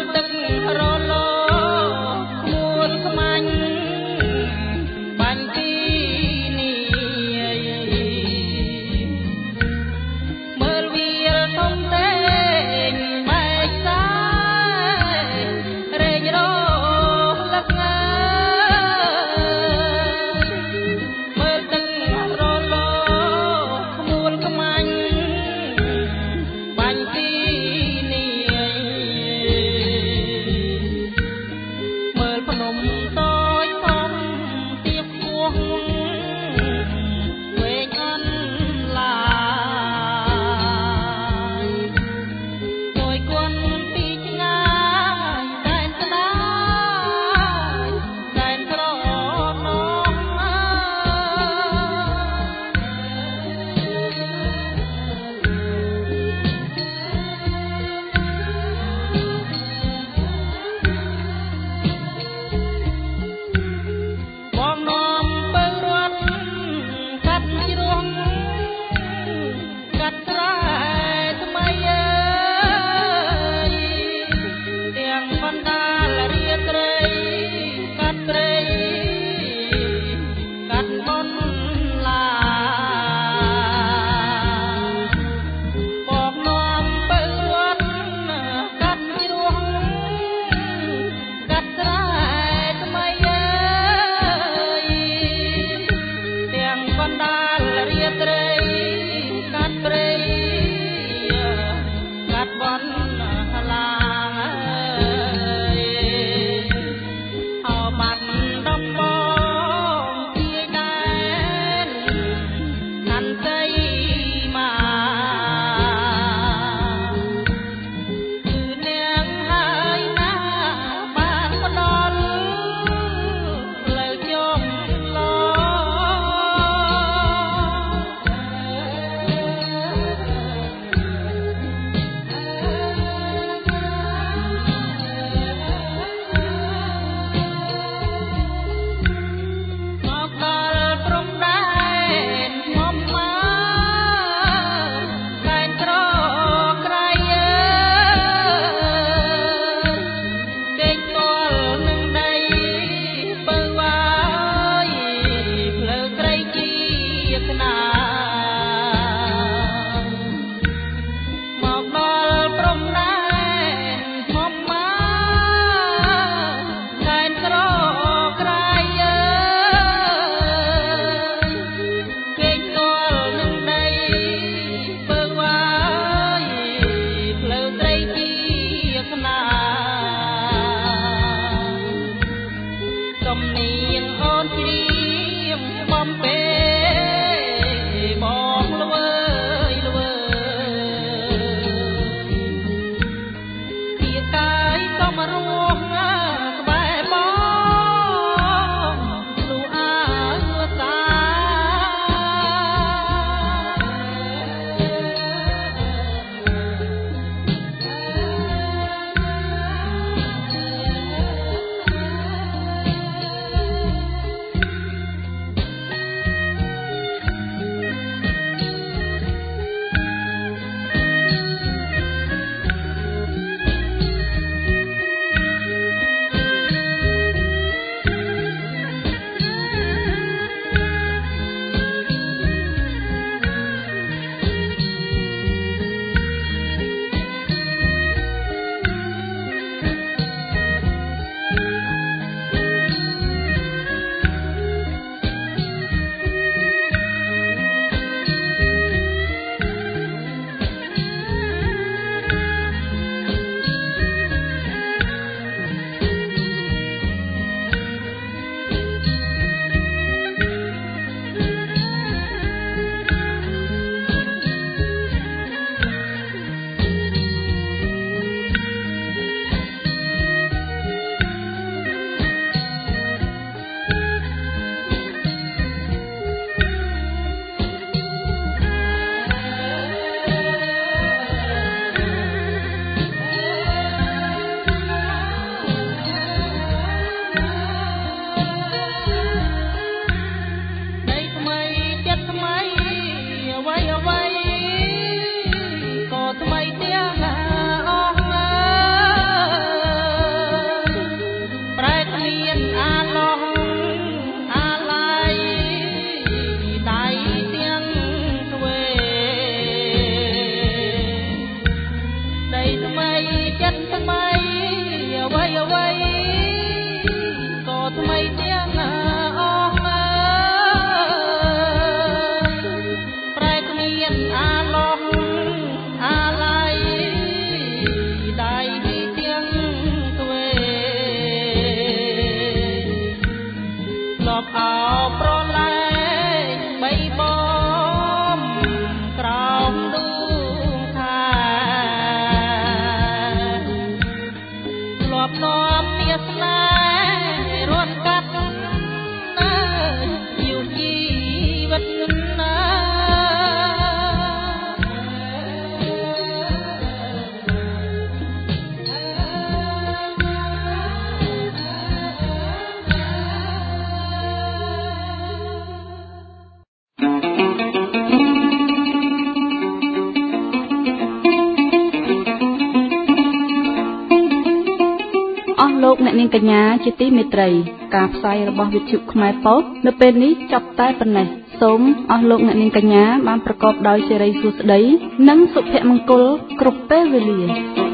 អ្នកនាងកញ្ញាជាទីមេត្រីការផ្សាយរបស់វិទ្យុខ្មែរប៉ុស្តិ៍នៅពេលនេះចប់តែប៉ុណ្ណេះសូមអស់លោកអ្នកនាងកញ្ញាបានប្រកបដោយសិរីសួស្តីនិងសុភមង្គលគ្រប់ពេលវេលា